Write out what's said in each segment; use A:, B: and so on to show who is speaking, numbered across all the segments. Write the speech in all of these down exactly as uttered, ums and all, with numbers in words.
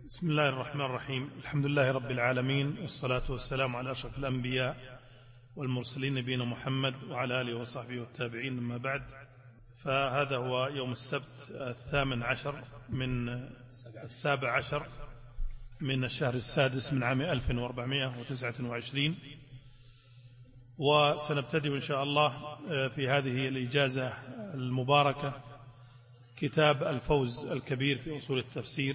A: بسم الله الرحمن الرحيم. الحمد لله رب العالمين، والصلاة والسلام على أشرف الأنبياء والمرسلين نبينا محمد وعلى آله وصحبه والتابعين. أما بعد، فهذا هو يوم السبت الثامن عشر من السابع عشر من الشهر السادس من عام ألف وأربعمائة وتسعة وعشرين، وسنبتدئ إن شاء الله في هذه الإجازة المباركة كتاب الفوز الكبير في أصول التفسير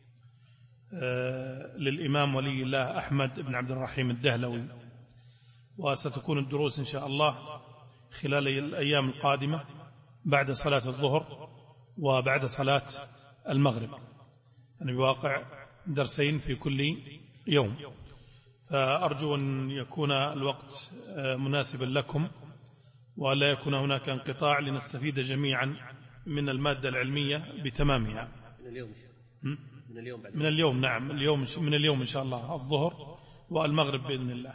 A: للإمام ولي الله أحمد بن عبد الرحيم الدهلوي. وستكون الدروس إن شاء الله خلال الأيام القادمة بعد صلاة الظهر وبعد صلاة المغرب، يعني بواقع درسين في كل يوم. فأرجو أن يكون الوقت مناسبا لكم ولا يكون هناك انقطاع، لنستفيد جميعا من المادة العلمية بتمامها.
B: من اليوم من اليوم بعد
A: من اليوم نعم اليوم من اليوم إن شاء الله الظهر والمغرب بإذن الله.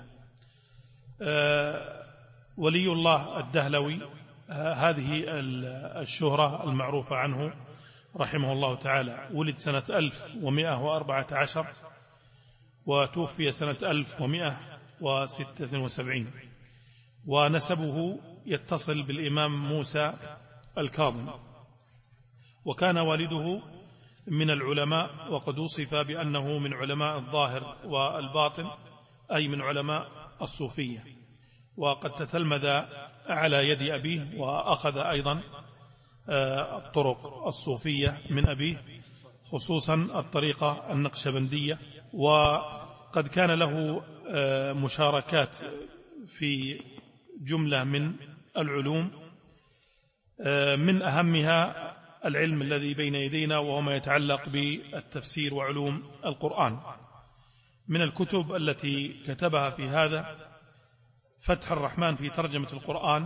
A: آه ولي الله الدهلوي، آه هذه الشهرة المعروفة عنه رحمه الله تعالى. ولد سنة ألف ومائة وأربعة عشر وتوفي سنة ألف ومائة وستة وسبعين، ونسبه يتصل بالإمام موسى الكاظم، وكان والده من العلماء، وقد وصف بأنه من علماء الظاهر والباطن، أي من علماء الصوفية. وقد تتلمذ على يد أبيه، وأخذ أيضا الطرق الصوفية من أبيه، خصوصا الطريقة النقشبندية. وقد كان له مشاركات في جملة من العلوم، من أهمها العلم الذي بين يدينا، وهو ما يتعلق بالتفسير وعلوم القرآن. من الكتب التي كتبها في هذا فتح الرحمن في ترجمة القرآن،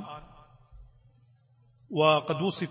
A: وقد وصف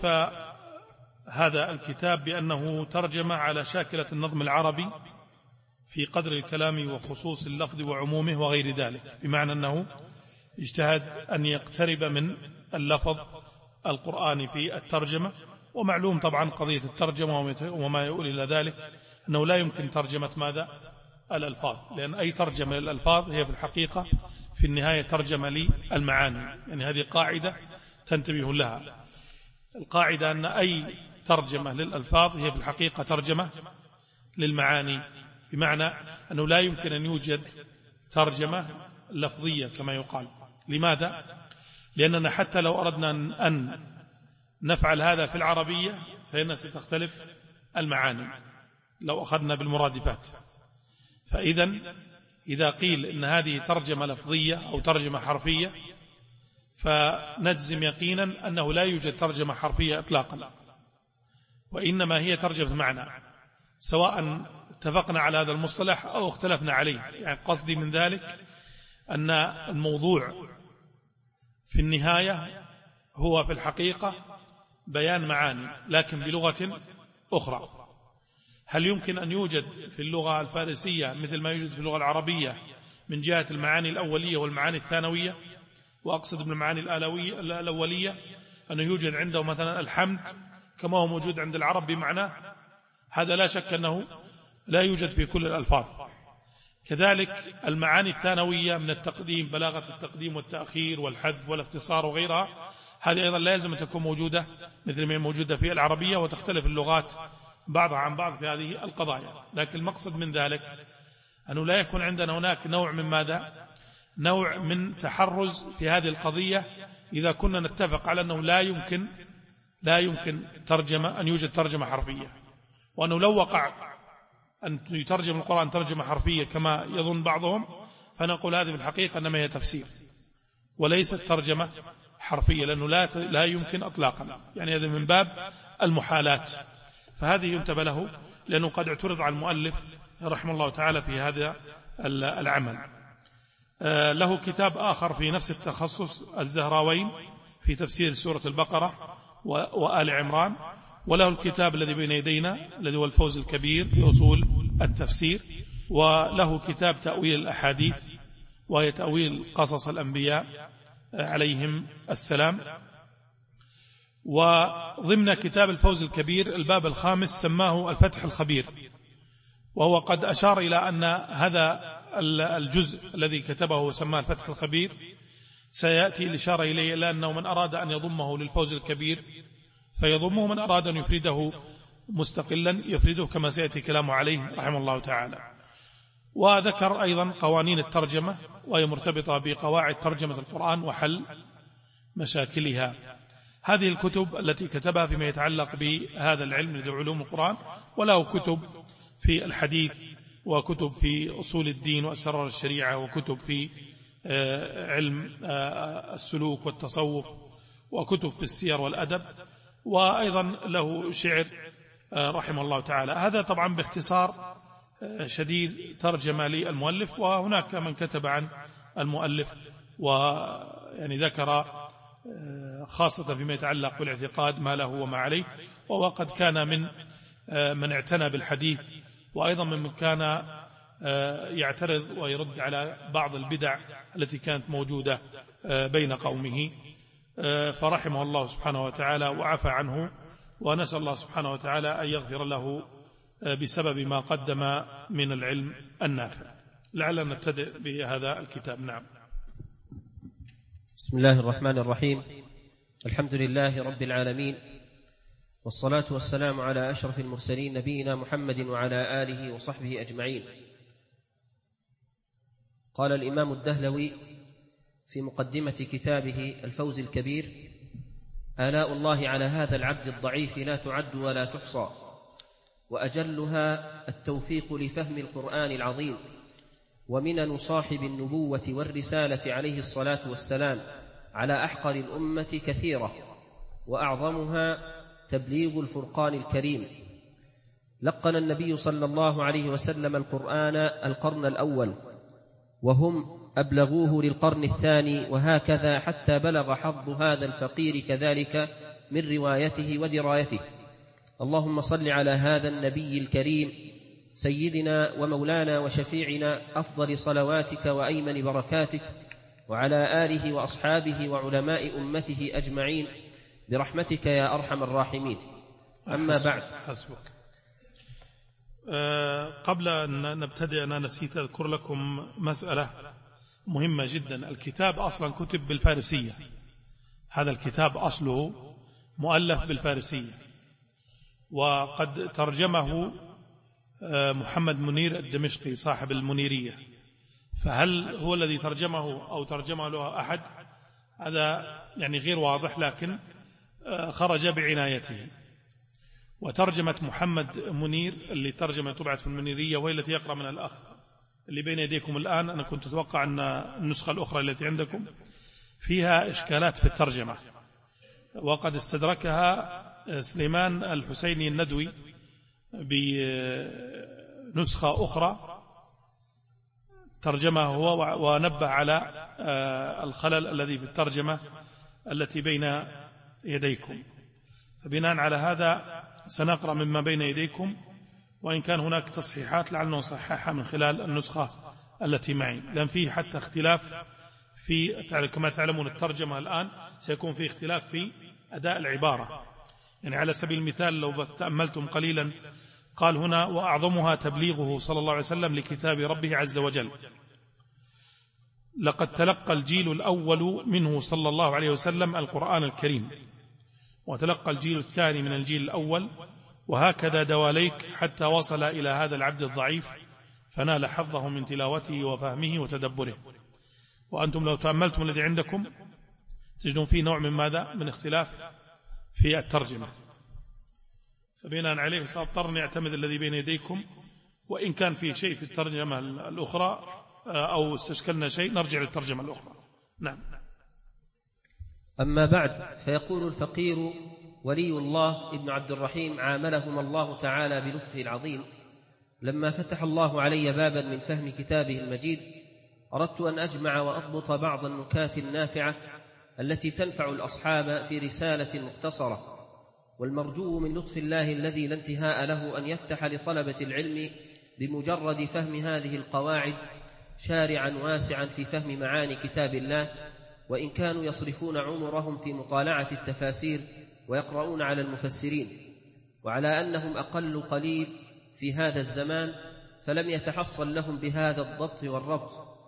A: هذا الكتاب بأنه ترجم على شاكلة النظم العربي في قدر الكلام وخصوص اللفظ وعمومه وغير ذلك، بمعنى أنه اجتهد أن يقترب من اللفظ القرآني في الترجمة. ومعلوم طبعا قضية الترجمة وما يقول إلى ذلك أنه لا يمكن ترجمة ماذا؟ الألفاظ، لأن أي ترجمة للألفاظ هي في الحقيقة في النهاية ترجمة للمعاني. يعني هذه قاعدة تنتبه لها، القاعدة أن أي ترجمة للألفاظ هي في الحقيقة ترجمة للمعاني، بمعنى أنه لا يمكن أن يوجد ترجمة لفظية كما يقال. لماذا؟ لأننا حتى لو أردنا أن نفعل هذا في العربية فإنها ستختلف المعاني لو أخذنا بالمرادفات. فإذا إذا قيل إن هذه ترجمة لفظية أو ترجمة حرفية، فنجزم يقينا أنه لا يوجد ترجمة حرفية إطلاقا، وإنما هي ترجمة معنى، سواء اتفقنا على هذا المصطلح أو اختلفنا عليه. يعني قصدي من ذلك أن الموضوع في النهاية هو في الحقيقة بيان معاني، لكن بلغة أخرى. هل يمكن أن يوجد في اللغة الفارسية مثل ما يوجد في اللغة العربية من جهة المعاني الأولية والمعاني الثانوية؟ وأقصد من المعاني الأولية أنه يوجد عنده مثلا الحمد كما هو موجود عند العرب بمعناه، هذا لا شك أنه لا يوجد في كل الألفاظ. كذلك المعاني الثانوية من التقديم، بلاغة التقديم والتأخير والحذف والاختصار وغيرها، هذه أيضا لا يلزم أن تكون موجودة مثل ما موجودة في العربية، وتختلف اللغات بعضها عن بعض في هذه القضايا. لكن المقصد من ذلك أنه لا يكون عندنا هناك نوع من ماذا؟ نوع من تحرز في هذه القضية، إذا كنا نتفق على أنه لا يمكن لا يمكن ترجمة أن يوجد ترجمة حرفية، وأنه لو وقع أن يترجم القرآن ترجمة حرفية كما يظن بعضهم، فنقول هذه في الحقيقة أنما هي تفسير وليست ترجمة حرفية، لأنه لا لا يمكن أطلاقا. يعني هذا من باب المحالات، فهذه ينتبه له، لأنه قد اعترض على المؤلف رحمه الله تعالى في هذا العمل. له كتاب آخر في نفس التخصص، الزهراوين في تفسير سورة البقرة وآل عمران، وله الكتاب الذي بين يدينا الذي هو الفوز الكبير في أصول التفسير، وله كتاب تأويل الأحاديث وهي تأويل قصص الأنبياء عليهم السلام. وضمن كتاب الفوز الكبير الباب الخامس سماه الفتح الخبير، وهو قد أشار إلى أن هذا الجزء الذي كتبه وسماه الفتح الخبير سيأتي الإشارة إليه، لأنه من أراد أن يضمه للفوز الكبير فيضمه، من أراد أن يفرده مستقلا يفرده كما سيأتي كلامه عليه رحمه الله تعالى. وذكر أيضا قوانين الترجمة، وهي مرتبطة بقواعد ترجمة القرآن وحل مشاكلها. هذه الكتب التي كتبها فيما يتعلق بهذا العلم لعلوم القرآن، وله كتب في الحديث، وكتب في أصول الدين وأسرار الشريعة، وكتب في علم السلوك والتصوف، وكتب في السير والأدب، وأيضا له شعر رحمه الله تعالى. هذا طبعا باختصار شديد ترجمة للمؤلف، وهناك من كتب عن المؤلف ويعني ذكر خاصة فيما يتعلق بالاعتقاد ما له وما عليه، وهو قد كان من من اعتنى بالحديث، وأيضا من كان يعترض ويرد على بعض البدع التي كانت موجودة بين قومه، فرحمه الله سبحانه وتعالى وعفى عنه، ونسأل الله سبحانه وتعالى أن يغفر له بسبب ما قدم من العلم النافع. لعلنا نبتدئ بهذا الكتاب. نعم.
B: بسم الله الرحمن الرحيم. الحمد لله رب العالمين، والصلاة والسلام على أشرف المرسلين نبينا محمد وعلى آله وصحبه أجمعين. قال الإمام الدهلوي في مقدمة كتابه الفوز الكبير: آلاء الله على هذا العبد الضعيف لا تعد ولا تحصى، وأجلها التوفيق لفهم القرآن العظيم، ومنن صاحب النبوة والرسالة عليه الصلاة والسلام على أحقر الأمة كثيرة، وأعظمها تبليغ الفرقان الكريم. لقن النبي صلى الله عليه وسلم القرآن القرن الأول، وهم أبلغوه للقرن الثاني، وهكذا حتى بلغ حظ هذا الفقير كذلك من روايته ودرايته. اللهم صل على هذا النبي الكريم سيدنا ومولانا وشفيعنا أفضل صلواتك وأيمن بركاتك، وعلى آله وأصحابه وعلماء أمته أجمعين برحمتك يا أرحم الراحمين. أما بعد،
A: حسبك. أه قبل أن نبتدئ أنا نسيت أذكر لكم مسألة مهمة جدا. الكتاب أصلا كتب بالفارسية، هذا الكتاب أصله مؤلف بالفارسية، وقد ترجمه محمد منير الدمشقي صاحب المنيرية. فهل هو الذي ترجمه أو ترجمه له أحد؟ هذا يعني غير واضح، لكن خرج بعنايته. وترجمة محمد منير اللي ترجمة طبعت في المنيرية، وهي التي يقرأ من الأخ اللي بين يديكم الآن، أنا كنت أتوقع أن النسخة الأخرى التي عندكم فيها إشكالات في الترجمة، وقد استدركها سليمان الحسيني الندوي بنسخة أخرى ترجمها هو، ونبه على الخلل الذي في الترجمة التي بين يديكم. فبناء على هذا سنقرأ مما بين يديكم، وإن كان هناك تصحيحات لعلنا نصححها من خلال النسخة التي معي، لأن فيه حتى اختلاف في، كما تعلمون الترجمة الآن سيكون فيه اختلاف في أداء العبارة. يعني على سبيل المثال لو تأملتم قليلا، قال هنا: وأعظمها تبليغه صلى الله عليه وسلم لكتاب ربه عز وجل. لقد تلقى الجيل الأول منه صلى الله عليه وسلم القرآن الكريم، وتلقى الجيل الثاني من الجيل الأول، وهكذا دواليك حتى وصل إلى هذا العبد الضعيف فنال حظه من تلاوته وفهمه وتدبره. وأنتم لو تأملتم الذي عندكم تجدون فيه نوع من ماذا؟ من اختلاف في الترجمة. فبناء عليه سأضطر يعتمد الذي بين يديكم، وإن كان في شيء في الترجمة الأخرى أو استشكلنا شيء نرجع للترجمة الأخرى. نعم.
B: أما بعد، فيقول الفقير ولي الله ابن عبد الرحيم عاملهم الله تعالى بلطفه العظيم: لما فتح الله علي بابا من فهم كتابه المجيد، أردت أن أجمع وأضبط بعض النكات النافعة التي تنفع الأصحاب في رسالة مختصرة. والمرجو من لطف الله الذي لا انتهاء له أن يفتح لطلبة العلم بمجرد فهم هذه القواعد شارعا واسعا في فهم معاني كتاب الله، وإن كانوا يصرفون عمرهم في مطالعة التفاسير ويقرؤون على المفسرين، وعلى أنهم أقل قليل في هذا الزمان فلم يتحصل لهم بهذا الضبط والربط،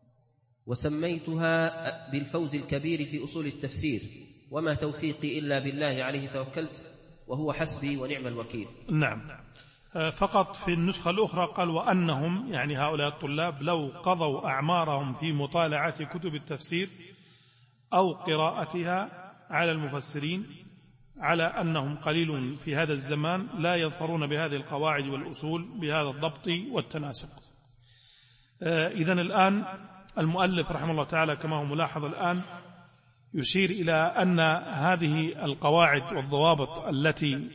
B: وسميتها بالفوز الكبير في أصول التفسير، وما توفيقي إلا بالله عليه توكلت وهو حسبي ونعم الوكيل.
A: نعم. فقط في النسخة الأخرى قال وأنهم يعني هؤلاء الطلاب لو قضوا أعمارهم في مطالعة كتب التفسير أو قراءتها على المفسرين على أنهم قليل في هذا الزمان لا يظفرون بهذه القواعد والأصول بهذا الضبط والتناسق. إذن الآن المؤلف رحمه الله تعالى كما هو ملاحظ الآن يشير إلى أن هذه القواعد والضوابط التي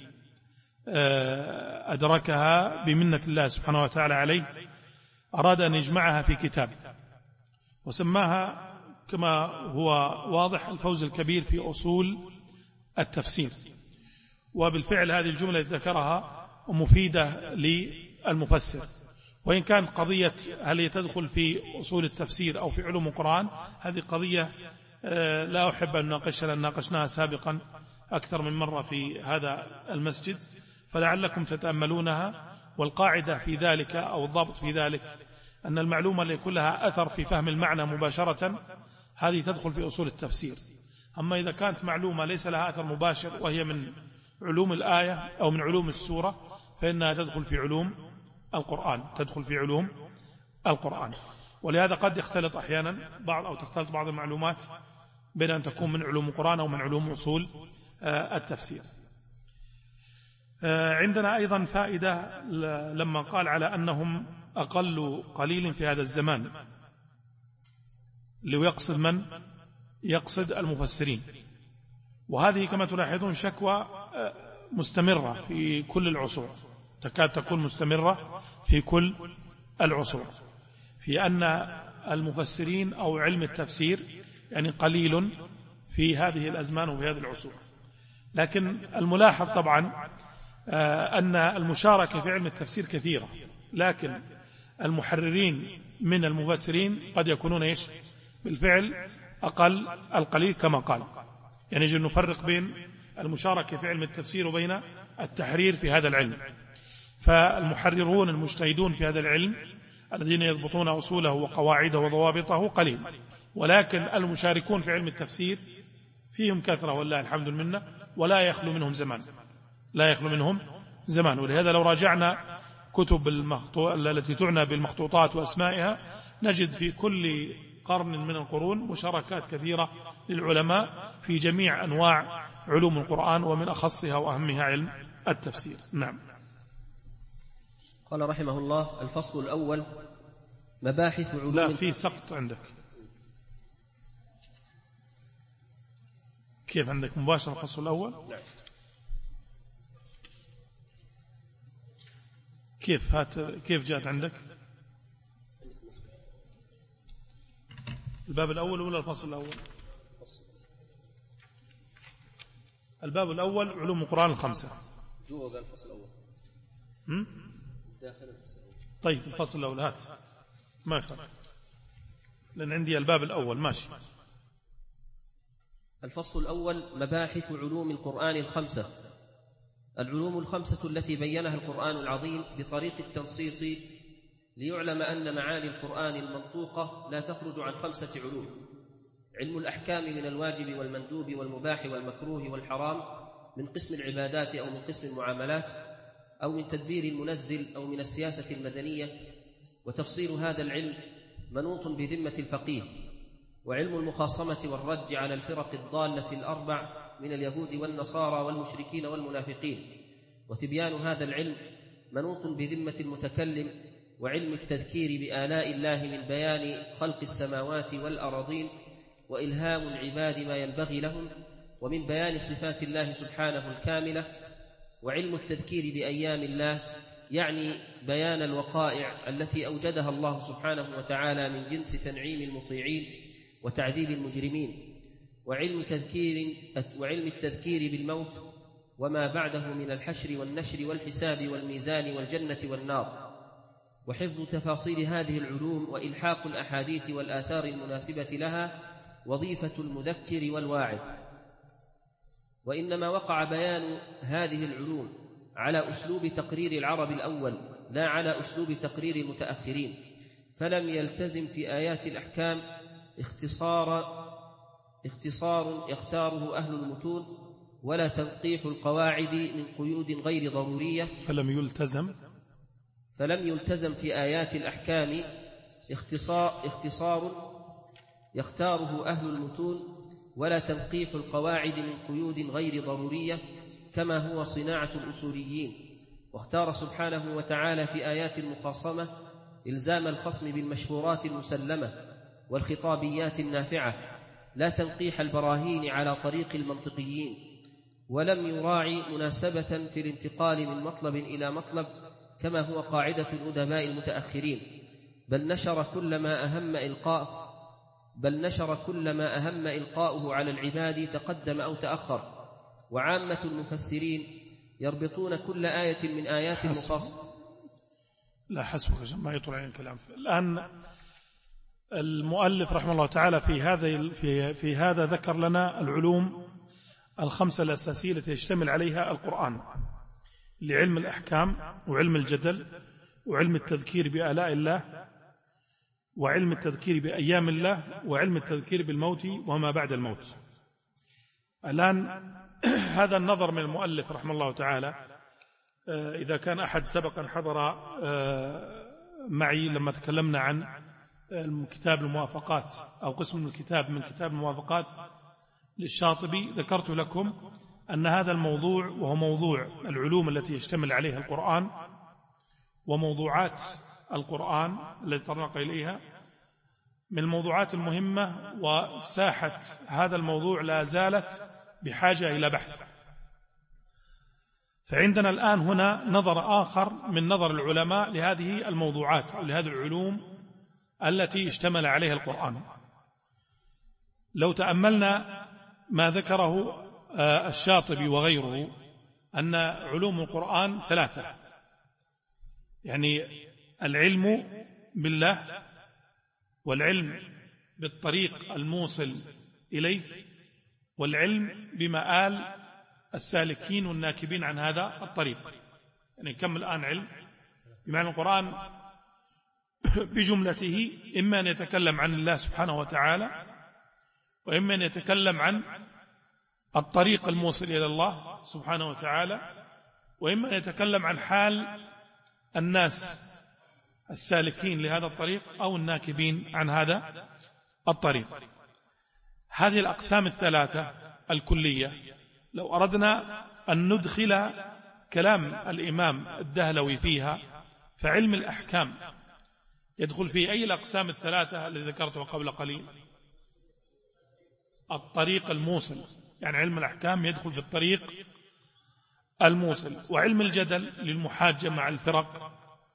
A: أدركها بمنة الله سبحانه وتعالى عليه أراد أن يجمعها في كتاب وسماها كما هو واضح الفوز الكبير في أصول التفسير. وبالفعل هذه الجملة ذكرها مفيدة للمفسر، وإن كانت قضية هل هي تدخل في أصول التفسير أو في علوم القرآن هذه قضية لا أحب أن نناقشها لأن ناقشناها سابقا أكثر من مرة في هذا المسجد، فلعلكم تتأملونها. والقاعدة في ذلك أو الضابط في ذلك أن المعلومة اللي يكون لها أثر في فهم المعنى مباشرة هذه تدخل في أصول التفسير. أما إذا كانت معلومة ليس لها أثر مباشر وهي من علوم الآية أو من علوم السورة فإنها تدخل في علوم القرآن تدخل في علوم القرآن ولهذا قد يختلط أحيانا بعض أو تختلط بعض المعلومات بين أن تكون من علوم القرآن أو من علوم أصول التفسير. عندنا أيضا فائدة لما قال على أنهم أقل قليل في هذا الزمان، اللي يقصد من؟ يقصد المفسرين. وهذه كما تلاحظون شكوى مستمرة في كل العصور، تكاد تكون مستمرة في كل العصور، في أن المفسرين أو علم التفسير يعني قليل في هذه الأزمان وفي هذه العصور. لكن الملاحظ طبعا أن المشاركة في علم التفسير كثيرة، لكن المحررين من المفسرين قد يكونون إيش؟ بالفعل أقل القليل كما قال. يعني يجب أن نفرق بين المشاركة في علم التفسير وبين التحرير في هذا العلم. فالمحررون المجتهدون في هذا العلم الذين يضبطون أصوله وقواعده وضوابطه قليل، ولكن المشاركون في علم التفسير فيهم كثرة والله الحمد لله، ولا يخلو منهم زمان لا يخلو منهم زمان. ولهذا لو راجعنا كتب المخطو... التي تعنى بالمخطوطات وأسمائها نجد في كل قرن من القرون مشاركات كثيرة للعلماء في جميع أنواع علوم القرآن ومن أخصها وأهمها علم التفسير. نعم.
B: قال رحمه الله: الفصل الأول مباحث علوم.
A: لا في سقط عندك. كيف عندك مباشرة الفصل الأول؟
B: نعم.
A: كيف هات كيف جاءت عندك؟ الباب الأول ولا الفصل الأول؟ الباب الأول علوم القرآن الخمسة.
B: جوا قال الفصل الأول.
A: هم؟
B: داخل الفصل الأول.
A: طيب الفصل الأول هات ما يخالف، لأن عندي الباب الأول ماشي.
B: الفصل الأول مباحث علوم القرآن الخمسة. العلوم الخمسة التي بينها القرآن العظيم بطريق التنصيص ليعلم أن معاني القرآن المنطوقة لا تخرج عن خمسة علوم: علم الأحكام من الواجب والمندوب والمباح والمكروه والحرام من قسم العبادات أو من قسم المعاملات أو من تدبير المنزل أو من السياسة المدنية، وتفصيل هذا العلم منوط بذمة الفقيه. وعلم المخاصمة والرد على الفرق الضالة الأربع من اليهود والنصارى والمشركين والمنافقين، وتبيان هذا العلم منوط بذمة المتكلم. وعلم التذكير بآلاء الله من بيان خلق السماوات والأراضين وإلهام العباد ما ينبغي لهم ومن بيان صفات الله سبحانه الكاملة. وعلم التذكير بأيام الله يعني بيان الوقائع التي أوجدها الله سبحانه وتعالى من جنس تنعيم المطيعين وتعذيب المجرمين. وعلم تذكير وعلم التذكير بالموت وما بعده من الحشر والنشر والحساب والميزان والجنة والنار. وحفظ تفاصيل هذه العلوم وإلحاق الأحاديث والآثار المناسبة لها وظيفة المذكر والواعظ. وإنما وقع بيان هذه العلوم على أسلوب تقرير العرب الأول لا على أسلوب تقرير المتأخرين، فلم يلتزم في آيات الأحكام اختصار اختصار يختاره أهل المتون، ولا تنقيح القواعد من قيود غير ضرورية.
A: فلم يلتزم
B: فلم يلتزم في آيات الأحكام اختصار, اختصار يختاره أهل المتون، ولا تنقيح القواعد من قيود غير ضرورية كما هو صناعة الأصوليين. واختار سبحانه وتعالى في آيات المخاصمة إلزام الخصم بالمشهورات المسلمة والخطابيات النافعة، لا تنقيح البراهين على طريق المنطقيين، ولم يراعي مناسبة في الانتقال من مطلب إلى مطلب كما هو قاعدة الأدباء المتأخرين، بل نشر كل ما أهم إلقاء بل نشر كل ما أهم إلقاؤه على العباد تقدم أو تأخر. وعامة المفسرين يربطون كل آية من آيات المخاصمة.
A: لا حسبك عشان ما يطول علينا الكلام. الآن المؤلف رحمه الله تعالى في هذا في في هذا ذكر لنا العلوم الخمسة الأساسية التي يشتمل عليها القرآن، لعلم الأحكام وعلم الجدل وعلم التذكير بآلاء الله وعلم التذكير بأيام الله وعلم التذكير بالموت وما بعد الموت. الآن هذا النظر من المؤلف رحمه الله تعالى، إذا كان أحد سبقا حضر معي لما تكلمنا عن كتاب الموافقات أو قسم من الكتاب من كتاب الموافقات للشاطبي، ذكرت لكم أن هذا الموضوع وهو موضوع العلوم التي يشتمل عليها القرآن وموضوعات القرآن التي تطرق إليها من الموضوعات المهمة، وساحة هذا الموضوع لا زالت بحاجة إلى بحث. فعندنا الآن هنا نظر آخر من نظر العلماء لهذه الموضوعات أو لهذه العلوم التي اشتمل عليها القرآن. لو تأملنا ما ذكره الشاطبي وغيره أن علوم القرآن ثلاثة، يعني العلم بالله، والعلم بالطريق الموصل إليه، والعلم بمآل السالكين والناكبين عن هذا الطريق. يعني كم الآن علم بمعنى القرآن بجملته، إما أن يتكلم عن الله سبحانه وتعالى، وإما أن يتكلم عن الطريق الموصل إلى الله سبحانه وتعالى، وإما أن يتكلم عن حال الناس السالكين لهذا الطريق أو الناكبين عن هذا الطريق. هذه الأقسام الثلاثة الكلية لو أردنا أن ندخل كلام الإمام الدهلوي فيها، فعلم الأحكام يدخل في أي الأقسام الثلاثة التي ذكرتها قبل قليل؟ الطريق الموصل، يعني علم الأحكام يدخل في الطريق الموصل. وعلم الجدل للمحاجة مع الفرق،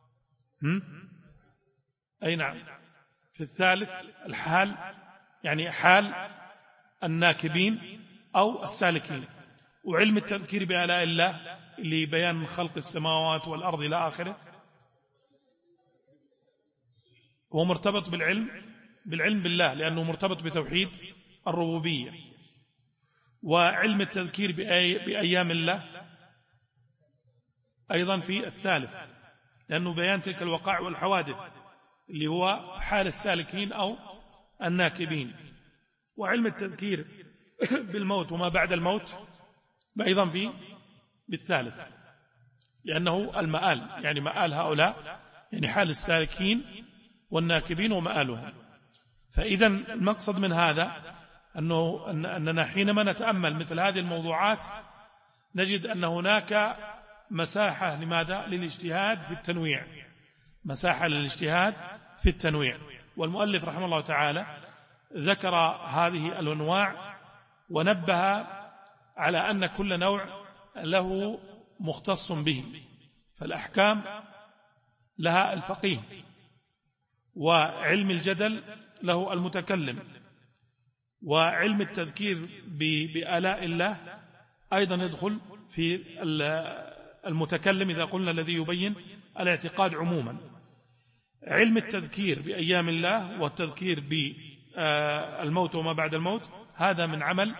A: أي نعم، في الثالث الحال، يعني حال الناكبين أو السالكين. وعلم التذكير بآلاء الله لبيان خلق السماوات والأرض إلى آخره، هو مرتبط بالعلم بالعلم بالله لأنه مرتبط بتوحيد الربوبية. وعلم التذكير بأيام الله أيضا في الثالث، لأنه بيان تلك الوقائع والحوادث اللي هو حال السالكين أو الناكبين. وعلم التذكير بالموت وما بعد الموت أيضا في بالثالث، لأنه المآل، يعني مآل هؤلاء، يعني حال السالكين والناكبين ومآلهم. فإذا المقصد من هذا أنه أننا حينما نتأمل مثل هذه الموضوعات نجد أن هناك مساحة لماذا؟ للاجتهاد في التنويع، مساحة للاجتهاد في التنويع. والمؤلف رحمه الله تعالى ذكر هذه الأنواع ونبه على أن كل نوع له مختص به. فالأحكام لها الفقيه، وعلم الجدل له المتكلم، وعلم التذكير بآلاء الله أيضا يدخل في المتكلم إذا قلنا الذي يبين الاعتقاد عموما. علم التذكير بأيام الله والتذكير بالموت وما بعد الموت هذا من عمل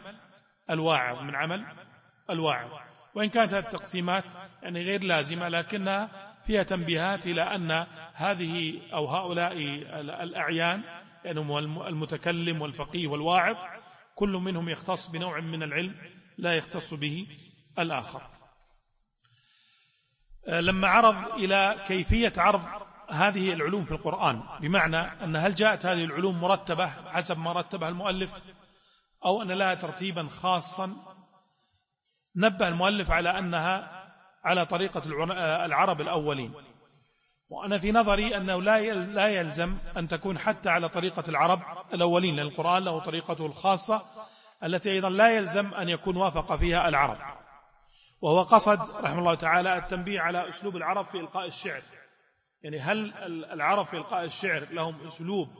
A: الواعظ من عمل الواعظ وإن كانت هذه التقسيمات يعني غير لازمة، لكنها فيها تنبيهات إلى أن هذه أو هؤلاء الأعيان يعني المتكلم والفقيه والواعظ كل منهم يختص بنوع من العلم لا يختص به الآخر. لما عرض إلى كيفية عرض هذه العلوم في القرآن، بمعنى أن هل جاءت هذه العلوم مرتبة حسب ما رتبها المؤلف أو أن لها ترتيبا خاصا، نبه المؤلف على أنها على طريقة العرب الأولين. وأنا في نظري أنه لا يلزم أن تكون حتى على طريقة العرب الأولين، لأن القرآن له طريقته الخاصة التي أيضا لا يلزم أن يكون وافق فيها العرب. وهو قصد رحمه الله تعالى التنبيه على أسلوب العرب في إلقاء الشعر، يعني هل العرب في إلقاء الشعر لهم أسلوب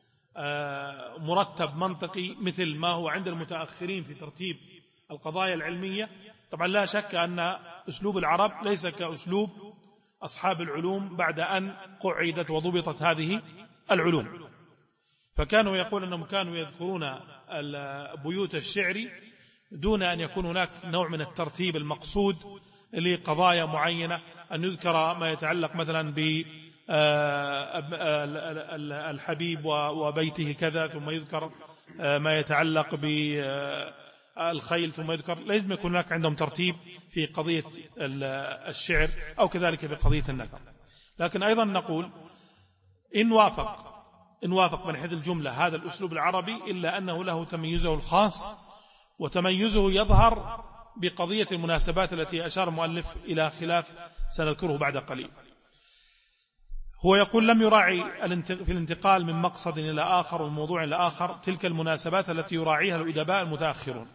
A: مرتب منطقي مثل ما هو عند المتأخرين في ترتيب القضايا العلمية؟ طبعا لا شك أن أسلوب العرب ليس كأسلوب أصحاب العلوم بعد أن قعدت وضبطت هذه العلوم. فكانوا يقول أنهم كانوا يذكرون بيوت الشعر دون أن يكون هناك نوع من الترتيب المقصود لقضايا معينة، أن يذكر ما يتعلق مثلا بالحبيب وبيته كذا، ثم يذكر ما يتعلق بالخيل، ثم يذكر. لازم يكون هناك عندهم ترتيب في قضية الشعر أو كذلك في قضية النثر. لكن أيضا نقول إن وافق إن وافق من حيث الجملة هذا الأسلوب العربي، إلا أنه له تميزه الخاص، وتميزه يظهر بقضية المناسبات التي أشار المؤلف إلى خلاف سنذكره بعد قليل. هو يقول لم يراعي في الانتقال من مقصد إلى آخر وموضوع إلى آخر تلك المناسبات التي يراعيها الأدباء المتأخرون.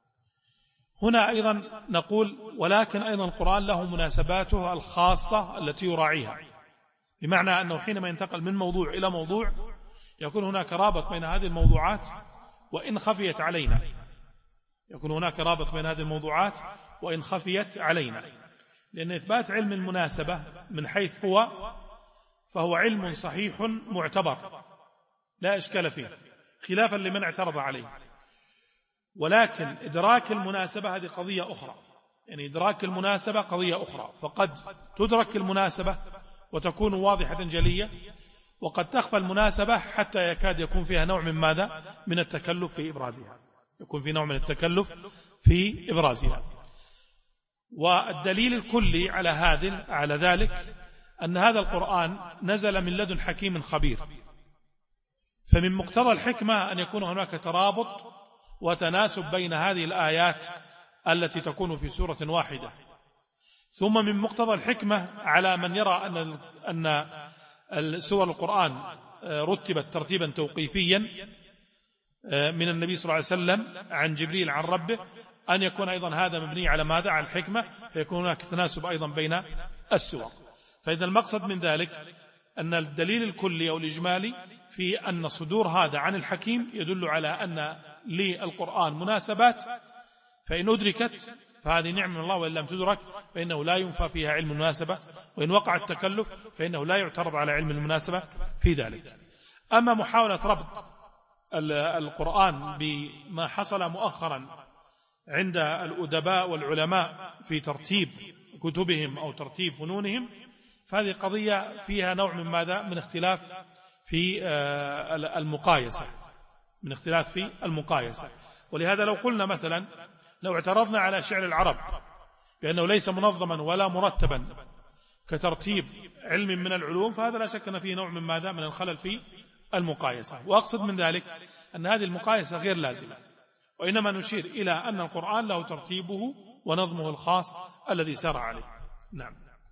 A: هنا أيضا نقول ولكن أيضا القرآن له مناسباته الخاصة التي يراعيها، بمعنى أنه حينما ينتقل من موضوع إلى موضوع يكون هناك رابط بين هذه الموضوعات وإن خفيت علينا، يكون هناك رابط بين هذه الموضوعات وإن خفيت علينا، لأن إثبات علم المناسبة من حيث هو فهو علم صحيح معتبر لا إشكال فيه، خلافا لمن اعترض عليه. ولكن إدراك المناسبة هذه قضية أخرى، يعني إدراك المناسبة قضية أخرى، فقد تدرك المناسبة وتكون واضحة جلية، وقد تخفى المناسبة حتى يكاد يكون فيها نوع من ماذا؟ من التكلف في إبرازها، يكون في نوع من التكلف في إبرازها. والدليل الكلي على هذا على ذلك أن هذا القرآن نزل من لدن حكيم خبير، فمن مقتضى الحكمة أن يكون هناك ترابط وتناسب بين هذه الآيات التي تكون في سورة واحدة. ثم من مقتضى الحكمة على من يرى أن أن سور القرآن رتبت ترتيبا توقيفيا من النبي صلى الله عليه وسلم عن جبريل عن ربه، أن يكون أيضا هذا مبني على ماذا؟ على الحكمة، فيكون هناك تناسب أيضا بين السور. فإذا المقصد من ذلك أن الدليل الكلي أو الإجمالي في أن صدور هذا عن الحكيم يدل على أن للقرآن مناسبات، فإن أدركت فهذه نعمة من الله، وإن لم تدرك فإنه لا ينفى فيها علم المناسبة، وإن وقع التكلف فإنه لا يعترض على علم المناسبة في ذلك. أما محاولة ربط القرآن بما حصل مؤخرا عند الأدباء والعلماء في ترتيب كتبهم أو ترتيب فنونهم، فهذه قضية فيها نوع من ماذا؟ من اختلاف في المقايسة، من اختلاف في المقايسة. ولهذا لو قلنا مثلا لو اعترضنا على شعر العرب بأنه ليس منظما ولا مرتبا كترتيب علم من العلوم، فهذا لا شك أن فيه نوع من ماذا؟ من الخلل في المقايسة. وأقصد من ذلك أن هذه المقايسة غير لازمة، وإنما نشير إلى أن القرآن له ترتيبه ونظمه الخاص الذي سار عليه. نعم.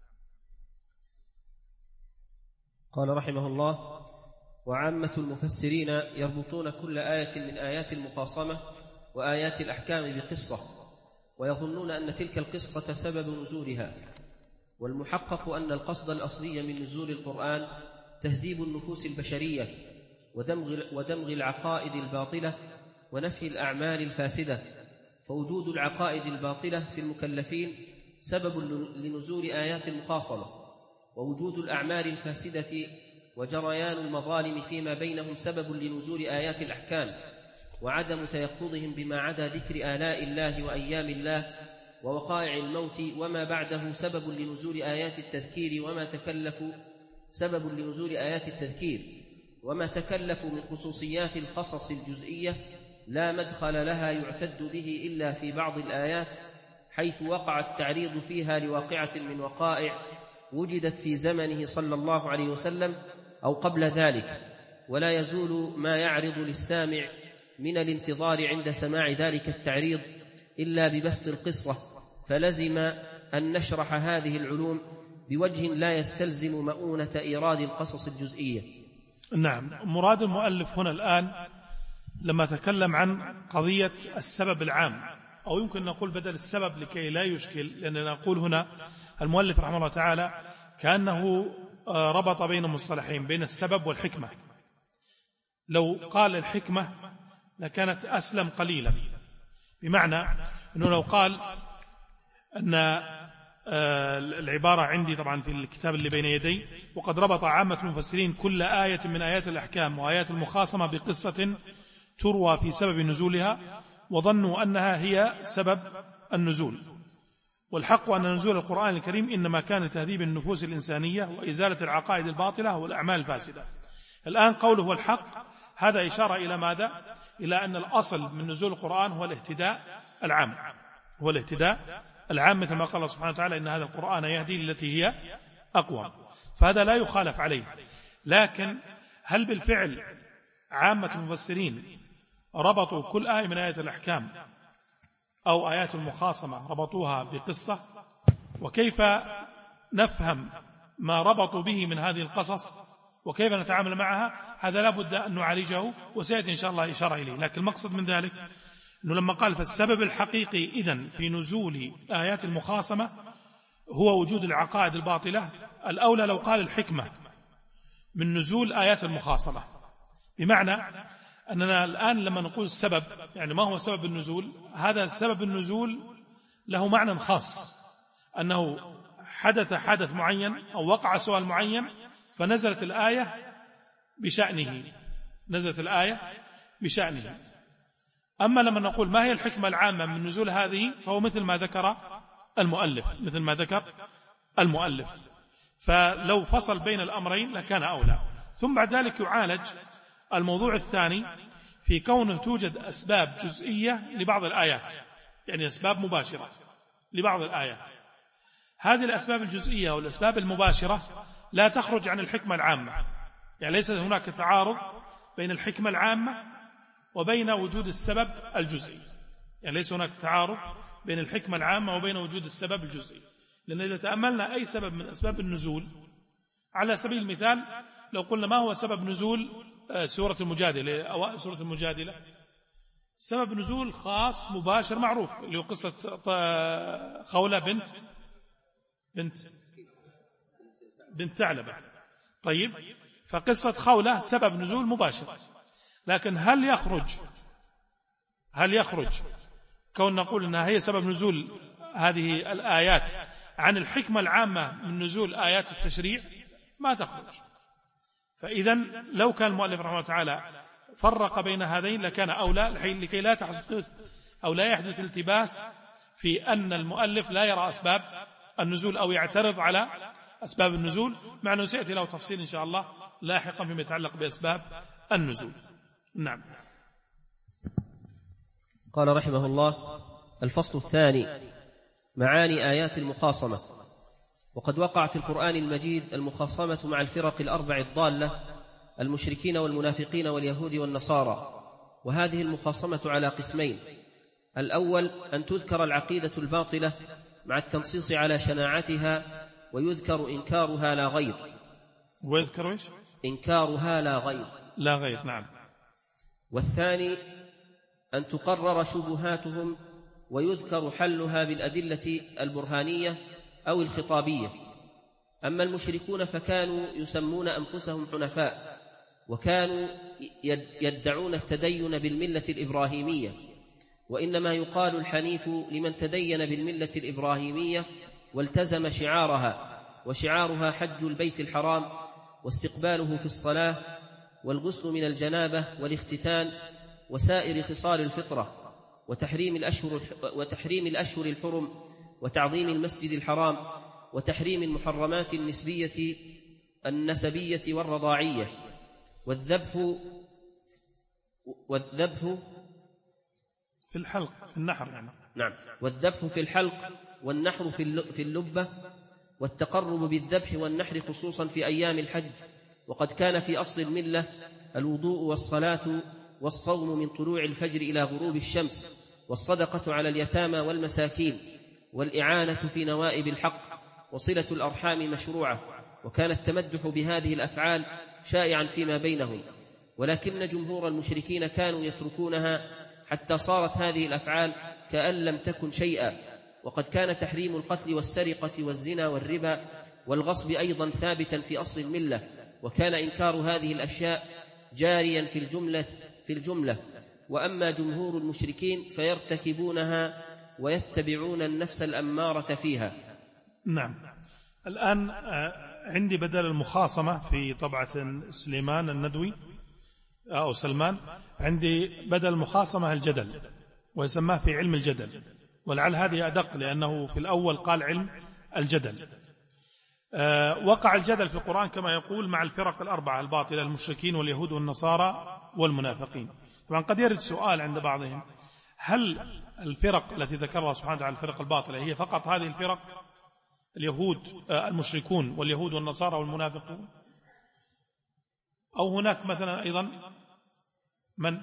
B: قال رحمه الله: وعامة المفسرين يربطون كل آية من آيات المخاصمة وآيات الأحكام بقصة، ويظنون أن تلك القصة سبب نزولها، والمحقق أن القصد الأصلي من نزول القرآن تهذيب النفوس البشرية ودمغ, ودمغ العقائد الباطلة ونفي الأعمال الفاسدة، فوجود العقائد الباطلة في المكلفين سبب لنزول آيات المخاصمة، ووجود الأعمال الفاسدة وجريان المظالم فيما بينهم سبب لنزول آيات الأحكام، وعدم تيقظهم بما عدا ذكر آلاء الله وأيام الله ووقائع الموت وما بعده سبب لنزول آيات التذكير وما تكلفوا سبب لنزول آيات التذكير وما تكلفوا من خصوصيات القصص الجزئية لا مدخل لها يعتد به إلا في بعض الآيات حيث وقع التعريض فيها لواقعة من وقائع وجدت في زمنه صلى الله عليه وسلم أو قبل ذلك، ولا يزول ما يعرض للسامع من الانتظار عند سماع ذلك التعريض إلا ببسط القصة، فلزم أن نشرح هذه العلوم بوجه لا يستلزم مؤونة إيراد القصص الجزئية.
A: نعم، مراد المؤلف هنا الآن لما تكلم عن قضية السبب العام، أو يمكن نقول بدل السبب لكي لا يشكل، لأننا نقول هنا المؤلف رحمه الله تعالى كأنه ربط بين مصطلحين، بين السبب والحكمة. لو قال الحكمة لكانت أسلم قليلا، بمعنى أنه لو قال أن العبارة عندي طبعا في الكتاب اللي بين يدي، وقد ربط عامة المفسرين كل آية من آيات الأحكام وآيات المخاصمة بقصة تروى في سبب نزولها، وظنوا أنها هي سبب النزول. والحق أن نزول القرآن الكريم إنما كان لتهذيب النفوس الإنسانية وإزالة العقائد الباطلة والأعمال الفاسدة. الآن قوله هو الحق، هذا إشارة إلى ماذا؟ إلى أن الأصل من نزول القرآن هو الاهتداء العام، هو الاهتداء العام، مثل ما قال الله سبحانه وتعالى إن هذا القرآن يهدي للتي هي أقوى، فهذا لا يخالف عليه. لكن هل بالفعل عامة المفسرين ربطوا كل آية من آيات الأحكام أو آيات المخاصمة ربطوها بقصة؟ وكيف نفهم ما ربطوا به من هذه القصص وكيف نتعامل معها؟ هذا لا بد أن نعالجه، وسيأتي إن شاء الله إشارة إليه. لكن المقصد من ذلك أنه لما قال فالسبب الحقيقي إذن في نزول آيات المخاصمة هو وجود العقائد الباطلة، الأولى لو قال الحكمة من نزول آيات المخاصمة، بمعنى أننا الآن لما نقول السبب، يعني ما هو سبب النزول؟ هذا سبب النزول له معنى خاص، أنه حدث حدث معين أو وقع سؤال معين فنزلت الآية بشأنه، نزلت الآية بشأنه. أما لما نقول ما هي الحكمة العامة من نزول هذه، فهو مثل ما ذكر المؤلف، مثل ما ذكر المؤلف. فلو فصل بين الأمرين لكان أولى. ثم بعد ذلك يعالج الموضوع الثاني في كونه توجد أسباب جزئية لبعض الآيات، يعني أسباب مباشرة لبعض الآيات. هذه الأسباب الجزئية والأسباب المباشرة لا تخرج عن الحكمة العامة، يعني ليس هناك تعارض بين الحكمة العامة وبين وجود السبب الجزئي، يعني ليس هناك تعارض بين الحكمة العامة وبين وجود السبب الجزئي. لأن إذا تأملنا أي سبب من أسباب النزول، على سبيل المثال لو قلنا ما هو سبب نزول سورة المجادلة، أو سورة المجادلة، سبب نزول خاص مباشر معروف اللي هو قصة خولة بنت بنت بنت ثعلبة. طيب، فقصة خولة سبب نزول مباشر، لكن هل يخرج هل يخرج كون نقول أنها هي سبب نزول هذه الآيات عن الحكمة العامة من نزول آيات التشريع؟ ما تخرج. فإذا لو كان المؤلف رحمه الله تعالى فرق بين هذين لكان أولى، لكي لا تحدث أو لا يحدث التباس في أن المؤلف لا يرى أسباب النزول أو يعترض على أسباب النزول، مع أنه سيأتي له تفصيل إن شاء الله لاحقا فيما يتعلق بأسباب النزول. نعم.
B: قال رحمه الله: الفصل الثاني: معاني آيات المخاصمة. وقد وقع في القرآن المجيد المخاصمة مع الفرق الأربع الضالة، المشركين والمنافقين واليهود والنصارى، وهذه المخاصمة على قسمين: الأول أن تذكر العقيدة الباطلة مع التنصيص على شناعتها ويذكر إنكارها لا غير.
A: ويذكر إيش؟
B: إنكارها لا غير.
A: لا غير، نعم.
B: والثاني أن تقرر شبهاتهم ويذكر حلها بالأدلة البرهانية أو الخطابية. أما المشركون فكانوا يسمون أنفسهم حنفاء، وكانوا يدعون التدين بالملة الإبراهيمية، وإنما يقال الحنيف لمن تدين بالملة الإبراهيمية والتزم شعارها، وشعارها حج البيت الحرام واستقباله في الصلاة والغسل من الجنابة والاختتان وسائر خصال الفطرة وتحريم الأشهر, وتحريم الأشهر الحرم وتعظيم المسجد الحرام وتحريم المحرمات النسبية النسبية والرضاعية والذبح والذبح
A: في الحلق في النحر يعني.
B: نعم والذبح في الحلق والنحر في اللبة والتقرب بالذبح والنحر خصوصا في أيام الحج. وقد كان في أصل الملة الوضوء والصلاة والصوم من طلوع الفجر إلى غروب الشمس والصدقة على اليتامى والمساكين والإعانة في نوائب الحق وصلة الأرحام مشروعة. وكان التمدح بهذه الأفعال شائعا فيما بينهم، ولكن جمهور المشركين كانوا يتركونها حتى صارت هذه الأفعال كأن لم تكن شيئا. وقد كان تحريم القتل والسرقة والزنا والربا والغصب أيضا ثابتا في أصل الملة، وكان إنكار هذه الأشياء جاريا في الجملة, في الجملة. وأما جمهور المشركين فيرتكبونها ويتبعون النفس الأمارة فيها.
A: نعم. الآن عندي بدل المخاصمة في طبعة سليمان الندوي أو سلمان، عندي بدل المخاصمة الجدل، ويسماه في علم الجدل، ولعل هذه أدق لأنه في الأول قال علم الجدل. أه وقع الجدل في القرآن كما يقول مع الفرق الأربعة الباطلة، المشركين واليهود والنصارى والمنافقين. طبعا قد يرد سؤال عند بعضهم، هل الفرق التي ذكرها سبحانه وتعالى الفرق الباطلة هي فقط هذه الفرق، اليهود أه المشركون واليهود والنصارى والمنافقون، أو هناك مثلا أيضا من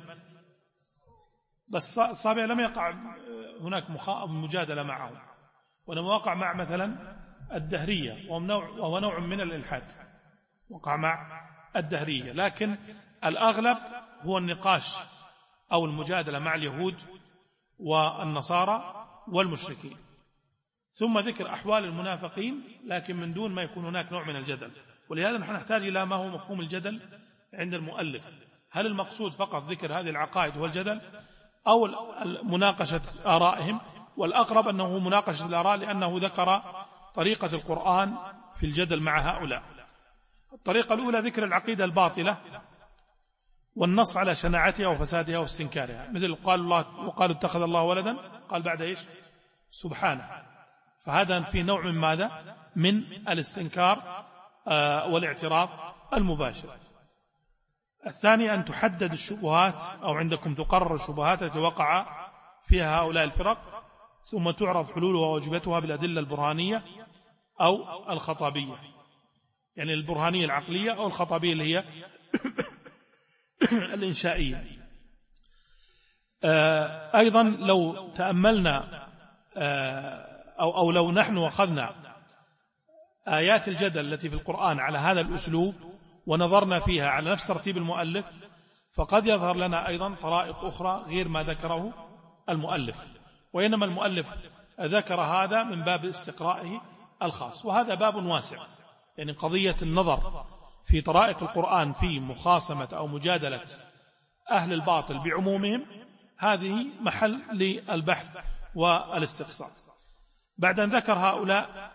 A: بس الصابع لم يقع هناك مجادلة معهم، وإنما وقع مع مثلا الدهرية وهو نوع من الإلحاد، وقع مع الدهرية. لكن الأغلب هو النقاش أو المجادلة مع اليهود والنصارى والمشركين، ثم ذكر أحوال المنافقين لكن من دون ما يكون هناك نوع من الجدل. ولهذا نحن نحتاج إلى ما هو مفهوم الجدل عند المؤلف. هل المقصود فقط ذكر هذه العقائد هو الجدل، أو مناقشة آرائهم؟ والأقرب أنه مناقشة الآراء، لأنه ذكر طريقة القرآن في الجدل مع هؤلاء. الطريقة الأولى ذكر العقيدة الباطلة والنص على شناعتها وفسادها واستنكارها، مثل قال الله وقالوا اتخذ الله ولدا، قال بعد إيش؟ سبحانه. فهذا في نوع من ماذا؟ من الاستنكار والاعتراض المباشر. الثاني أن تحدد الشبهات، أو عندكم تقرر الشبهات التي وقع فيها هؤلاء الفرق، ثم تعرض حلولها وواجبتها بالأدلة البرهانية أو الخطابية، يعني البرهانية العقلية أو الخطابية اللي هي الإنشائية. أيضا لو تأملنا أو, أو لو نحن أخذنا آيات الجدل التي في القرآن على هذا الأسلوب ونظرنا فيها على نفس ترتيب المؤلف، فقد يظهر لنا أيضا طرائق أخرى غير ما ذكره المؤلف، وإنما المؤلف ذكر هذا من باب استقرائه الخاص، وهذا باب واسع. يعني قضية النظر في طرائق القرآن في مخاصمة أو مجادلة أهل الباطل بعمومهم، هذه محل للبحث والاستقصاء. بعد أن ذكر هؤلاء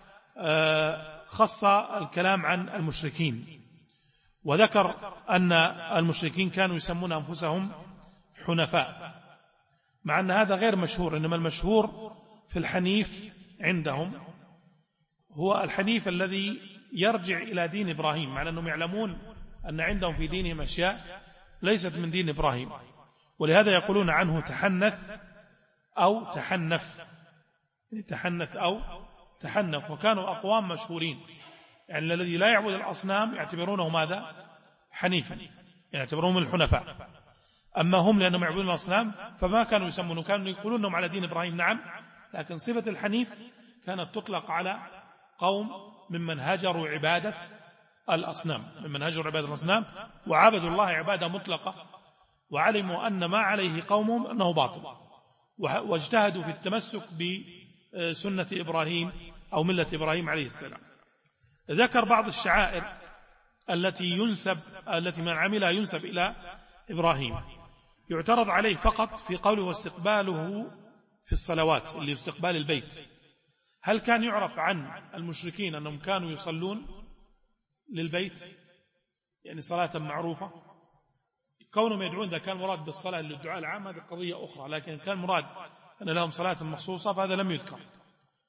A: خص الكلام عن المشركين، وذكر أن المشركين كانوا يسمون أنفسهم حنفاء، مع أن هذا غير مشهور، إنما المشهور في الحنيف عندهم هو الحنيف الذي يرجع إلى دين إبراهيم، مع أنهم يعلمون أن عندهم في دينهم أشياء ليست من دين إبراهيم، ولهذا يقولون عنه تحنث أو تحنف، تحنث أو تحنف. وكانوا أقوام مشهورين، يعني الذي لا يعبد الأصنام يعتبرونه ماذا؟ حنيفا، يعتبرونه من الحنفاء. أما هم لأنهم يعبدون الأصنام فما كانوا يسمونه، كانوا يقولون أنهم على دين إبراهيم، نعم، لكن صفة الحنيف كانت تطلق على قوم ممن هجروا عبادة الأصنام، ممن هجروا عبادة الأصنام وعبدوا الله عبادة مطلقة، وعلموا أن ما عليه قومهم أنه باطل، واجتهدوا في التمسك بسنة إبراهيم أو ملة إبراهيم عليه السلام. ذكر بعض الشعائر التي ينسب التي من عملها ينسب إلى إبراهيم، يعترض عليه فقط في قوله واستقباله في الصلوات، اللي استقبال البيت. هل كان يعرف عن المشركين أنهم كانوا يصلون للبيت، يعني صلاة معروفة؟ كونهم يدعون إذا كان مراد بالصلاة للدعاء العام هذه قضية أخرى، لكن كان مراد أن لهم صلاة مخصوصة فهذا لم يذكر.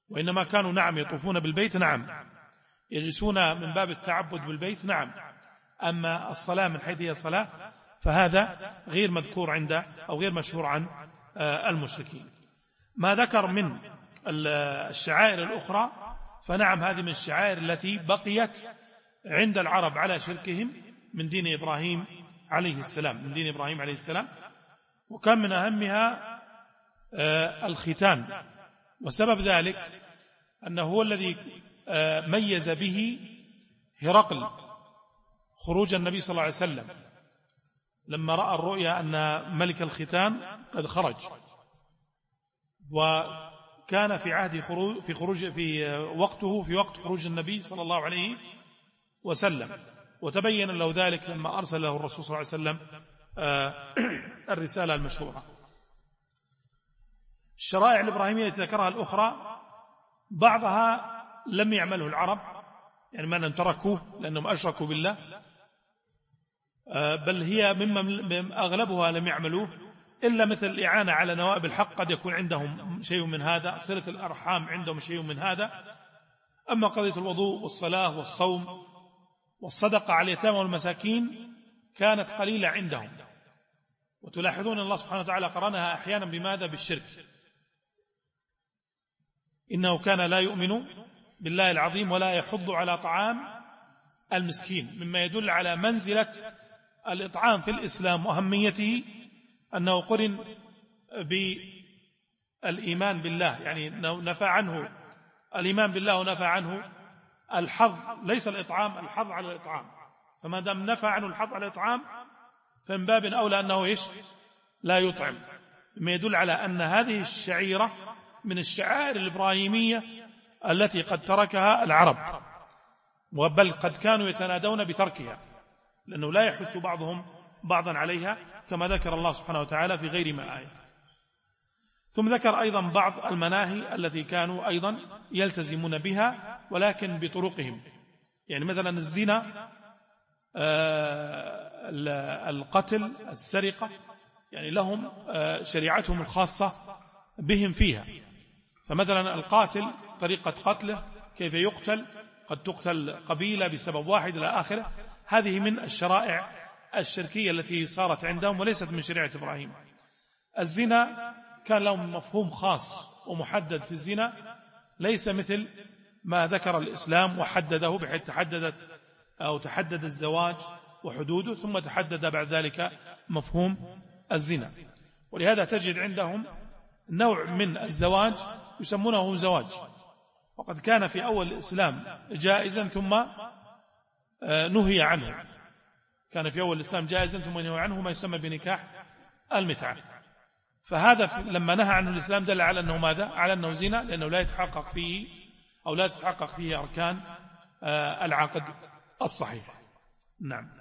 A: وإنما كانوا نعم يطوفون بالبيت، نعم يجلسون من باب التعبد بالبيت، نعم. أما الصلاة من حيث هي صلاة فهذا غير مذكور عند أو غير مشهور عن المشركين. ما ذكر من الشعائر الأخرى فنعم هذه من الشعائر التي بقيت عند العرب على شركهم من دين إبراهيم عليه السلام من دين إبراهيم عليه السلام وكان من أهمها الختان، وسبب ذلك أنه هو الذي ميز به هرقل خروج النبي صلى الله عليه وسلم لما رأى الرؤيا أن ملك الختان قد خرج، وكان في عهد خروج في خروج في وقته في وقت خروج النبي صلى الله عليه وسلم، وتبين له ذلك لما أرسل له الرسول صلى الله عليه وسلم الرسالة المشهورة. الشرائع الإبراهيمية التي ذكرها الأخرى بعضها لم يعمله العرب، يعني ما تركوه لأنهم أشركوا بالله، بل هي مما أغلبها لم يعملوه إلا مثل الإعانة على نوائب الحق، قد يكون عندهم شيء من هذا، صلة الأرحام عندهم شيء من هذا. أما قضية الوضوء والصلاة والصوم والصدقة على اليتامى والمساكين كانت قليلة عندهم، وتلاحظون الله سبحانه وتعالى قرنها أحيانا بماذا؟ بالشرك. إنه كان لا يؤمن بالله العظيم ولا يحض على طعام المسكين، مما يدل على منزلة الإطعام في الإسلام وأهميته، أنه قرن بالإيمان بالله، يعني نفى عنه الإيمان بالله ونفى عنه الحظ، ليس الإطعام، الحظ على الإطعام. فما دام نفى عنه الحظ على الإطعام فمن باب أولى أنه إيش؟ لا يطعم، مما يدل على أن هذه الشعيرة من الشعائر الإبراهيمية التي قد تركها العرب، وبل قد كانوا يتنادون بتركها، لأنه لا يحث بعضهم بعضا عليها كما ذكر الله سبحانه وتعالى في غير ما آية. ثم ذكر أيضا بعض المناهي التي كانوا أيضا يلتزمون بها ولكن بطرقهم، يعني مثلا الزنا، القتل، السرقة، يعني لهم شريعتهم الخاصة بهم فيها. فمثلا القاتل طريقة قتله، كيف يقتل، قد تقتل قبيلة بسبب واحد إلى آخره. هذه من الشرائع الشركية التي صارت عندهم وليست من شريعة إبراهيم. الزنا كان لهم مفهوم خاص ومحدد في الزنا، ليس مثل ما ذكر الإسلام وحدده، بحيث تحددت أو تحدد الزواج وحدوده، ثم تحدد بعد ذلك مفهوم الزنا. ولهذا تجد عندهم نوع من الزواج يسمونه زواج، وقد كان في أول الإسلام جائزا ثم نهي عنه، كان في أول الإسلام جائزا ثم نهي عنه ما يسمى بنكاح المتعة. فهذا لما نهى عنه الإسلام دل على أنه ماذا؟ على أنه زنا، لأنه لا يتحقق فيه أو لا تتحقق فيه أركان العقد الصحيح. نعم.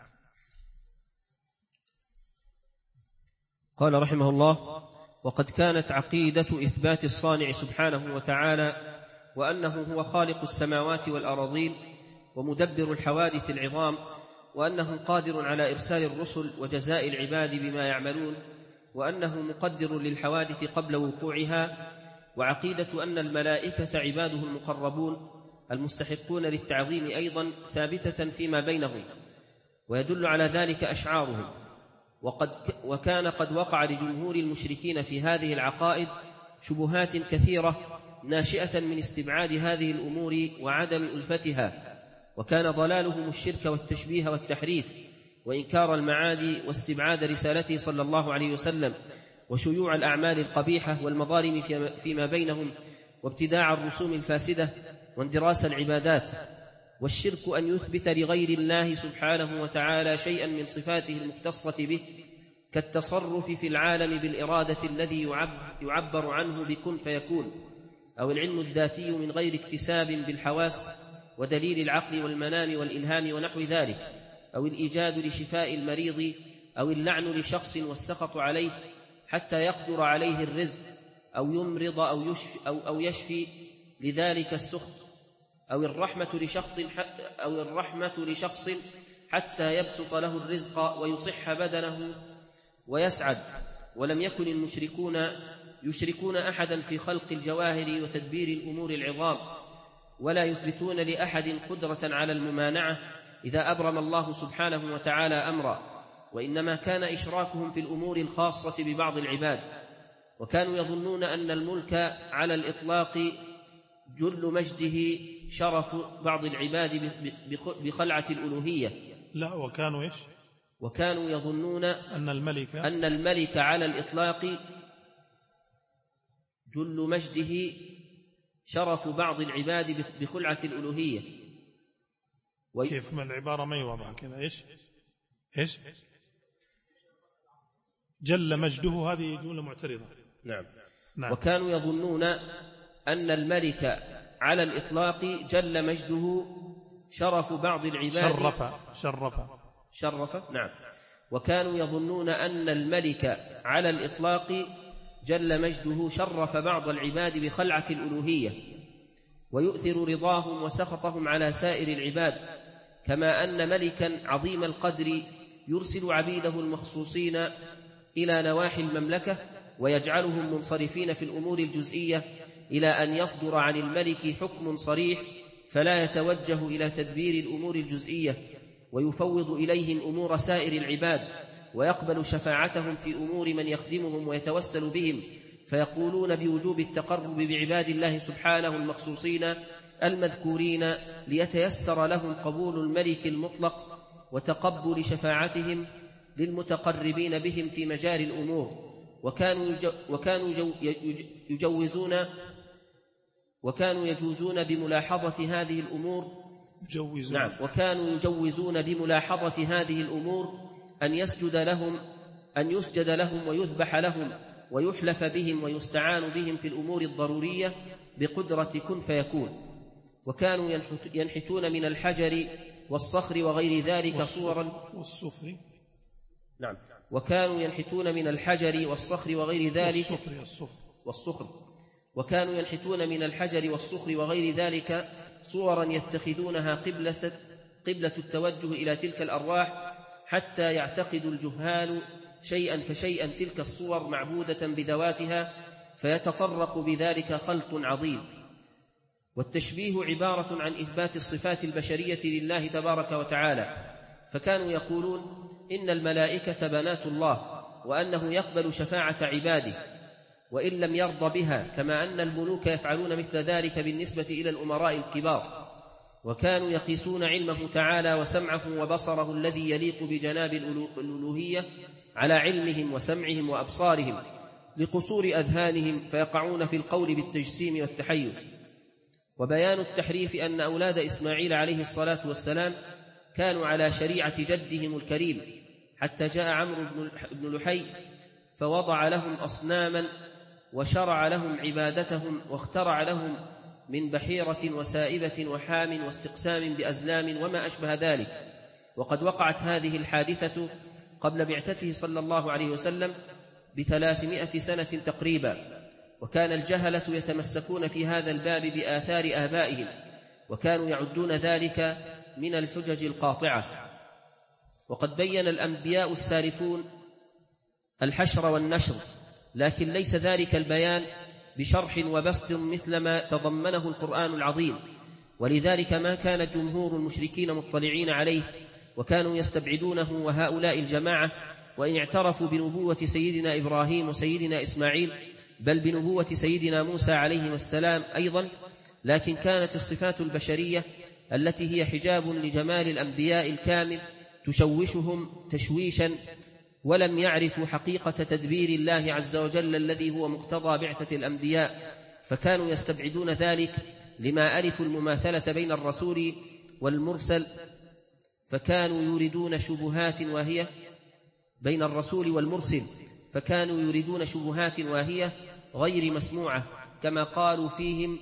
B: قال رحمه الله: وقد كانت عقيدة إثبات الصانع سبحانه وتعالى وأنه هو خالق السماوات والأراضين ومدبر الحوادث العظام، وأنه قادر على إرسال الرسل وجزاء العباد بما يعملون، وأنه مقدر للحوادث قبل وقوعها، وعقيدة أن الملائكة عباده المقربون المستحقون للتعظيم أيضا ثابتة فيما بينهم، ويدل على ذلك أشعارهم. وقد وكان قد وقع لجمهور المشركين في هذه العقائد شبهات كثيرة ناشئة من استبعاد هذه الأمور وعدم ألفتها، وكان ضلالهم الشرك والتشبيه والتحريف وإنكار المعاد واستبعاد رسالته صلى الله عليه وسلم وشيوع الأعمال القبيحة والمظالم فيما بينهم وابتداع الرسوم الفاسدة واندراس العبادات. والشرك أن يثبت لغير الله سبحانه وتعالى شيئا من صفاته المختصة به، كالتصرف في العالم بالإرادة الذي يعبر عنه بكن فيكون، أو العلم الذاتي من غير اكتساب بالحواس ودليل العقل والمنام والإلهام ونحو ذلك، أو الإيجاد لشفاء المريض، أو اللعن لشخص والسخط عليه حتى يقدر عليه الرزق، أو يمرض أو يشفي, أو أو يشفي لذلك السخط، أو الرحمة لشخص أو الرحمة لشخص حتى يبسط له الرزق ويصح بدنه ويسعد. ولم يكن المشركون يشركون أحدا في خلق الجواهر وتدبير الأمور العظام، ولا يثبتون لأحد قدرة على الممانعة إذا أبرم الله سبحانه وتعالى أمرا، وإنما كان إشراكهم في الأمور الخاصة ببعض العباد. وكانوا يظنون أن الملك على الإطلاق جل مجده شرف بعض العباد بخلعة الألوهية.
A: لا، وكانوا إيش؟
B: وكانوا يظنون
A: أن الملك
B: أن الملك على الإطلاق جل مجده شرف بعض العباد بخلعة الألوهية.
A: وي... كيف من العبارة ما يوضع كذا؟ إيش إيش جل مجده، هذه جملة معترضة.
B: نعم. نعم. وكانوا يظنون أن الملك على الإطلاق جل مجده شرف بعض العباد
A: شرف شرف
B: شرف نعم. وكانوا يظنون أن الملك على الإطلاق جل مجده شرف بعض العباد بخلعة الألوهية، ويؤثر رضاهم وسخطهم على سائر العباد، كما أن ملكا عظيم القدر يرسل عبيده المخصوصين إلى نواحي المملكة ويجعلهم منصرفين في الأمور الجزئية إلى أن يصدر عن الملك حكم صريح، فلا يتوجه إلى تدبير الأمور الجزئية، ويفوض إليهم أمور سائر العباد، ويقبل شفاعتهم في أمور من يخدمهم ويتوسل بهم، فيقولون بوجوب التقرب بعباد الله سبحانه المخصوصين المذكورين ليتيسر لهم قبول الملك المطلق وتقبل شفاعتهم للمتقربين بهم في مجال الأمور. وكانوا وكانوا يجوزون وكانوا يجوزون بملاحظة هذه الأمور
A: يجوزون.
B: نعم. وكانوا يجوزون بملاحظة هذه الأمور أن يسجد لهم أن يسجد لهم ويذبح لهم ويحلف بهم ويستعان بهم في الأمور الضرورية بقدرة كن فيكون. وكانوا ينحتون من الحجر والصخر وغير ذلك صورا
A: والصفر
B: نعم. وكانوا ينحتون من الحجر والصخر وغير ذلك
A: والصفر
B: والصخر وكانوا ينحتون من الحجر والصخر وغير ذلك صورا يتخذونها قبلة قبلة التوجه إلى تلك الأرواح، حتى يعتقد الجهال شيئا فشيئا تلك الصور معبودة بذواتها، فيتطرق بذلك خلط عظيم. والتشبيه عبارة عن إثبات الصفات البشرية لله تبارك وتعالى، فكانوا يقولون إن الملائكة بنات الله، وأنه يقبل شفاعة عباده وإن لم يرضى بها، كما أن الملوك يفعلون مثل ذلك بالنسبة إلى الأمراء الكبار. وكانوا يقيسون علمه تعالى وسمعه وبصره الذي يليق بجناب الألوهية على علمهم وسمعهم وأبصارهم لقصور أذهانهم، فيقعون في القول بالتجسيم والتحيز. وبيان التحريف أن أولاد إسماعيل عليه الصلاة والسلام كانوا على شريعة جدهم الكريم، حتى جاء عمرو بن لحي فوضع لهم أصناما وشرع لهم عبادتهم، واخترع لهم من بحيرة وسائبة وحام واستقسام بأزلام وما أشبه ذلك. وقد وقعت هذه الحادثة قبل بعثته صلى الله عليه وسلم بثلاثمائة سنة تقريبا، وكان الجهلة يتمسكون في هذا الباب بآثار آبائهم، وكانوا يعدون ذلك من الحجج القاطعة. وقد بين الأنبياء السالفون الحشر والنشر، لكن ليس ذلك البيان بشرح وبسط مثل ما تضمنه القرآن العظيم، ولذلك ما كان جمهور المشركين مطلعين عليه، وكانوا يستبعدونه. وهؤلاء الجماعة وإن اعترفوا بنبوة سيدنا إبراهيم وسيدنا إسماعيل، بل بنبوة سيدنا موسى عليه السلام أيضا، لكن كانت الصفات البشرية التي هي حجاب لجمال الأنبياء الكامل تشوشهم تشويشا، ولم يعرفوا حقيقة تدبير الله عز وجل الذي هو مقتضى بعثة الأنبياء، فكانوا يستبعدون ذلك لما ألفوا المماثلة بين الرسول والمرسل، فكانوا يريدون شبهات واهية بين الرسول والمرسل فكانوا يريدون شبهات واهية غير مسموعة، كما قالوا فيهم: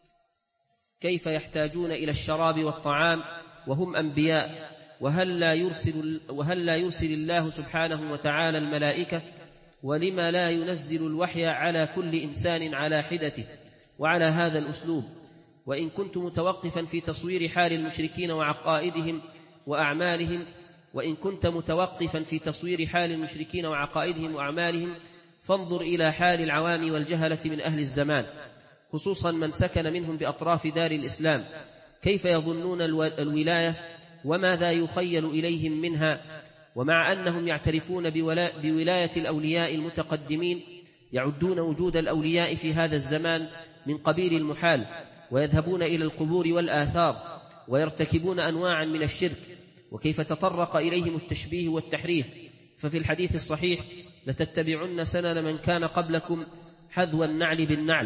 B: كيف يحتاجون إلى الشراب والطعام وهم أنبياء، وهل لا يرسل, وهل لا يرسل الله سبحانه وتعالى الملائكة، ولما لا ينزل الوحي على كل إنسان على حدته وعلى هذا الأسلوب. وإن كنت متوقفا في تصوير حال المشركين وعقائدهم وأعمالهم وإن كنت متوقفا في تصوير حال المشركين وعقائدهم وأعمالهم فانظر إلى حال العوام والجهلة من أهل الزمان، خصوصا من سكن منهم بأطراف دار الإسلام، كيف يظنون الولاية وماذا يخيل إليهم منها، ومع أنهم يعترفون بولاية الأولياء المتقدمين يعدون وجود الأولياء في هذا الزمان من قبيل المحال، ويذهبون إلى القبور والآثار ويرتكبون أنواعا من الشرك، وكيف تطرق إليهم التشبيه والتحريف. ففي الحديث الصحيح: لتتبعن سنن من كان قبلكم حذو النعل بالنعل.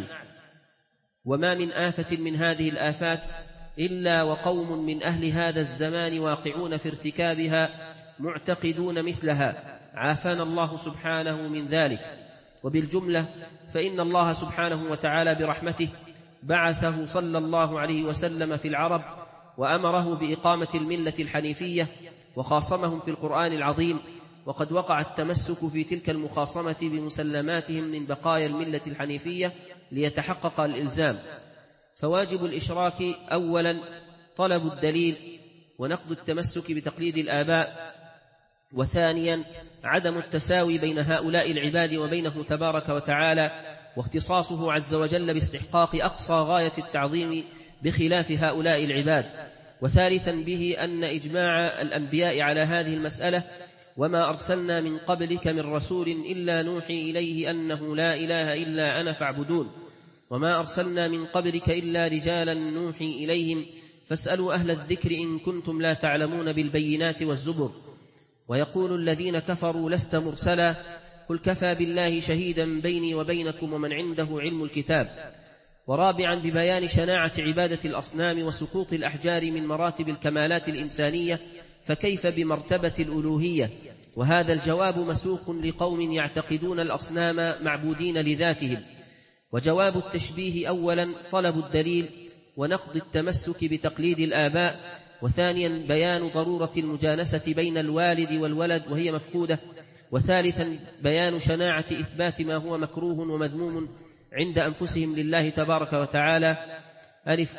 B: وما من آفة من هذه الآفات إلا وقوم من أهل هذا الزمان واقعون في ارتكابها معتقدون مثلها، عافانا الله سبحانه من ذلك. وبالجملة فإن الله سبحانه وتعالى برحمته بعثه صلى الله عليه وسلم في العرب وأمره بإقامة الملة الحنيفية وخاصمهم في القرآن العظيم، وقد وقع التمسك في تلك المخاصمة بمسلماتهم من بقايا الملة الحنيفية ليتحقق الإلزام. فواجب الإشراك أولا طلب الدليل ونقض التمسك بتقليد الآباء، وثانيا عدم التساوي بين هؤلاء العباد وبينه تبارك وتعالى، واختصاصه عز وجل باستحقاق أقصى غاية التعظيم بخلاف هؤلاء العباد، وثالثا به أن إجماع الأنبياء على هذه المسألة: وما أرسلنا من قبلك من رسول إلا نوحي إليه أنه لا إله إلا أنا فاعبدون، وما أرسلنا من قبلك إلا رجالا نوحي إليهم فاسألوا أهل الذكر إن كنتم لا تعلمون بالبينات والزبر. ويقول الذين كفروا: لست مرسلا، قل كفى بالله شهيدا بيني وبينكم ومن عنده علم الكتاب. ورابعا ببيان شناعة عبادة الأصنام وسقوط الأحجار من مراتب الكمالات الإنسانية، فكيف بمرتبة الألوهية؟ وهذا الجواب مسوق لقوم يعتقدون الأصنام معبودين لذاتهم. وجواب التشبيه أولا طلب الدليل ونقض التمسك بتقليد الآباء، وثانيا بيان ضرورة المجانسة بين الوالد والولد وهي مفقودة، وثالثا بيان شناعة إثبات ما هو مكروه ومذموم عند أنفسهم لله تبارك وتعالى: ألف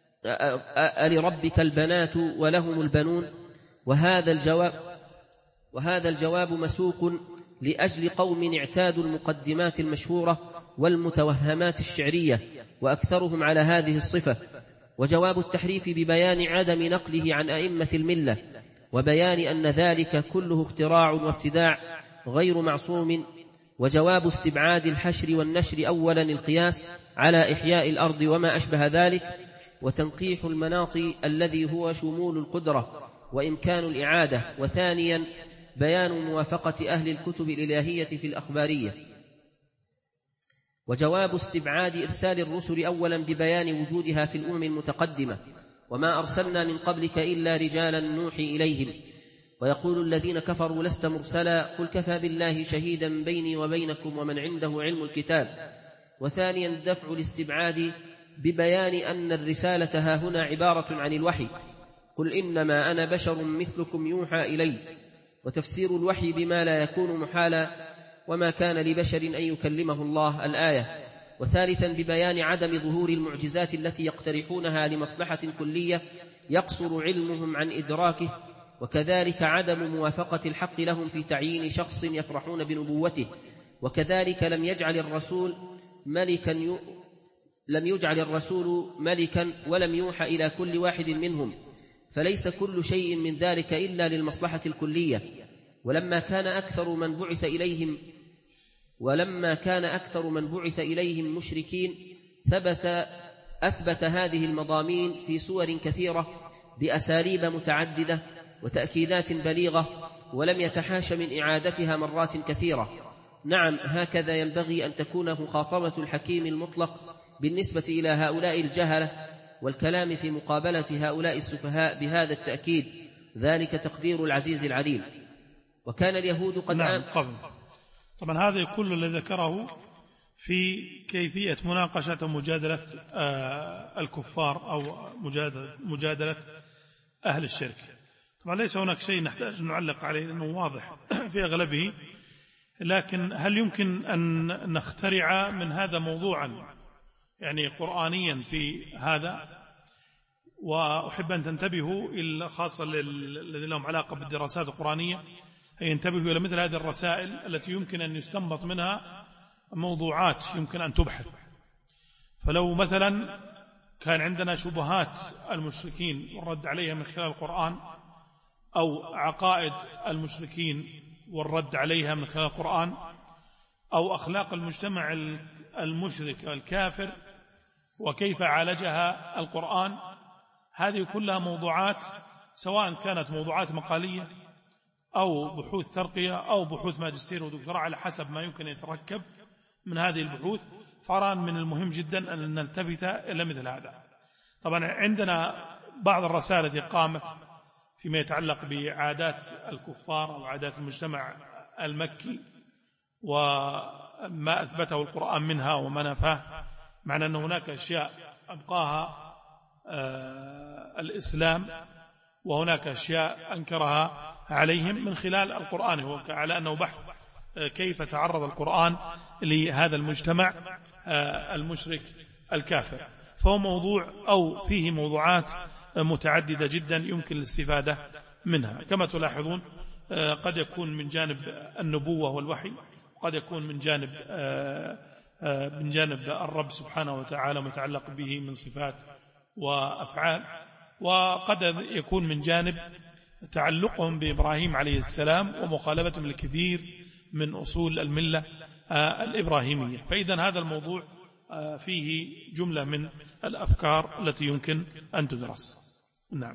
B: ألربك البنات ولهم البنون. وهذا الجواب وهذا الجواب مسوق لأجل قوم اعتادوا المقدمات المشهورة والمتوهمات الشعرية، وأكثرهم على هذه الصفة. وجواب التحريف ببيان عدم نقله عن أئمة الملة، وبيان أن ذلك كله اختراع وابتداع غير معصوم. وجواب استبعاد الحشر والنشر أولا القياس على إحياء الأرض وما أشبه ذلك، وتنقيح المناط الذي هو شمول القدرة وإمكان الإعادة، وثانيا بيان موافقة أهل الكتب الإلهية في الأخبارية. وجواب استبعاد إرسال الرسل أولا ببيان وجودها في الأمم المتقدمة: وما أرسلنا من قبلك إلا رجالا نوحي إليهم. ويقول الذين كفروا: لست مرسلا، قل كفى بالله شهيدا بيني وبينكم ومن عنده علم الكتاب. وثانيا دفع الاستبعاد ببيان أن الرسالة ها هنا عبارة عن الوحي: قل إنما أنا بشر مثلكم يوحى إلي. وتفسير الوحي بما لا يكون محالا: وما كان لبشر أن يكلمه الله، الآية. وثالثا ببيان عدم ظهور المعجزات التي يقترحونها لمصلحة كلية يقصر علمهم عن إدراكه، وكذلك عدم موافقة الحق لهم في تعيين شخص يفرحون بنبوته. وكذلك لم يجعل الرسول ملكا ي... لم يجعل الرسول ملكا ولم يوحى إلى كل واحد منهم، فليس كل شيء من ذلك إلا للمصلحة الكلية. ولما كان أكثر من بعث إليهم ولما كان أكثر من بعث إليهم مشركين ثبت أثبت هذه المضامين في سور كثيرة بأساليب متعددة وتأكيدات بليغة، ولم يتحاش من إعادتها مرات كثيرة. نعم، هكذا ينبغي أن تكون مخاطبة الحكيم المطلق بالنسبة إلى هؤلاء الجهلة، والكلام في مقابلة هؤلاء السفهاء بهذا التأكيد، ذلك تقدير العزيز العليم. وكان اليهود قد
A: نعم قبل. طبعا هذا كل الذي ذكره في كيفية مناقشة ومجادلة الكفار أو مجادلة, مجادلة أهل الشرك. طبعا ليس هناك شيء نحتاج نعلق عليه لأنه واضح في أغلبه، لكن هل يمكن أن نخترع من هذا موضوعا يعني قرآنيا في هذا؟ وأحب أن تنتبهوا إلا خاصة الذين لهم علاقة بالدراسات القرآنية، ينتبهوا إلى مثل هذه الرسائل التي يمكن أن يستنبط منها موضوعات يمكن أن تبحث. فلو مثلا كان عندنا شبهات المشركين والرد عليها من خلال القرآن، أو عقائد المشركين والرد عليها من خلال القرآن، أو أخلاق المجتمع المشرك الكافر وكيف عالجها القرآن، هذه كلها موضوعات سواء كانت موضوعات مقالية أو بحوث ترقية أو بحوث ماجستير ودكتوراه على حسب ما يمكن أن يتركب من هذه البحوث. فأرى من المهم جدا أن نلتفت إلى مثل هذا. طبعا عندنا بعض الرسائل التي قامت فيما يتعلق بعادات الكفار أو عادات المجتمع المكي وما أثبته القرآن منها وما نفاه، معنى أن هناك أشياء أبقاها الإسلام وهناك أشياء أنكرها عليهم من خلال القرآن، هو على أنه بحث كيف تعرض القرآن لهذا المجتمع المشرك الكافر. فهو موضوع أو فيه موضوعات متعددة جدا يمكن الاستفادة منها. كما تلاحظون قد يكون من جانب النبوة والوحي، وقد يكون من جانب من جانب الرب سبحانه وتعالى متعلق به من صفات وأفعال، وقد يكون من جانب تعلقهم بإبراهيم عليه السلام ومخالفتهم الكثير من أصول الملة الإبراهيمية. فإذا هذا الموضوع فيه جملة من الأفكار التي يمكن أن تدرس. نعم.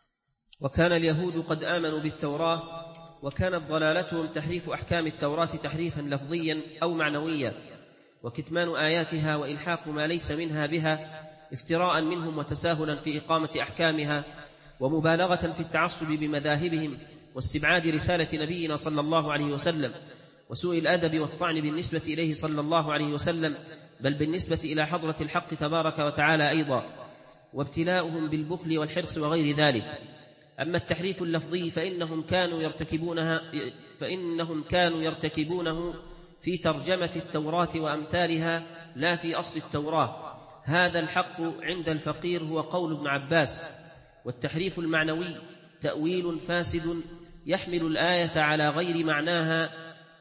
B: وكان اليهود قد آمنوا بالتوراة، وكانت ضلالتهم تحريف أحكام التوراة تحريفا لفظيا أو معنويا، وكتمان آياتها وإلحاق ما ليس منها بها افتراء منهم وتساهلا في إقامة أحكامها، ومبالغة في التعصب بمذاهبهم، واستبعاد رسالة نبينا صلى الله عليه وسلم، وسوء الأدب والطعن بالنسبة إليه صلى الله عليه وسلم، بل بالنسبة إلى حضرة الحق تبارك وتعالى أيضا، وابتلاؤهم بالبخل والحرص وغير ذلك. أما التحريف اللفظي فإنهم كانوا يرتكبونها فإنهم كانوا يرتكبونه في ترجمة التوراة وأمثالها لا في أصل التوراة. هذا الحق عند الفقير هو قول ابن عباس. والتحريف المعنوي تأويل فاسد يحمل الآية على غير معناها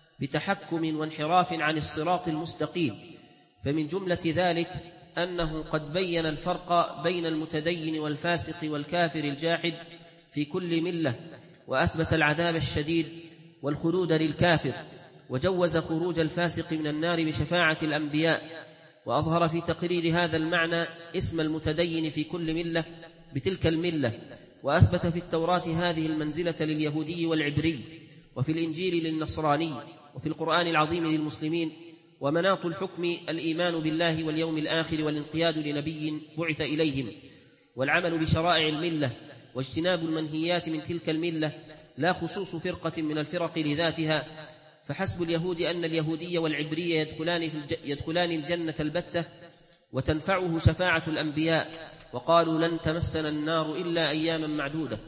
B: بتحكم وانحراف عن الصراط المستقيم. فمن جملة ذلك أنه قد بين الفرق بين المتدين والفاسق والكافر الجاحد في كل ملة، وأثبت العذاب الشديد والخلود للكافر، وجوز خروج الفاسق من النار بشفاعة الأنبياء، وأظهر في تقرير هذا المعنى اسم المتدين في كل ملة بتلك الملة، وأثبت في التوراة هذه المنزلة لليهودي والعبري، وفي الإنجيل للنصراني، وفي القرآن العظيم للمسلمين. ومناط الحكم الإيمان بالله واليوم الآخر والانقياد لنبي بعث إليهم، والعمل بشرائع الملة، واجتناب المنهيات من تلك الملة، لا خصوص فرقة من الفرق لذاتها. فحسب اليهود أن اليهودي والعبري يدخلان, في الج... يدخلان الجنة البتة، وتنفعه شفاعة الأنبياء، وقالوا لن تمسنا النار إلا أياما معدودة.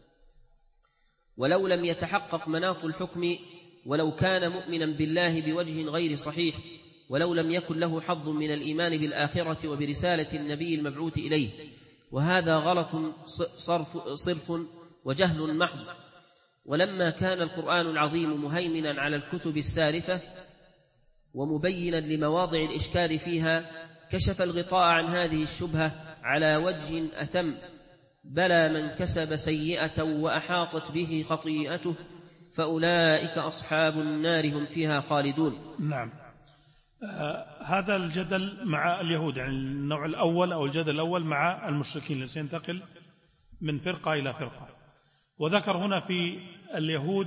B: ولو لم يتحقق مناط الحكم، ولو كان مؤمنا بالله بوجه غير صحيح، ولو لم يكن له حظ من الإيمان بالآخرة وبرسالة النبي المبعوث إليه، وهذا غلط صرف, صرف وجهل محض. ولما كان القرآن العظيم مهيمنا على الكتب السالفة ومبينا لمواضع الإشكال فيها، كشف الغطاء عن هذه الشبهة على وجه أتم. بلى من كسب سيئة وأحاطت به خطيئته فأولئك أصحاب النار هم فيها خالدون.
A: نعم. آه هذا الجدل مع اليهود، يعني النوع الأول أو الجدل الأول مع المشركين، سينتقل من فرقة إلى فرقة. وذكر هنا في اليهود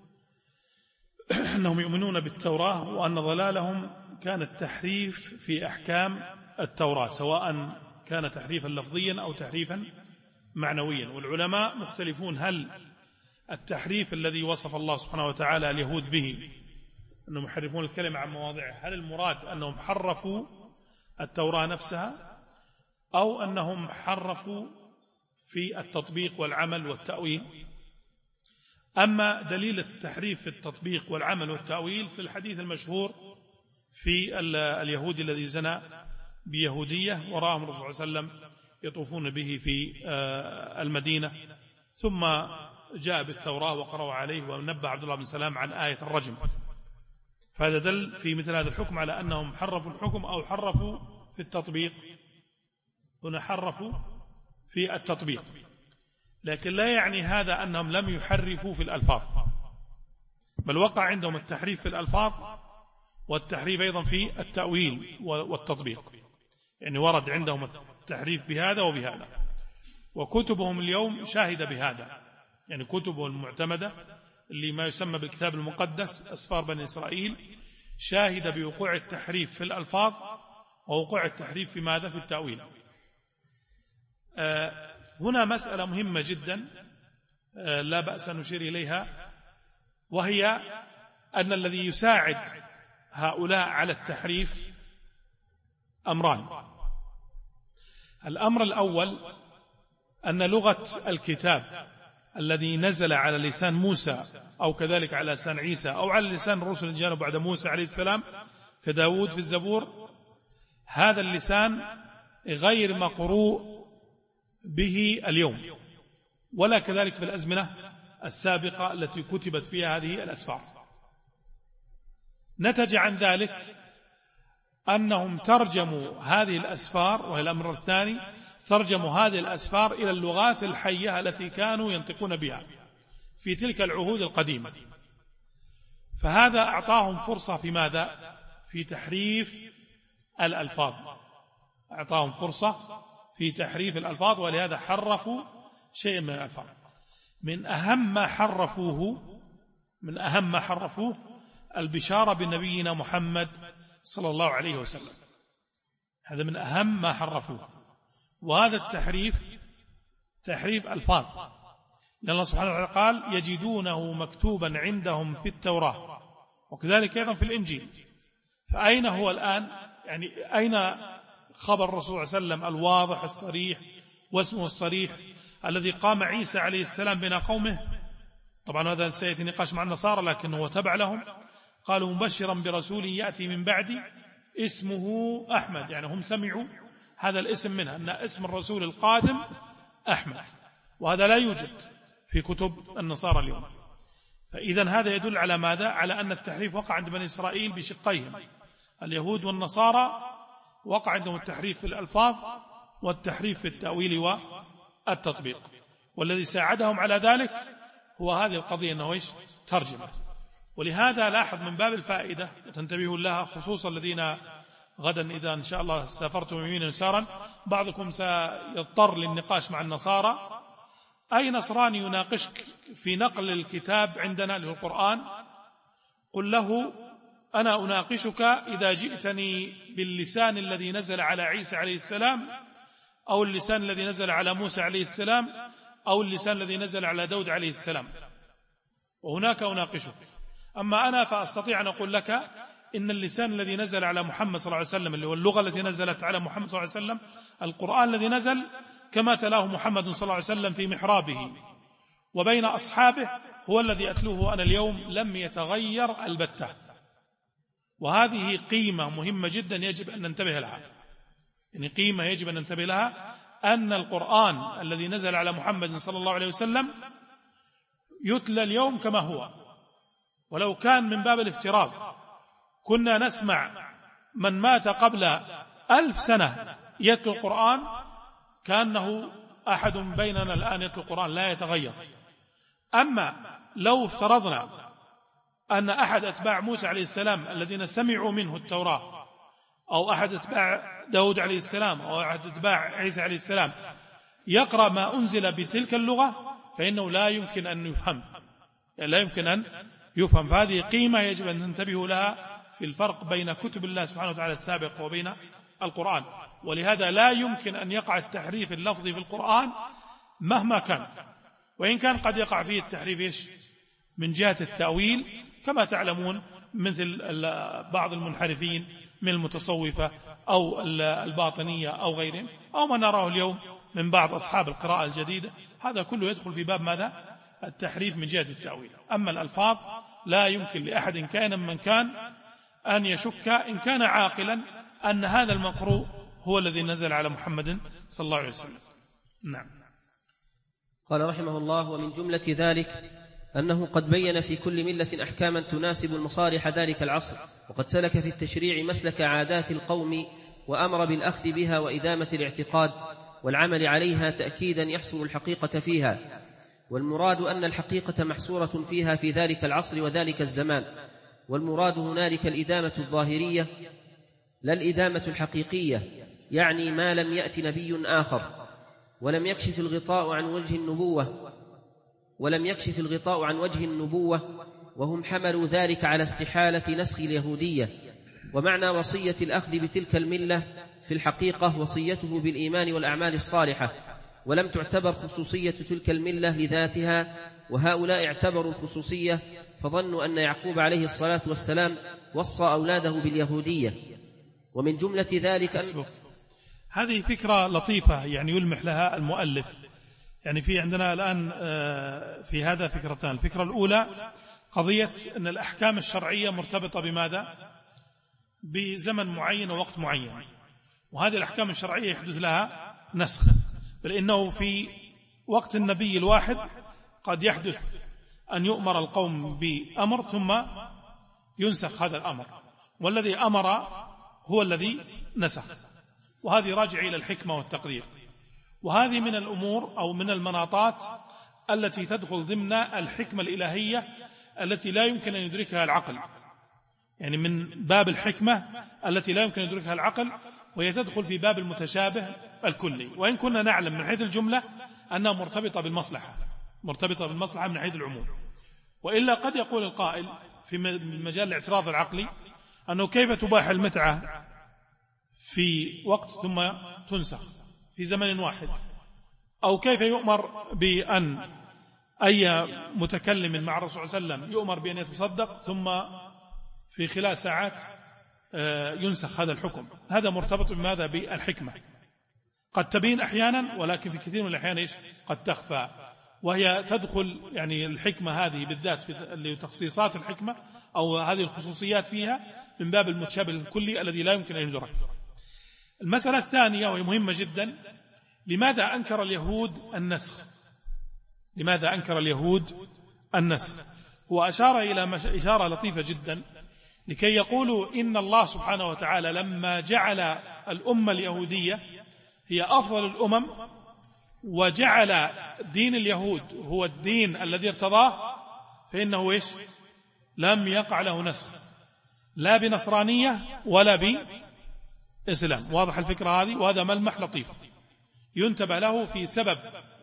A: أنهم يؤمنون بالتوراة، وأن ضلالهم كان التحريف في أحكام التوراة، سواء كان تحريفا لفظيا أو تحريفا معنويا. والعلماء مختلفون، هل التحريف الذي وصف الله سبحانه وتعالى اليهود به أنهم يحرفون الكلمة عن مواضعه، هل المراد أنهم حرفوا التوراة نفسها، أو أنهم حرفوا في التطبيق والعمل والتأويل؟ أما دليل التحريف في التطبيق والعمل والتأويل في الحديث المشهور في اليهودي الذي زنى بيهودية ورآهم الرسول صلى الله عليه وسلم يطوفون به في المدينة، ثم جاء بالتوراة وقرأوا عليه ونبه عبد الله بن سلام عن آية الرجم، فهذا دل في مثل هذا الحكم على أنهم حرفوا الحكم أو حرفوا في التطبيق. هنا حرفوا في التطبيق، لكن لا يعني هذا أنهم لم يحرفوا في الألفاظ، بل وقع عندهم التحريف في الألفاظ والتحريف أيضا في التأويل والتطبيق، يعني ورد عندهم التحريف بهذا وبهذا، وكتبهم اليوم شاهدة بهذا، يعني كتبهم المعتمدة اللي ما يسمى بالكتاب المقدس أسفار بني إسرائيل شاهدة بوقوع التحريف في الألفاظ ووقوع التحريف في ماذا؟ في التأويل. آه هنا مسألة مهمة جدا آه لا بأس أن نشير إليها، وهي أن الذي يساعد هؤلاء على التحريف أمران. الأمر الأول أن لغة الكتاب الذي نزل على لسان موسى أو كذلك على لسان عيسى أو على لسان الرسل اللي جاءوا بعد موسى عليه السلام كداود في الزبور، هذا اللسان غير مقروء به اليوم ولا كذلك في الأزمنة السابقة التي كتبت فيها هذه الأسفار. نتج عن ذلك أنهم ترجموا هذه الأسفار، وهي الأمر الثاني، ترجموا هذه الأسفار إلى اللغات الحية التي كانوا ينطقون بها في تلك العهود القديمة، فهذا أعطاهم فرصة في ماذا؟ في تحريف الألفاظ، أعطاهم فرصة في تحريف الألفاظ، ولهذا حرفوا شيء من الألفاظ. من أهم ما حرفوه من أهم ما حرفوه البشارة بنبينا محمد صلى الله عليه وسلم، هذا من أهم ما حرفوه، وهذا التحريف تحريف ألفاظ، لأن الله سبحانه وتعالى قال يجدونه مكتوبا عندهم في التوراة وكذلك أيضا في الإنجيل. فأين هو الآن؟ يعني أين خبر الرسول صلى الله عليه وسلم الواضح الصريح واسمه الصريح الذي قام عيسى عليه السلام بين قومه؟ طبعا هذا سيأتي نقاش مع النصارى، لكنه هو تبع لهم. قالوا مبشرا برسول يأتي من بعدي اسمه أحمد، يعني هم سمعوا هذا الاسم منها أن اسم الرسول القادم أحمد، وهذا لا يوجد في كتب النصارى اليوم. فإذا هذا يدل على ماذا؟ على أن التحريف وقع عند بني إسرائيل بشقيهم، اليهود والنصارى وقع عندهم التحريف في الألفاظ والتحريف في التأويل والتطبيق، والذي ساعدهم على ذلك هو هذه القضية أنه إيش؟ ترجمة. ولهذا لاحظ من باب الفائدة وتنتبهوا لها، خصوصا الذين غدا إذا إن شاء الله سافرتم يمينا يسارا بعضكم سيضطر للنقاش مع النصارى. أي نصراني يناقشك في نقل الكتاب عندنا اللي هو القرآن، قل له أنا أناقشك إذا جئتني باللسان الذي نزل على عيسى عليه السلام، أو اللسان الذي نزل على موسى عليه السلام، أو اللسان الذي نزل على داود عليه السلام، وهناك أناقشك. أما أنا فأستطيع أن أقول لك إن اللسان الذي نزل على محمد صلى الله عليه وسلم، اللي هو اللغة التي نزلت على محمد صلى الله عليه وسلم، القرآن الذي نزل كما تلاه محمد صلى الله عليه وسلم في محرابه وبين أصحابه هو الذي أتلوه أنا اليوم، لم يتغير البتة. وهذه قيمة مهمة جدا يجب أن ننتبه لها، يعني قيمة يجب أن ننتبه لها، أن القرآن الذي نزل على محمد صلى الله عليه وسلم يتلى اليوم كما هو. ولو كان من باب الافتراض كنا نسمع من مات قبل ألف سنة يتلو القرآن كأنه أحد بيننا الآن يتلو القرآن لا يتغير. أما لو افترضنا أن أحد أتباع موسى عليه السلام الذين سمعوا منه التوراة، أو أحد أتباع داود عليه السلام، أو أحد أتباع عيسى عليه السلام يقرأ ما أنزل بتلك اللغة، فإنه لا يمكن أن يفهم، يعني لا يمكن أن يفهم. فهذه قيمة يجب أن ننتبه لها في الفرق بين كتب الله سبحانه وتعالى السابق وبين القرآن. ولهذا لا يمكن أن يقع التحريف اللفظي في القرآن مهما كان، وإن كان قد يقع فيه التحريف من جهة التأويل كما تعلمون، مثل بعض المنحرفين من المتصوفة أو الباطنية أو غيرهم، أو ما نراه اليوم من بعض أصحاب القراءة الجديدة. هذا كله يدخل في باب ماذا؟ التحريف من جهة التأويل. أما الألفاظ لا يمكن لأحد كائنا من كان أن يشك إن كان عاقلا أن هذا المقروء هو الذي نزل على محمد صلى الله عليه وسلم. نعم.
B: قال رحمه الله: ومن جملة ذلك أنه قد بين في كل ملة أحكاما تناسب المصالح ذلك العصر، وقد سلك في التشريع مسلك عادات القوم، وأمر بالأخذ بها وإدامة الاعتقاد والعمل عليها تأكيدا يحصل الحقيقة فيها. والمراد أن الحقيقة محصورة فيها في ذلك العصر وذلك الزمان، والمراد هنالك الإدامة الظاهرية لا الإدامة الحقيقية، يعني ما لم يأت نبي آخر ولم يكشف الغطاء عن وجه النبوة ولم يكشف الغطاء عن وجه النبوة وهم حملوا ذلك على استحالة نسخ اليهودية. ومعنى وصية الأخذ بتلك الملة في الحقيقة وصيته بالإيمان والأعمال الصالحة، ولم تعتبر خصوصية تلك الملة لذاتها، وهؤلاء اعتبروا الخصوصية فظنوا أن يعقوب عليه الصلاة والسلام وصى أولاده باليهودية. ومن جملة ذلك أن
A: هذه فكرة لطيفة يعني يلمح لها المؤلف. يعني في عندنا الآن في هذا فكرتان. الفكرة الأولى قضية أن الأحكام الشرعية مرتبطة بماذا؟ بزمن معين ووقت معين، وهذه الأحكام الشرعية يحدث لها نسخ، بل إنه في وقت النبي الواحد قد يحدث أن يؤمر القوم بأمر ثم ينسخ هذا الأمر، والذي أمر هو الذي نسخ، وهذه راجع إلى الحكمة والتقدير. وهذه من الأمور أو من المناطات التي تدخل ضمن الحكمة الإلهية التي لا يمكن أن يدركها العقل، يعني من باب الحكمة التي لا يمكن أن يدركها العقل، وهي تدخل في باب المتشابه الكلي، وإن كنا نعلم من حيث الجملة أنها مرتبطة بالمصلحة مرتبطة بالمصلحة من حيث العموم. وإلا قد يقول القائل في مجال الاعتراض العقلي أنه كيف تباح المتعة في وقت ثم تنسخ في زمن واحد، أو كيف يؤمر بأن أي متكلم مع الرسول صلى الله عليه وسلم يؤمر بأن يتصدق ثم في خلال ساعات ينسخ هذا الحكم. هذا مرتبط بماذا؟ بالحكمة، قد تبين أحيانا ولكن في كثير من الأحيان إيش؟ قد تخفى، وهي تدخل يعني الحكمة هذه بالذات في تخصيصات الحكمة أو هذه الخصوصيات فيها من باب المتشابه الكلي الذي لا يمكن أن يدرك. المسألة الثانية وهي مهمة جدا: لماذا أنكر اليهود النسخ؟ لماذا أنكر اليهود النسخ؟ هو أشار إلى مش... إشارة لطيفة جدا، لكي يقولوا إن الله سبحانه وتعالى لما جعل الأمة اليهودية هي أفضل الأمم وجعل دين اليهود هو الدين الذي ارتضاه، فإنه إيش؟ لم يقع له نسخ لا بنصرانية ولا بإسلام. واضح الفكرة هذه؟ وهذا ملمح لطيف ينتبه له في سبب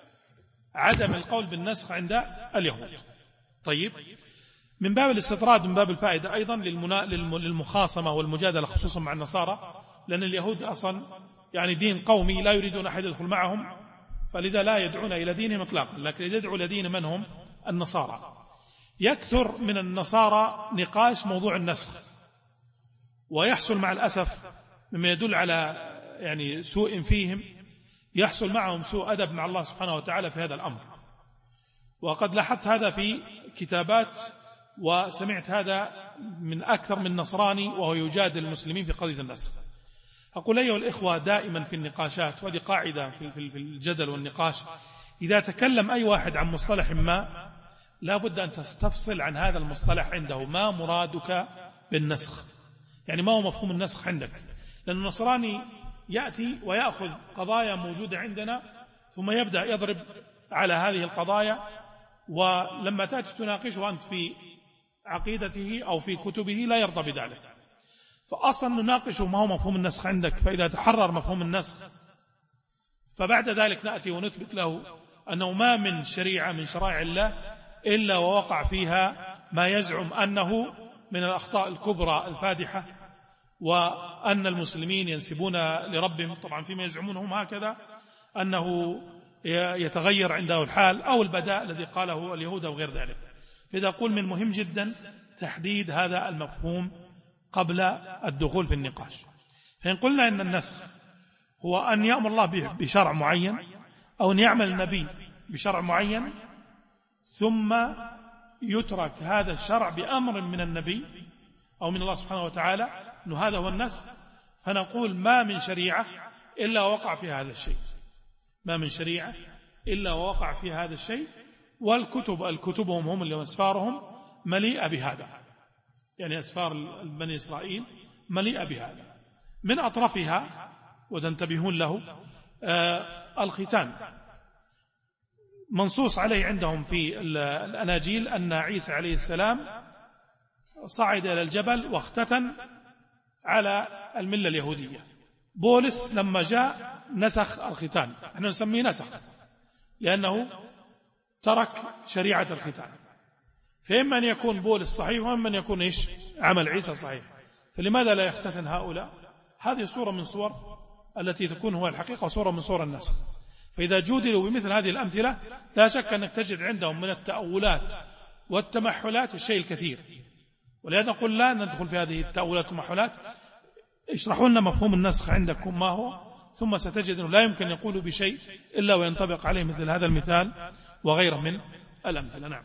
A: عدم القول بالنسخ عند اليهود. طيب، من باب الاستطراد من باب الفائدة أيضا للمخاصمة والمجادلة خصوصا مع النصارى، لأن اليهود أصلا يعني دين قومي لا يريدون أحد يدخل معهم، فلذا لا يدعون إلى دينهم إطلاقا، لكن يدعو إلى دين من هم؟ النصارى. يكثر من النصارى نقاش موضوع النسخ، ويحصل مع الأسف مما يدل على يعني سوء فيهم، يحصل معهم سوء أدب مع الله سبحانه وتعالى في هذا الأمر. وقد لاحظت هذا في كتابات وسمعت هذا من أكثر من نصراني وهو يجادل المسلمين في قضية النسخ. أقول أيها الإخوة دائما في النقاشات، وهذه قاعدة في الجدل والنقاش، إذا تكلم أي واحد عن مصطلح ما لا بد أن تستفصل عن هذا المصطلح عنده، ما مرادك بالنسخ؟ يعني ما هو مفهوم النسخ عندك؟ لأن النصراني يأتي ويأخذ قضايا موجودة عندنا ثم يبدأ يضرب على هذه القضايا، ولما تأتي تناقشه أنت في عقيدته أو في كتبه لا يرضى بذلك. فأصلا نناقشه ما هو مفهوم النسخ عندك، فإذا تحرر مفهوم النسخ فبعد ذلك نأتي ونثبت له أنه ما من شريعة من شرائع الله إلا ووقع فيها ما يزعم أنه من الأخطاء الكبرى الفادحة، وأن المسلمين ينسبون لربهم طبعا فيما يزعمونهم هكذا أنه يتغير عنده الحال أو البداء الذي قاله اليهود أو غير ذلك. فإذا أقول من مهم جدا تحديد هذا المفهوم قبل الدخول في النقاش. فإن قلنا إن النسخ هو أن يأمر الله بشرع معين أو أن يعمل النبي بشرع معين ثم يترك هذا الشرع بأمر من النبي أو من الله سبحانه وتعالى، أنه هذا هو النسخ، فنقول ما من شريعة إلا وقع فيها هذا الشيء، ما من شريعة إلا ووقع في هذا الشيء. والكتب الكتبهم هم اللي أسفارهم مليئة بهذا، يعني أسفار بني إسرائيل مليئة بهذا. من أطرفها وتنتبهون له آه الختان، منصوص عليه عندهم في الأناجيل أن عيسى عليه السلام صعد إلى الجبل واختتن على الملة اليهودية. بولس لما جاء نسخ الختان، احنا نسميه نسخ لأنه ترك شريعة الختان. فإما أن يكون بولس صحيح وإما أن يكون إيش عمل عيسى صحيح. فلماذا لا يختتن هؤلاء؟ هذه صورة من صور التي تكون هو الحقيقة، وصورة من صور النسخ. فإذا جودلوا بمثل هذه الأمثلة لا شك أنك تجد عندهم من التأولات والتمحلات الشيء الكثير. ولهذا نقول لا ندخل في هذه التأولات والتمحلات، اشرحوا لنا مفهوم النسخ عندكم ما هو، ثم ستجد أنه لا يمكن يقولوا بشيء إلا وينطبق عليه مثل هذا المثال وغيره من الأمثلة. نعم.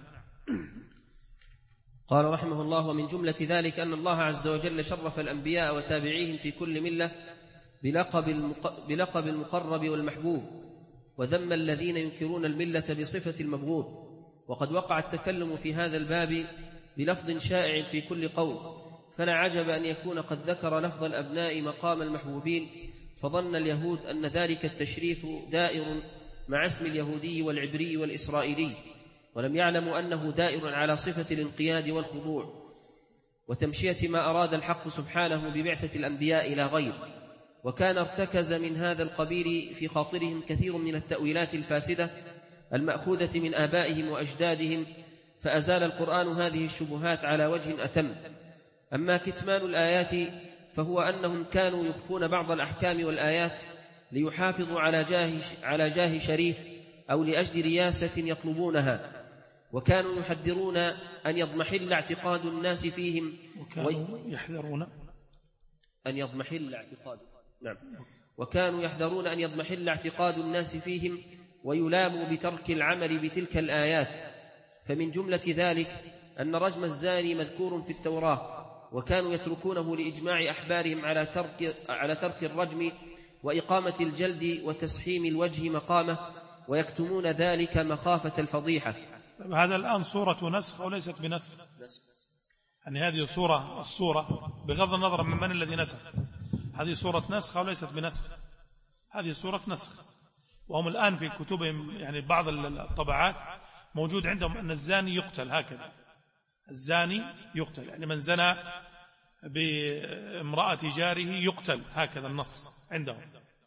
B: قال رحمه الله: ومن جملة ذلك أن الله عز وجل شرف الأنبياء وتابعيهم في كل ملة بلقب, المق... بلقب المقرب والمحبوب، وذم الذين ينكرون الملة بصفة المبغوض. وقد وقع التكلم في هذا الباب بلفظ شائع في كل قوم، فلا عجب أن يكون قد ذكر لفظ الأبناء مقام المحبوبين، فظن اليهود أن ذلك التشريف دائر مع اسم اليهودي والعبري والإسرائيلي، ولم يعلموا أنه دائر على صفة الانقياد والخضوع وتمشية ما أراد الحق سبحانه ببعثة الأنبياء إلى غير. وكان ارتكز من هذا القبيل في خاطرهم كثير من التأويلات الفاسدة المأخوذة من آبائهم وأجدادهم، فأزال القرآن هذه الشبهات على وجه أتم. أما كتمان الآيات فهو أنهم كانوا يخفون بعض الأحكام والآيات ليحافظوا على جاه, على جاه شريف أو لأجل رياسة يطلبونها، وكانوا يحذرون أن يضمحل اعتقاد الناس فيهم
A: وكانوا يحذرون
B: أن يضمحل اعتقاد نعم وكانوا يحذرون أن يضمحل اعتقاد الناس فيهم ويلاموا بترك العمل بتلك الآيات. فمن جملة ذلك أن رجم الزاني مذكور في التوراة، وكانوا يتركونه لإجماع أحبارهم على ترك, على ترك الرجم وإقامة الجلد وتسحيم الوجه مقامه، ويكتمون ذلك مخافة الفضيحة.
A: هذا الآن صورة نسخ أو ليست بنسخ؟ يعني هذه صورة الصورة بغض النظر من من الذي نسخ، هذه صورة نسخ أو ليست بنسخ؟ هذه صورة نسخ. وهم الآن في كتبهم يعني بعض الطبعات موجود عندهم أن الزاني يقتل هكذا، الزاني يقتل، يعني من زنى بامرأة جاره يقتل، هكذا النص عندهم.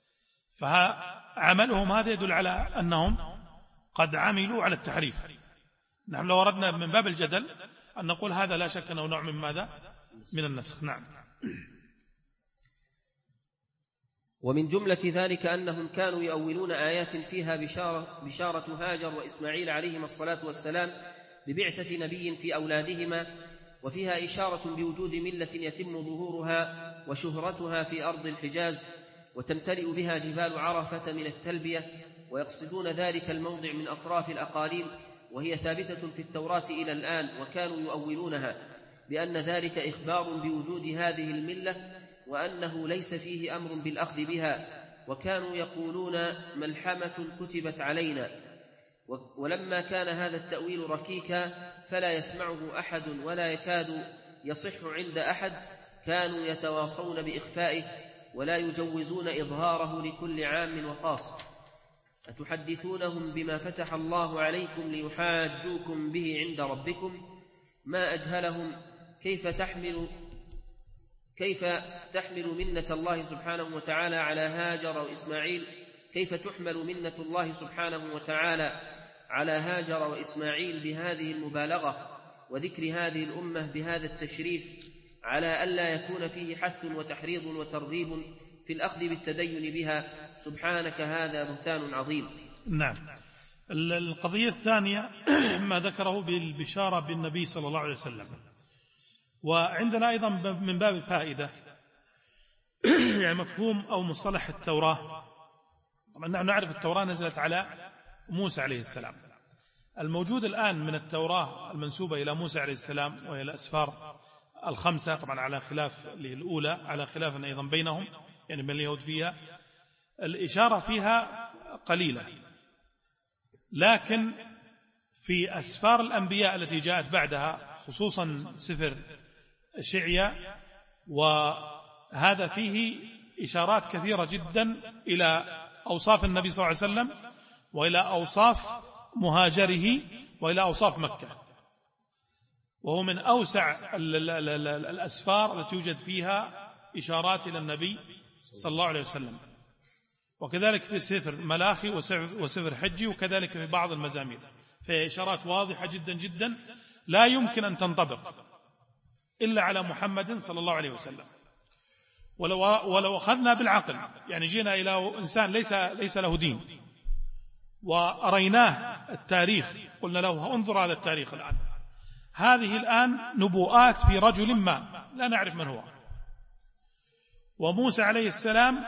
A: فعملهم هذا يدل على أنهم قد عملوا على التحريف. نحن لو أردنا من باب الجدل أن نقول هذا لا شك أنه نوع من ماذا؟ من النسخ. نعم.
B: ومن جملة ذلك أنهم كانوا يؤولون آيات فيها بشارة, بشارة هاجر وإسماعيل عليهما الصلاة والسلام ببعثة نبي في أولادهما، وفيها إشارة بوجود ملة يتم ظهورها وشهرتها في أرض الحجاز وتمتلئ بها جبال عرفة من التلبية، ويقصدون ذلك الموضع من أطراف الأقاليم، وهي ثابتة في التوراة إلى الآن، وكانوا يؤولونها بأن ذلك إخبار بوجود هذه الملة وأنه ليس فيه أمر بالأخذ بها، وكانوا يقولون ملحمة كتبت علينا. ولما كان هذا التأويل ركيكا فلا يسمعه أحد ولا يكاد يصح عند أحد، كانوا يتواصون بإخفائه ولا يجوزون إظهاره لكل عام وخاص. أتحدثونهم بما فتح الله عليكم ليحاجوكم به عند ربكم؟ ما أجهلهم. كيف تحمل كيف تحمل منة الله سبحانه وتعالى على هاجر وإسماعيل كيف تحمل منة الله سبحانه وتعالى على هاجر وإسماعيل بهذه المبالغة وذكر هذه الأمة بهذا التشريف، على ألا يكون فيه حث وتحريض وترغيب في الأخذ بالتدين بها؟ سبحانك، هذا بهتان عظيم.
A: نعم. القضية الثانية ما ذكره بالبشارة بالنبي صلى الله عليه وسلم. وعندنا أيضا من باب الفائدة يعني مفهوم أو مصطلح التوراة. طبعا نحن نعرف التوراة نزلت على موسى عليه السلام. الموجود الآن من التوراة المنسوبة إلى موسى عليه السلام وهي الأسفار الخمسة، طبعا على خلاف الأولى، على خلاف أيضا بينهم يعني من اليهود فيها، الإشارة فيها قليلة، لكن في أسفار الأنبياء التي جاءت بعدها خصوصا سفر شعيا، وهذا فيه إشارات كثيرة جدا إلى أوصاف النبي صلى الله عليه وسلم وإلى أوصاف مهاجره وإلى أوصاف مكة، وهو من أوسع الأسفار التي يوجد فيها إشارات إلى النبي صلى الله عليه وسلم، وكذلك في سفر ملاخي وسفر حجي، وكذلك في بعض المزامير، فهي إشارات واضحة جدا جدا لا يمكن أن تنطبق إلا على محمد صلى الله عليه وسلم. ولو, ولو أخذنا بالعقل، يعني جينا إلى إنسان ليس, ليس له دين وأريناه التاريخ، قلنا له انظر هذا التاريخ الآن، هذه الآن نبوءات في رجل ما لا نعرف من هو. وموسى عليه السلام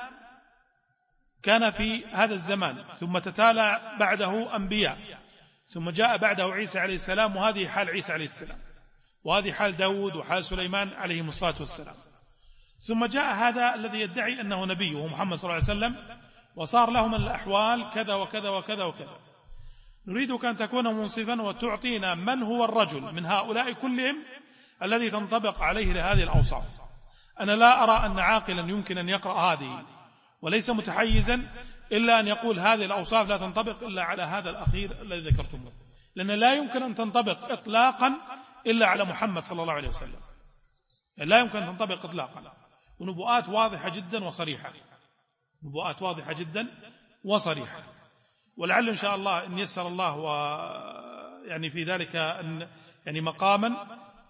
A: كان في هذا الزمان، ثم تتالى بعده أنبياء، ثم جاء بعده عيسى عليه السلام، وهذه حال عيسى عليه السلام، وهذه حال داود وحال سليمان عليهم الصلاة والسلام. ثم جاء هذا الذي يدعي أنه نبي وهو محمد صلى الله عليه وسلم، وصار له من الأحوال كذا وكذا وكذا وكذا. نريدك أن تكون منصفا وتعطينا من هو الرجل من هؤلاء كلهم الذي تنطبق عليه لهذه الأوصاف. أنا لا أرى أن عاقلا يمكن أن يقرأ هذه وليس متحيزا إلا أن يقول هذه الأوصاف لا تنطبق إلا على هذا الأخير الذي ذكرتمه، لأن لا يمكن أن تنطبق إطلاقا إلا على محمد صلى الله عليه وسلم، لا يمكن أن تنطبق إطلاقا. ونبوءات واضحة جدا وصريحة، نبوءات واضحة جدا وصريحة. ولعل إن شاء الله إن يسر الله و يعني في ذلك أن يعني مقاما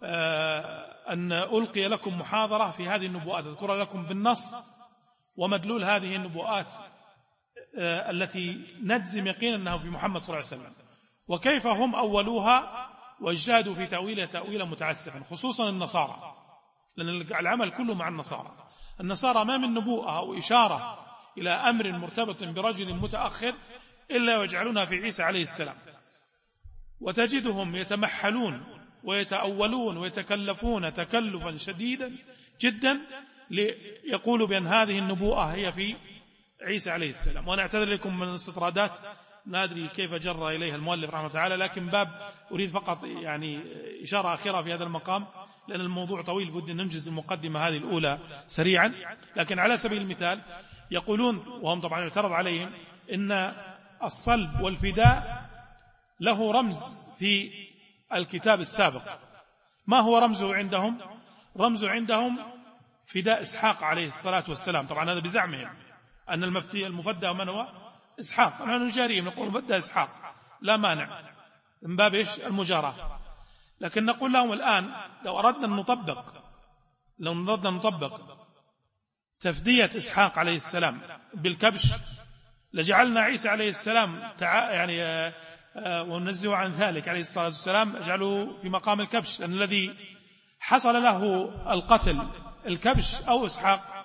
A: أن ألقي لكم محاضرة في هذه النبوءات، أذكر لكم بالنص ومدلول هذه النبوءات التي نجزم يقينا أنها في محمد صلى الله عليه وسلم، وكيف هم أولوها واجتهدوا في تأويلها تأويلا متعسفا، خصوصا النصارى، لأن العمل كله مع النصارى. النصارى ما من نبوءة أو إشارة إلى أمر مرتبط برجل متأخر إلا ويجعلونها في عيسى عليه السلام، وتجدهم يتمحلون ويتأولون ويتكلفون تكلفا شديدا جدا ليقولوا بأن هذه النبوءة هي في عيسى عليه السلام. وأنا أعتذر لكم من الاستطرادات، لا أدري كيف جر إليها المؤلف رحمه الله تعالى، لكن باب أريد فقط يعني إشارة أخيرة في هذا المقام، لأن الموضوع طويل بدي ننجز المقدمة هذه الأولى سريعا. لكن على سبيل المثال يقولون، وهم طبعا يعترض عليهم، إن الصلب والفداء له رمز في الكتاب السابق. ما هو رمزه عندهم؟ رمزه عندهم فداء إسحاق عليه الصلاة والسلام. طبعا هذا بزعمهم أن المفدي المفدى من هو؟ إسحاق. نحن نجاريهم نقول مفدى إسحاق لا مانع من باب إيش؟ المجاراة. لكن نقول لهم الآن لو أردنا أن نطبق لو أردنا أن نطبق تفدية إسحاق عليه السلام بالكبش لجعلنا عيسى عليه السلام تع... يعني آه آه وننزه عن ذلك عليه الصلاة والسلام اجعله في مقام الكبش، لأن الذي حصل له القتل الكبش أو إسحاق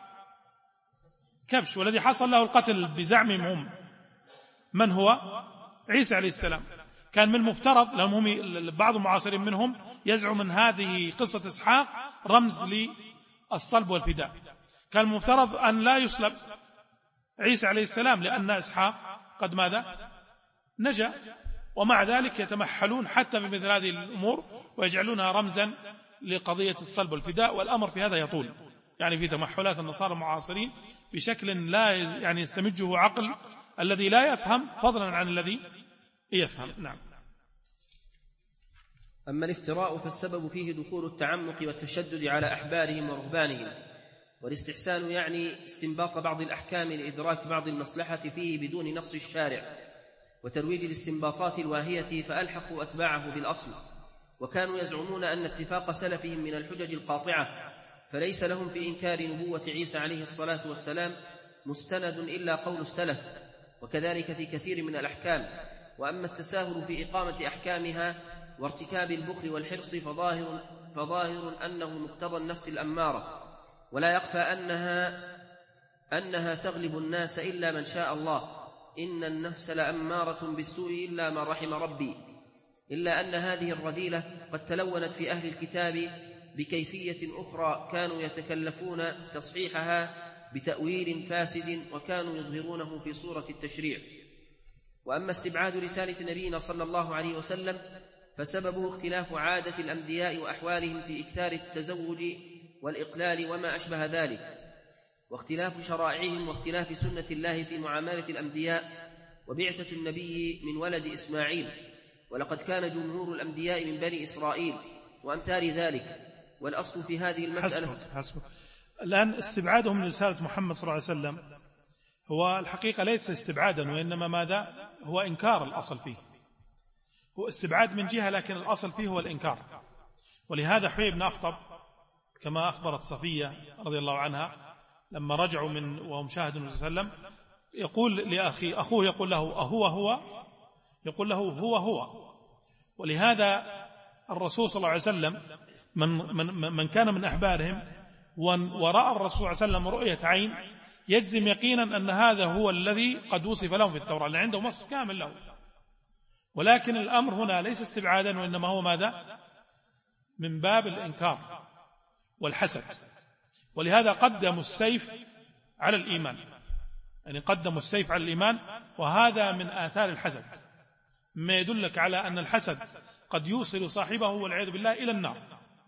A: كبش، والذي حصل له القتل بزعمهم هم من هو؟ عيسى عليه السلام. كان من المفترض لهم هم بعض المعاصرين منهم يزعم من هذه قصة إسحاق رمز للصلب والفداء، كان المفترض أن لا يصلب عيسى عليه السلام لأن إسحاق قد ماذا؟ نجا. ومع ذلك يتمحلون حتى في مثل هذه الأمور ويجعلونها رمزا لقضية الصلب والفداء، والأمر في هذا يطول، يعني في تمحلات النصارى المعاصرين بشكل لا يعني يستمجه عقل الذي لا يفهم فضلا عن الذي يفهم. نعم.
B: أما الافتراء فالسبب فيه دخول التعمق والتشدد على أحبارهم ورهبانهم، والاستحسان يعني استنباط بعض الأحكام لإدراك بعض المصلحة فيه بدون نص الشارع، وترويج الاستنباطات الواهية فألحقوا أتباعه بالأصل. وكانوا يزعمون أن اتفاق سلفهم من الحجج القاطعة، فليس لهم في إنكار نبوة عيسى عليه الصلاة والسلام مستند إلا قول السلف، وكذلك في كثير من الأحكام. وأما التساهل في إقامة أحكامها وارتكاب البخل والحرص فظاهر, فظاهر أنه مقتضى النفس الأمارة، ولا يخفى أنها, أنها تغلب الناس إلا من شاء الله، إن النفس لأمارة بالسوء إلا ما رحم ربي. إلا أن هذه الرذيلة قد تلونت في أهل الكتاب بكيفية أخرى، كانوا يتكلفون تصحيحها بتأويل فاسد، وكانوا يظهرونه في صورة التشريع. وأما استبعاد رسالة نبينا صلى الله عليه وسلم فسببه اختلاف عادة الأنبياء وأحوالهم في إكثار التزوج والإقلال وما أشبه ذلك، واختلاف شرائعهم واختلاف سنة الله في معاملة الأنبياء، وبعثة النبي من ولد إسماعيل، ولقد كان جمهور الأنبياء من بني إسرائيل وأمثال ذلك. والأصل في هذه المسألة
A: حسبك حسبك. الآن استبعادهم من رسالة محمد صلى الله عليه وسلم هو الحقيقة ليس استبعادا، وإنما ماذا؟ هو إنكار. الأصل فيه هو استبعاد من جهة، لكن الأصل فيه هو الإنكار. ولهذا حيي بن أخطب كما أخبرت صفية رضي الله عنها لما رجعوا من وهم شاهدوا النبي صلى الله عليه وسلم، يقول لأخي أخوه يقول له أهو هو؟ يقول له هو هو. ولهذا الرسول صلى الله عليه وسلم من, من, من كان من أحبارهم ورأى الرسول صلى الله عليه وسلم رؤية عين يجزم يقينا أن هذا هو الذي قد وصف لهم في التوراة، لأن عنده وصف كامل له. ولكن الأمر هنا ليس استبعادا، وإنما هو ماذا؟ من باب الإنكار والحسد. ولهذا قدموا السيف على الإيمان، يعني قدموا السيف على الإيمان، وهذا من آثار الحسد، ما يدلك على أن الحسد قد يوصل صاحبه والعياذ بالله إلى النار.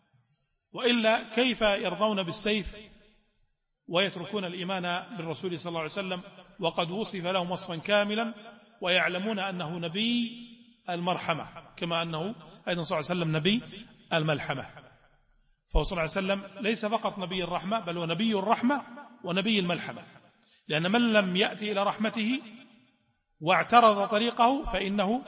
A: وإلا كيف يرضون بالسيف ويتركون الإيمان بالرسول صلى الله عليه وسلم وقد وصف لهم وصفا كاملا، ويعلمون أنه نبي المرحمة، كما أنه أيضا صلى الله عليه وسلم نبي الملحمة. فهو صلى الله عليه وسلم ليس فقط نبي الرحمة، بل هو نبي الرحمة ونبي الملحمة، لأن من لم يأتي إلى رحمته واعترض طريقه فإنه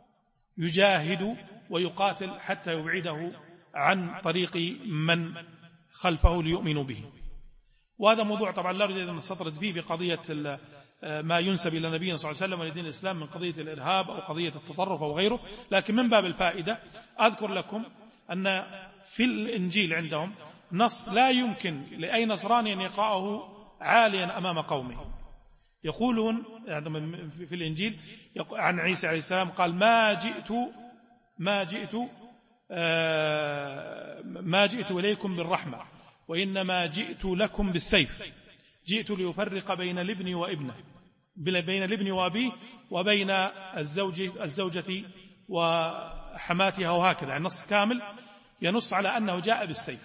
A: يجاهد ويقاتل حتى يبعده عن طريق من خلفه ليؤمنوا به. وهذا موضوع طبعا لا أريد أن نستطرد فيه بقضية ما ينسب إلى نبينا صلى الله عليه وسلم ولدين الإسلام من قضية الإرهاب أو قضية التطرف أو غيره، لكن من باب الفائدة أذكر لكم أن في الإنجيل عندهم نص لا يمكن لأي نصراني أن يقرأه عاليا أمام قومه. يقولون في الإنجيل عن عيسى عليه السلام قال ما جئت ما جئت ما جئت إليكم بالرحمة وإنما جئت لكم بالسيف، جئت ليفرق بين الابن وابنه، بين الابن وأبيه، وبين الزوجة الزوجة وحماتها، وهكذا. يعني نص كامل ينص على أنه جاء بالسيف.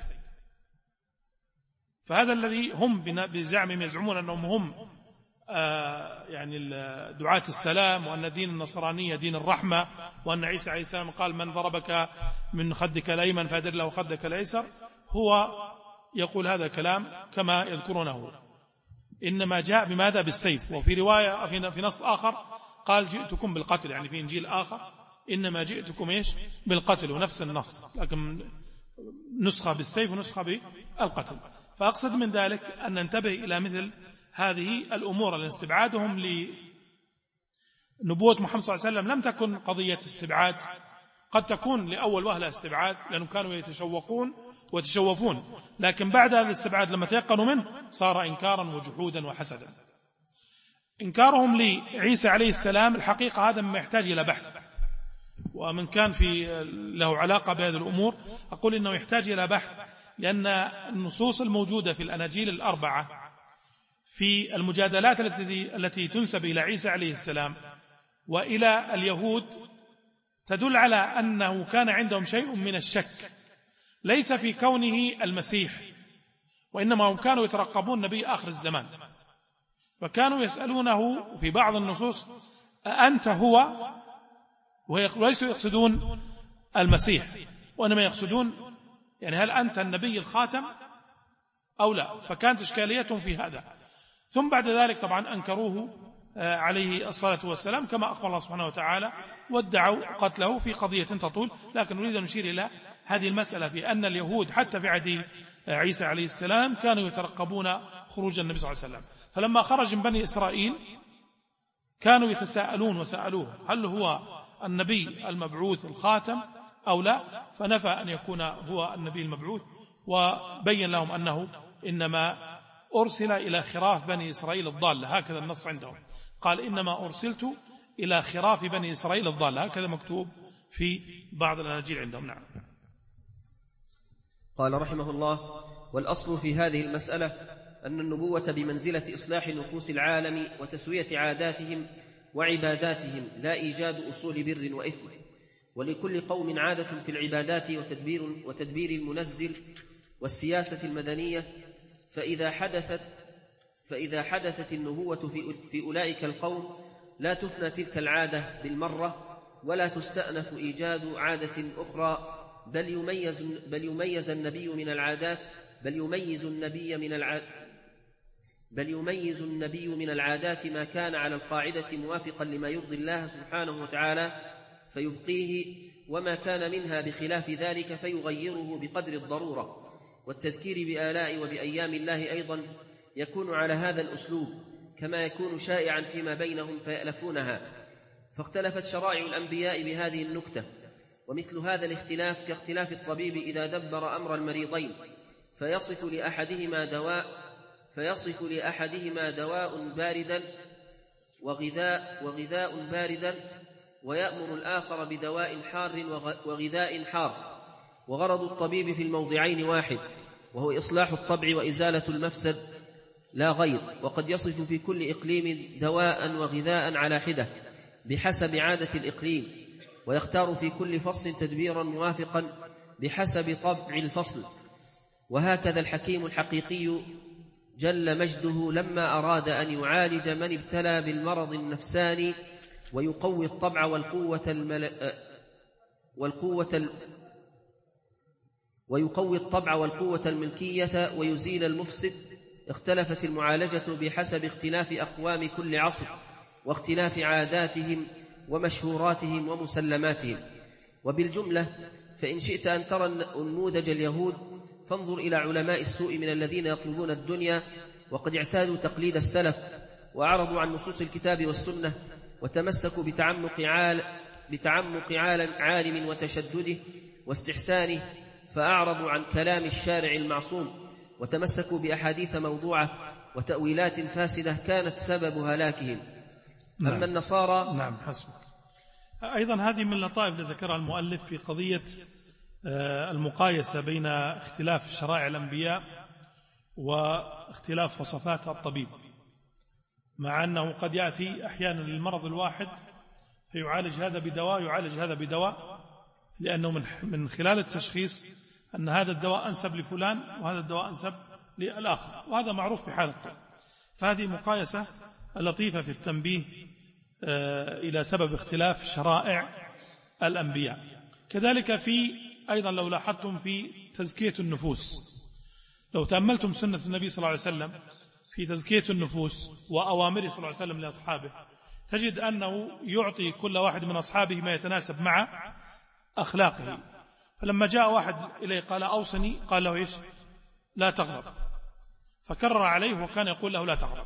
A: فهذا الذي هم بزعمهم يزعمون أنهم هم آه يعني دعاة السلام، وأن دين النصرانية دين الرحمة، وأن عيسى عليه السلام قال من ضربك من خدك الأيمن فأدر له خدك الأيسر، هو يقول هذا الكلام كما يذكرونه، إنما جاء بماذا؟ بالسيف. وفي رواية في نص آخر قال جئتكم بالقتل، يعني في إنجيل آخر إنما جئتكم إيش؟ بالقتل، ونفس النص لكن نسخة بالسيف ونسخة بالقتل. فأقصد من ذلك أن ننتبه إلى مثل هذه الأمور. الاستبعادهم لنبوة محمد صلى الله عليه وسلم لم تكن قضية استبعاد، قد تكون لأول وهلة استبعاد لأنهم كانوا يتشوقون ويتشوفون، لكن بعد هذا الاستبعاد لما تيقنوا منه صار إنكارا وجحودا وحسدا. إنكارهم لعيسى عليه السلام الحقيقة هذا ما يحتاج إلى بحث، ومن كان في له علاقة بهذه الأمور أقول إنه يحتاج إلى بحث، لأن النصوص الموجودة في الأناجيل الأربعة في المجادلات التي التي تنسب إلى عيسى عليه السلام وإلى اليهود تدل على أنه كان عندهم شيء من الشك، ليس في كونه المسيح، وإنما هم كانوا يترقبون نبي آخر الزمان، فكانوا يسألونه في بعض النصوص أأنت هو، وليسوا يقصدون المسيح، وإنما يقصدون يعني هل أنت النبي الخاتم أو لا. فكانت إشكاليتهم في هذا. ثم بعد ذلك طبعا أنكروه عليه الصلاة والسلام كما أخبر الله سبحانه وتعالى، وادعوا قتله في قضية تطول. لكن نريد أن نشير إلى هذه المسألة في أن اليهود حتى في عهد عيسى عليه السلام كانوا يترقبون خروج النبي صلى الله عليه وسلم، فلما خرج من بني إسرائيل كانوا يتساءلون وسألوه هل هو النبي المبعوث الخاتم أو لا، فنفى أن يكون هو النبي المبعوث، وبين لهم أنه إنما أرسل إلى خراف بني إسرائيل الضالة، هكذا النص عندهم، قال إنما أرسلت إلى خراف بني إسرائيل الضالة، هكذا مكتوب في بعض الأناجيل عندهم. نعم.
B: قال رحمه الله: والأصل في هذه المسألة أن النبوة بمنزلة إصلاح نفوس العالم وتسوية عاداتهم وعباداتهم لا إيجاد أصول بر وإثم. ولكل قوم عادة في العبادات وتدبير, وتدبير المنزل والسياسة المدنية، فإذا حدثت, فإذا حدثت النبوة في, في أولئك القوم لا تفنى تلك العادة بالمرة، ولا تستأنف إيجاد عادة أخرى، بل يميز, بل يميز النبي من العادات بل يميز النبي من العادات بل يميز النبي من العادات ما كان على القاعدة موافقا لما يرضي الله سبحانه وتعالى فيبقيه، وما كان منها بخلاف ذلك فيغيره بقدر الضرورة. والتذكير بآلاء وبأيام الله أيضا يكون على هذا الأسلوب، كما يكون شائعا فيما بينهم فيألفونها. فاختلفت شرائع الأنبياء بهذه النكتة. ومثل هذا الاختلاف كاختلاف الطبيب إذا دبر أمر المريضين فيصف لأحدهما دواء فيصف لأحدهما دواء باردا وغذاء, وغذاء باردا ويأمر الآخر بدواء حار وغذاء حار. وغرض الطبيب في الموضعين واحد، وهو إصلاح الطبع وإزالة المفسد لا غير. وقد يصف في كل إقليم دواء وغذاء على حدة بحسب عادة الإقليم، ويختار في كل فصل تدبيرا موافقا بحسب طبع الفصل. وهكذا الحكيم الحقيقي جل مجده لما أراد أن يعالج من ابتلى بالمرض النفساني ويقوي الطبع والقوة المل... والقوة ال... ويقوي الطبع والقوة الملكية ويزيل المفسد، اختلفت المعالجة بحسب اختلاف أقوام كل عصر واختلاف عاداتهم ومشهوراتهم ومسلماتهم. وبالجملة فإن شئت أن ترى نموذج اليهود فانظر إلى علماء السوء من الذين يطلبون الدنيا وقد اعتادوا تقليد السلف وأعرضوا عن نصوص الكتاب والسنة وتمسكوا بتعمق عال بتعمق عالم عالم وتشدده واستحسانه، فأعرضوا عن كلام الشارع المعصوم وتمسكوا بأحاديث موضوعة وتأويلات فاسدة كانت سبب هلاكهم.
A: نعم.
B: أما النصارى
A: نعم حسب. أيضا هذه من اللطائف التي ذكرها المؤلف في قضية المقايسة بين اختلاف شرائع الأنبياء واختلاف وصفات الطبيب، مع أنه قد يأتي أحيانا للمرض الواحد فيعالج هذا بدواء يعالج هذا بدواء، لأنه من خلال التشخيص أن هذا الدواء أنسب لفلان وهذا الدواء أنسب للآخر، وهذا معروف في حال الطب. فهذه مقايسة لطيفة في التنبيه إلى سبب اختلاف شرائع الأنبياء. كذلك في أيضا لو لاحظتم في تزكية النفوس، لو تأملتم سنة النبي صلى الله عليه وسلم في تزكية النفوس وأوامره صلى الله عليه وسلم لأصحابه، تجد أنه يعطي كل واحد من أصحابه ما يتناسب مع أخلاقه. فلما جاء واحد إليه قال أوصني، قال له إيش؟ لا تغضب، فكرر عليه وكان يقول له لا تغضب.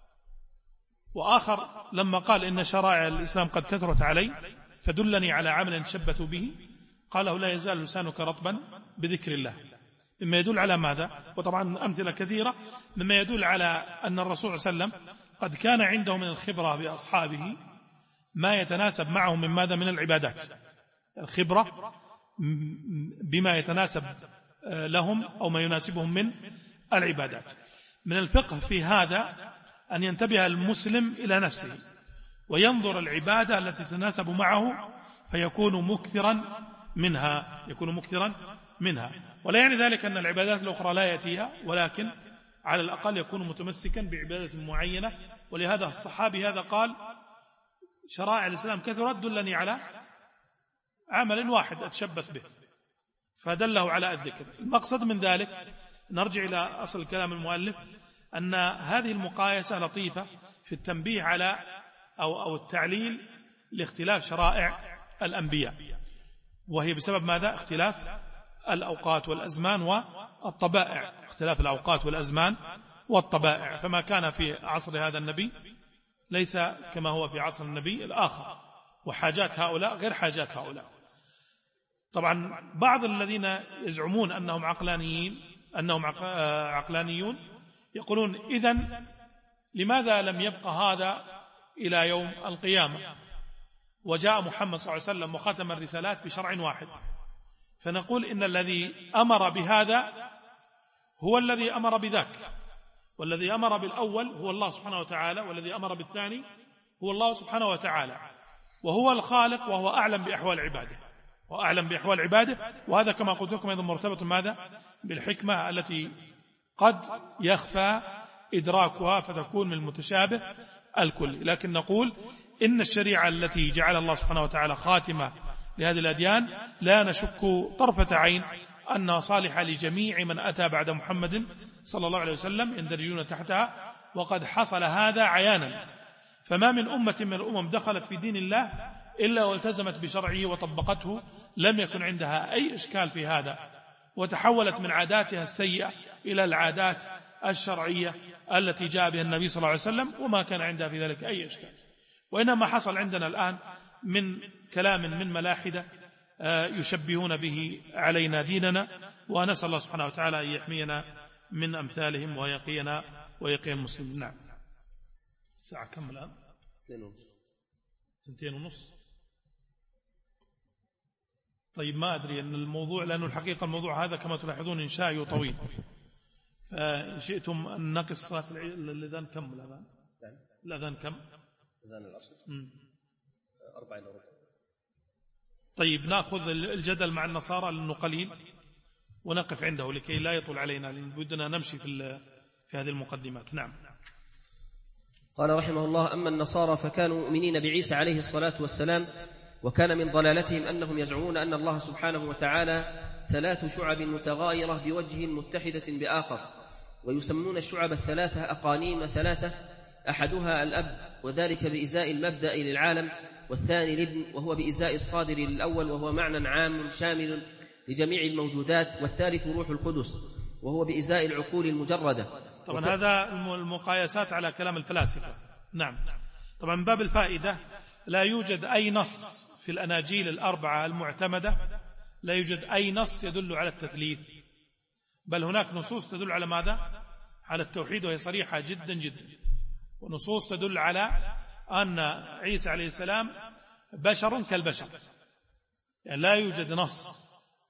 A: وآخر لما قال إن شرائع الإسلام قد كثرت علي فدلني على عمل شبث به، قال له لا يزال لسانك رطبا بذكر الله، مما يدل على ماذا؟ وطبعا أمثلة كثيرة مما يدل على أن الرسول صلى الله عليه وسلم قد كان عنده من الخبرة بأصحابه ما يتناسب معهم من ماذا؟ من العبادات، الخبرة بما يتناسب لهم أو ما يناسبهم من العبادات. من الفقه في هذا أن ينتبه المسلم إلى نفسه وينظر العبادة التي تتناسب معه فيكون مكثرا منها يكون مكثرا منها ولا يعني ذلك أن العبادات الأخرى لا يأتيها، ولكن على الأقل يكون متمسكا بعبادة معينة. ولهذا الصحابي هذا قال شرائع الإسلام كثرت دلني على عمل واحد أتشبث به، فدله على الذكر. المقصد من ذلك نرجع إلى أصل كلام المؤلف أن هذه المقايسة لطيفة في التنبيه على أو, أو التعليل لاختلاف شرائع الأنبياء، وهي بسبب ماذا؟ اختلاف الأوقات والأزمان والطبائع، اختلاف الأوقات والأزمان والطبائع. فما كان في عصر هذا النبي ليس كما هو في عصر النبي الآخر، وحاجات هؤلاء غير حاجات هؤلاء. طبعا بعض الذين يزعمون أنهم عقلانيين أنهم عقلانيون يقولون إذن لماذا لم يبقى هذا إلى يوم القيامة وجاء محمد صلى الله عليه وسلم وختم الرسالات بشرع واحد؟ فنقول إن الذي أمر بهذا هو الذي أمر بذاك، والذي أمر بالأول هو الله سبحانه وتعالى، والذي أمر بالثاني هو الله سبحانه وتعالى، وهو الخالق، وهو أعلم بأحوال عباده وأعلم بأحوال عباده وهذا كما قلت لكم أيضا مرتبط ماذا؟ بالحكمة التي قد يخفى إدراكها فتكون من المتشابه الكلي. لكن نقول إن الشريعة التي جعل الله سبحانه وتعالى خاتمة لهذه الأديان لا نشك طرفة عين أنها صالحة لجميع من أتى بعد محمد صلى الله عليه وسلم يندرجون تحتها، وقد حصل هذا عيانا. فما من أمة من الأمم دخلت في دين الله إلا والتزمت بشرعه وطبقته، لم يكن عندها أي إشكال في هذا، وتحولت من عاداتها السيئة إلى العادات الشرعية التي جاء بها النبي صلى الله عليه وسلم، وما كان عندها في ذلك أي إشكال. وإنما حصل عندنا الآن من كلام من ملاحدة يشبهون به علينا ديننا، ونسأل الله سبحانه وتعالى أن يحمينا من أمثالهم ويقينا ويقي المسلمين. نعم. الساعة كم الآن؟ اثنتين ونص. طيب ما أدري أن الموضوع، لأنه الحقيقة الموضوع هذا كما تلاحظون إنشائي وطويل، فإن شئتم أن نقف صلاة الأذان كم الآن؟ الأذان كم؟
B: أذان العصر أربعين وربع.
A: طيب نأخذ الجدل مع النصارى لأنه قليل ونقف عنده لكي لا يطول علينا، لأن بدنا نمشي في في هذه المقدمات. نعم.
B: قال رحمه الله: أما النصارى فكانوا مؤمنين بعيسى عليه الصلاة والسلام، وكان من ضلالتهم أنهم يزعمون أن الله سبحانه وتعالى ثلاث شعب متغايرة بوجه متحدة بآخر، ويسمون الشعب الثلاثة أقانيم ثلاثة، أحدها الأب وذلك بإزاء المبدأ للعالم، والثاني الابن وهو بإزاء الصادر للأول وهو معنى عام شامل لجميع الموجودات، والثالث روح القدس وهو بإزاء العقول المجردة.
A: طبعا وك... هذا المقايسات على كلام الفلاسفة. نعم. طبعا من باب الفائدة، لا يوجد أي نص في الأناجيل الأربعة المعتمدة، لا يوجد أي نص يدل على التثليث، بل هناك نصوص تدل على ماذا؟ على التوحيد، وهي صريحة جدا جدا، ونصوص تدل على أن عيسى عليه السلام بشر كالبشر. يعني لا يوجد نص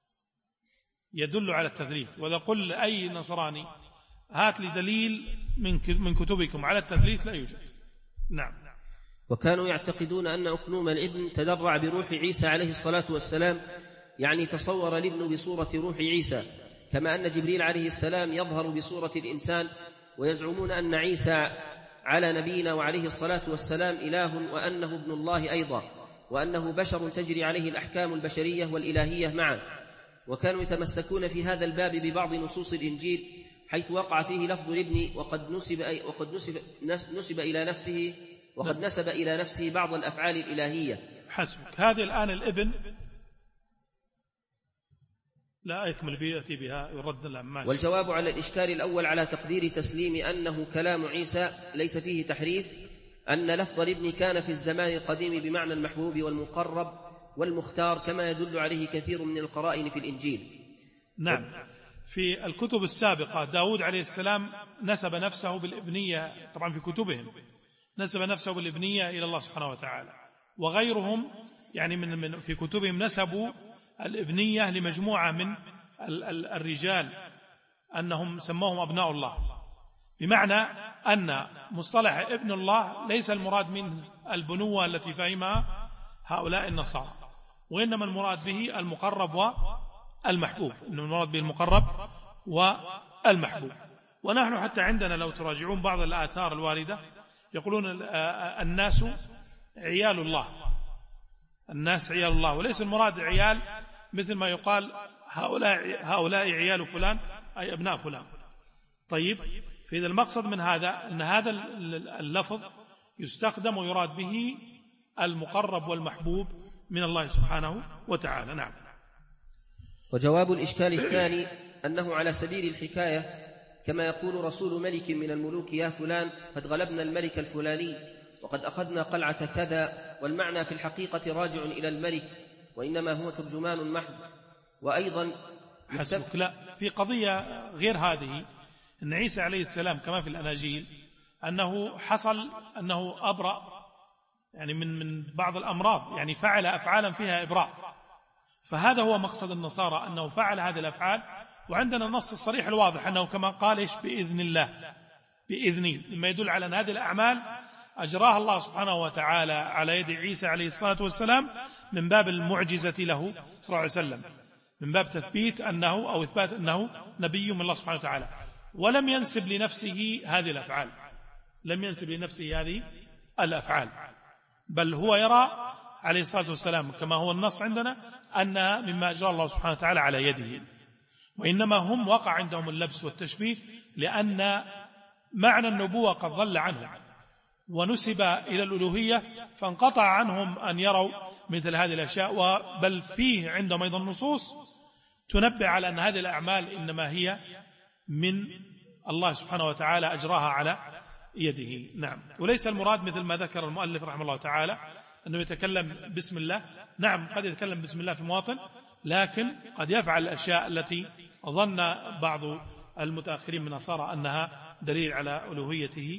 A: يدل على التثليث. وإذا قل أي نصراني هات لي دليل من كتبكم على التثليث، لا يوجد. نعم.
B: وكانوا يعتقدون أن أكنوم الابن تدرع بروح عيسى عليه الصلاة والسلام، يعني تصور الابن بصورة روح عيسى، كما أن جبريل عليه السلام يظهر بصورة الإنسان. ويزعمون أن عيسى على نبينا وعليه الصلاة والسلام إله، وأنه ابن الله أيضا، وأنه بشر تجري عليه الأحكام البشرية والإلهية معا. وكانوا يتمسكون في هذا الباب ببعض نصوص الإنجيل، حيث وقع فيه لفظ الابن، وقد نسب وقد نسب نسب إلى نفسه وقد نسب إلى نفسه بعض الأفعال الإلهية.
A: حسبك. هذه الآن الابن لا يكمل بيأتي بها يرد الأماش.
B: والجواب على الإشكال الأول على تقدير تسليم أنه كلام عيسى ليس فيه تحريف، أن لفظ الابن كان في الزمان القديم بمعنى المحبوب والمقرب والمختار، كما يدل عليه كثير من القرائن في الإنجيل.
A: نعم. في الكتب السابقة داود عليه السلام نسب نفسه بالابنية، طبعا في كتبهم نسب نفسه بالابنية إلى الله سبحانه وتعالى، وغيرهم يعني من, من في كتبهم نسبوا الابنية لمجموعة من ال ال الرجال أنهم سموهم أبناء الله، بمعنى أن مصطلح ابن الله ليس المراد منه البنوة التي فهمها هؤلاء النصارى، وإنما المراد به المقرب والمحبوب، إنما المراد به المقرب والمحبوب. ونحن حتى عندنا لو تراجعون بعض الآثار الواردة يقولون الناس عيال الله، الناس عيال الله، وليس المراد عيال مثل ما يقال هؤلاء هؤلاء عيال فلان أي أبناء فلان. طيب، فإذا المقصد من هذا أن هذا اللفظ يستخدم ويراد به المقرب والمحبوب من الله سبحانه وتعالى. نعم.
B: وجواب الإشكال الثاني أنه على سبيل الحكاية، كما يقول رسول ملك من الملوك: يا فلان قد غلبنا الملك الفلاني وقد أخذنا قلعة كذا، والمعنى في الحقيقة راجع إلى الملك، وإنما هو ترجمان محض. وأيضا
A: حسبك. لا، في قضية غير هذه، أن عيسى عليه السلام كما في الأناجيل أنه حصل أنه أبرأ يعني من من بعض الأمراض، يعني فعل أفعالا فيها إبراء، فهذا هو مقصد النصارى أنه فعل هذه الأفعال. وعندنا النص الصريح الواضح أنه كما قال إيش بإذن الله، بإذني، مما يدل على أن هذه الأعمال أجراها الله سبحانه وتعالى على يد عيسى عليه الصلاة والسلام من باب المعجزة له صلى الله عليه وسلم، من باب تثبيت أنه أو إثبات أنه نبي من الله سبحانه وتعالى، ولم ينسب لنفسه هذه الأفعال، لم ينسب لنفسه هذه الأفعال، بل هو يرى عليه الصلاة والسلام كما هو النص عندنا أنها مما أجرى الله سبحانه وتعالى على يده. وإنما هم وقع عندهم اللبس والتشبيه لأن معنى النبوة قد ضل عنهم ونسب إلى الألوهية، فانقطع عنهم أن يروا مثل هذه الأشياء، بل فيه عندهم أيضا نصوص تنبه على أن هذه الأعمال إنما هي من الله سبحانه وتعالى أجراها على يده. نعم. وليس المراد مثل ما ذكر المؤلف رحمه الله تعالى أنه يتكلم بسم الله، نعم قد يتكلم بسم الله في مواطن، لكن قد يفعل الأشياء التي ظن بعض المتأخرين من النصارى أنها دليل على ألوهيته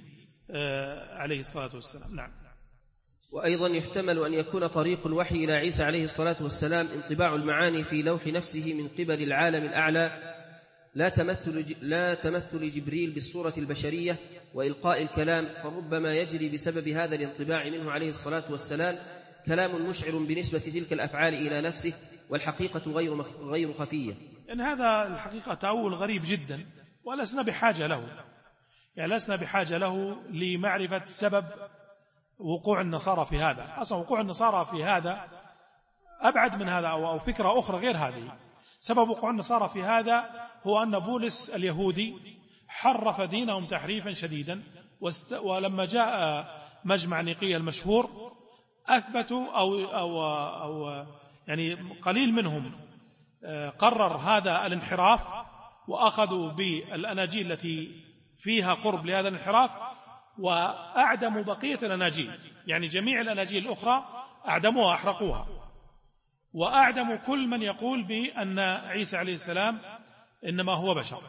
A: عليه الصلاة والسلام. نعم.
B: وأيضا يحتمل أن يكون طريق الوحي إلى عيسى عليه الصلاة والسلام انطباع المعاني في لوح نفسه من قبل العالم الأعلى، لا تمثل, لا تمثل جبريل بالصورة البشرية وإلقاء الكلام، فربما يجري بسبب هذا الانطباع منه عليه الصلاة والسلام كلام مشعر بنسبة تلك الأفعال إلى نفسه، والحقيقة غير, غير خفية.
A: إن هذا الحقيقة تأول غريب جدا، ولسنا بحاجة له، يعني لسنا بحاجة له لمعرفة سبب وقوع النصارى في هذا. أصلا وقوع النصارى في هذا أبعد من هذا، أو فكرة أخرى غير هذه. سبب وقوع النصارى في هذا هو أن بولس اليهودي حرف دينهم تحريفا شديدا، ولما جاء مجمع نيقية المشهور أثبتوا أو, أو, أو يعني قليل منهم قرر هذا الانحراف، وأخذوا بالأناجيل التي فيها قرب لهذا الانحراف وأعدموا بقية الأناجيل، يعني جميع الأناجيل الأخرى أعدموها أحرقوها، وأعدموا كل من يقول بأن عيسى عليه السلام إنما هو بشر.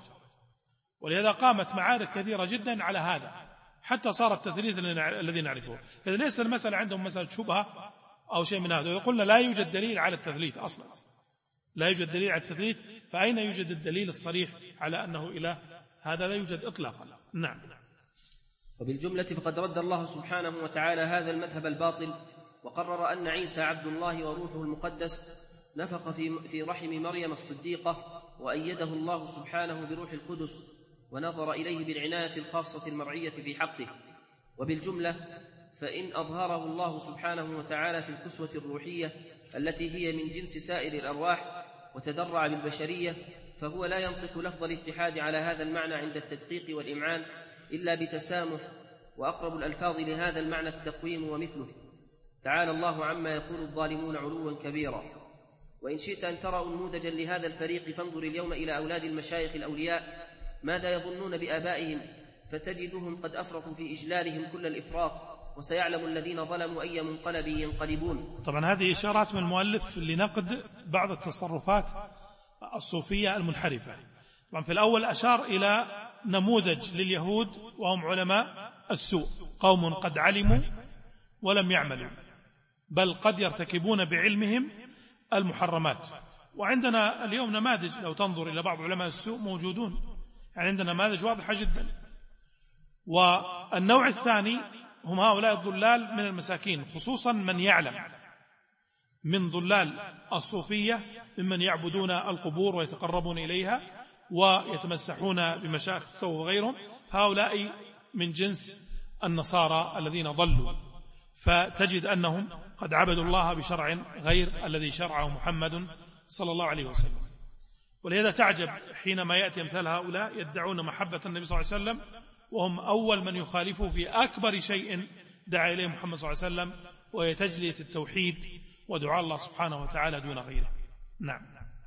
A: ولهذا قامت معارك كثيرة جدا على هذا حتى صار التثليث الذي نعرفه. فإذا ليس المسألة عندهم مسألة شبهة أو شيء من هذا، ويقولنا لا يوجد دليل على التثليث أصلا، لا يوجد دليل على التثليث، فأين يوجد الدليل الصريح على أنه إله؟ هذا لا يوجد إطلاقا. نعم.
B: وبالجملة فقد رد الله سبحانه وتعالى هذا المذهب الباطل، وقرر أن عيسى عبد الله وروحه المقدس نفخ في في رحم مريم الصديقة، وأيده الله سبحانه بروح القدس، ونظر إليه بالعناية الخاصة المرعية في حقه. وبالجملة فإن أظهره الله سبحانه وتعالى في الكسوة الروحية التي هي من جنس سائر الأرواح وتدرع بالبشرية، فهو لا ينطق لفظ الاتحاد على هذا المعنى عند التدقيق والإمعان إلا بتسامح، وأقرب الألفاظ لهذا المعنى التقويم ومثله. تعالى الله عما يقول الظالمون علوا كبيرا. وإن شئت أن ترى نموذجا لهذا الفريق فانظر اليوم إلى أولاد المشايخ الأولياء ماذا يظنون بآبائهم، فتجدهم قد أفرطوا في إجلالهم كل الإفراط، وسيعلم الذين ظلموا أي منقلب ينقلبون.
A: طبعا هذه إشارات من المؤلف لنقد بعض التصرفات الصوفية المنحرفة. طبعا في الأول أشار إلى نموذج لليهود وهم علماء السوء، قوم قد علموا ولم يعملوا، بل قد يرتكبون بعلمهم المحرمات. وعندنا اليوم نماذج، لو تنظر إلى بعض علماء السوء موجودون، يعني عندنا نماذج واضحة جدا. والنوع الثاني هم هؤلاء الضلال من المساكين، خصوصا من يعلم من ضلال الصوفية ممن يعبدون القبور ويتقربون إليها ويتمسحون بمشايخ التصوف وغيرهم، فهؤلاء من جنس النصارى الذين ضلوا، فتجد أنهم قد عبدوا الله بشرع غير الذي شرعه محمد صلى الله عليه وسلم. ولهذا تعجب حينما يأتي أمثال هؤلاء يدعون محبة النبي صلى الله عليه وسلم، وهم أول من يخالفوا في أكبر شيء دعا إليه محمد صلى الله عليه وسلم، وهي تجلية التوحيد ودعاء الله سبحانه وتعالى دون غيره. نعم.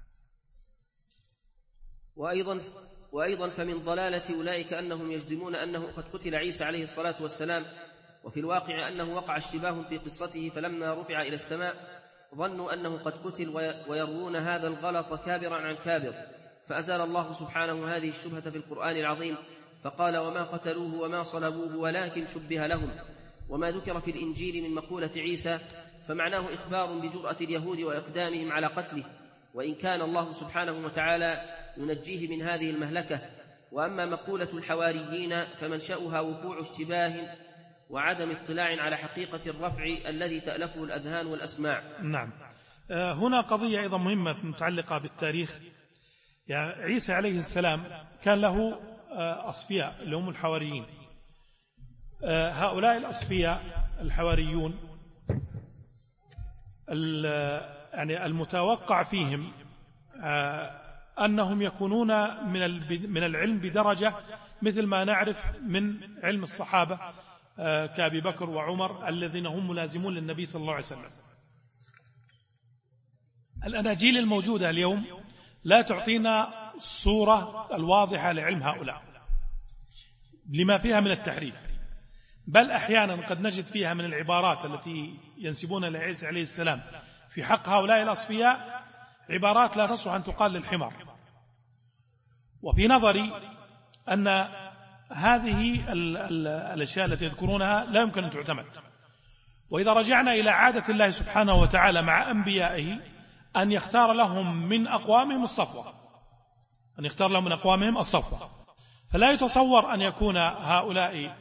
B: وأيضا وأيضا فمن ضلالة أولئك أنهم يجزمون أنه قد قتل عيسى عليه الصلاة والسلام، وفي الواقع أنه وقع اشتباه في قصته، فلما رفع إلى السماء ظنوا أنه قد قتل، ويروون هذا الغلط كابرا عن كابر، فأزال الله سبحانه هذه الشبهة في القرآن العظيم فقال: وما قتلوه وما صلبوه ولكن شبه لهم. وما ذكر في الإنجيل من مقولة عيسى فمعناه إخبار بجرأة اليهود وإقدامهم على قتله، وإن كان الله سبحانه وتعالى ينجيه من هذه المهلكة. وأما مقولة الحواريين فمنشأها وقوع اشتباه وعدم اطلاع على حقيقة الرفع الذي تألفه الأذهان والأسماع.
A: نعم. هنا قضية أيضا مهمة متعلقة بالتاريخ. يعني عيسى عليه السلام كان له أصفياء اللي هم الحواريين. هؤلاء الأصفياء الحواريون يعني المتوقع فيهم أنهم يكونون من العلم بدرجة مثل ما نعرف من علم الصحابة كأبي بكر وعمر الذين هم ملازمون للنبي صلى الله عليه وسلم. الأناجيل الموجودة اليوم لا تعطينا الصورة الواضحة لعلم هؤلاء لما فيها من التحريف، بل أحيانا قد نجد فيها من العبارات التي ينسبون لعيسى عليه السلام في حق هؤلاء الأصفياء عبارات لا تصلح أن تقال للحمار. وفي نظري أن هذه ال ال الأشياء التي يذكرونها لا يمكن أن تعتمد. وإذا رجعنا إلى عادة الله سبحانه وتعالى مع أنبيائه أن يختار لهم من أقوامهم الصفوة، أن يختار لهم من أقوامهم الصفوة، فلا يتصور أن يكون هؤلاء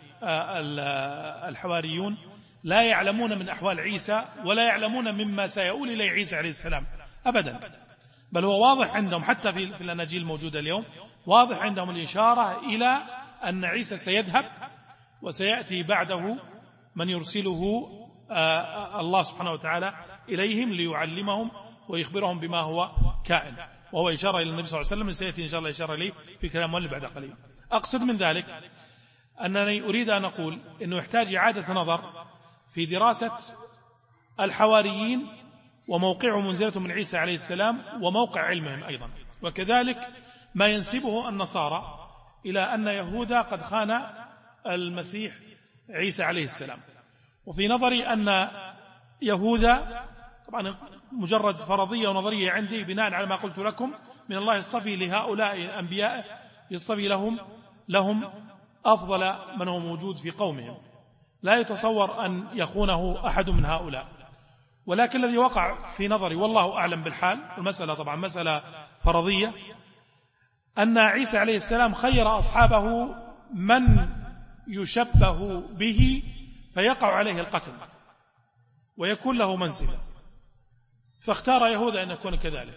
A: الحواريون لا يعلمون من أحوال عيسى ولا يعلمون مما سيؤول إليه عيسى عليه السلام أبدا، بل هو واضح عندهم حتى في في الأناجيل الموجودة اليوم، واضح عندهم الإشارة إلى أن عيسى سيذهب وسيأتي بعده من يرسله الله سبحانه وتعالى إليهم ليعلمهم ويخبرهم بما هو كائن، وهو إشارة إلى النبي صلى الله عليه وسلم سيأتي إن شاء الله إشارة إليه في كلام مولي بعد قليل. أقصد من ذلك أنني أريد أن أقول أنه يحتاج إعادة نظر في دراسة الحواريين وموقعهم منزلة من عيسى عليه السلام وموقع علمهم أيضا، وكذلك ما ينسبه النصارى إلى أن يهوذا قد خان المسيح عيسى عليه السلام. وفي نظري أن يهوذا طبعا مجرد فرضية ونظرية عندي بناء على ما قلت لكم من الله يصطفي لهؤلاء الأنبياء، يصطفي لهم لهم أفضل من هو موجود في قومهم، لا يتصور أن يخونه أحد من هؤلاء. ولكن الذي وقع في نظري والله أعلم بالحال، المسألة طبعا مسألة فرضية، أن عيسى عليه السلام خير أصحابه من يشبه به فيقع عليه القتل ويكون له منزلة، فاختار يهوذا أن يكون كذلك.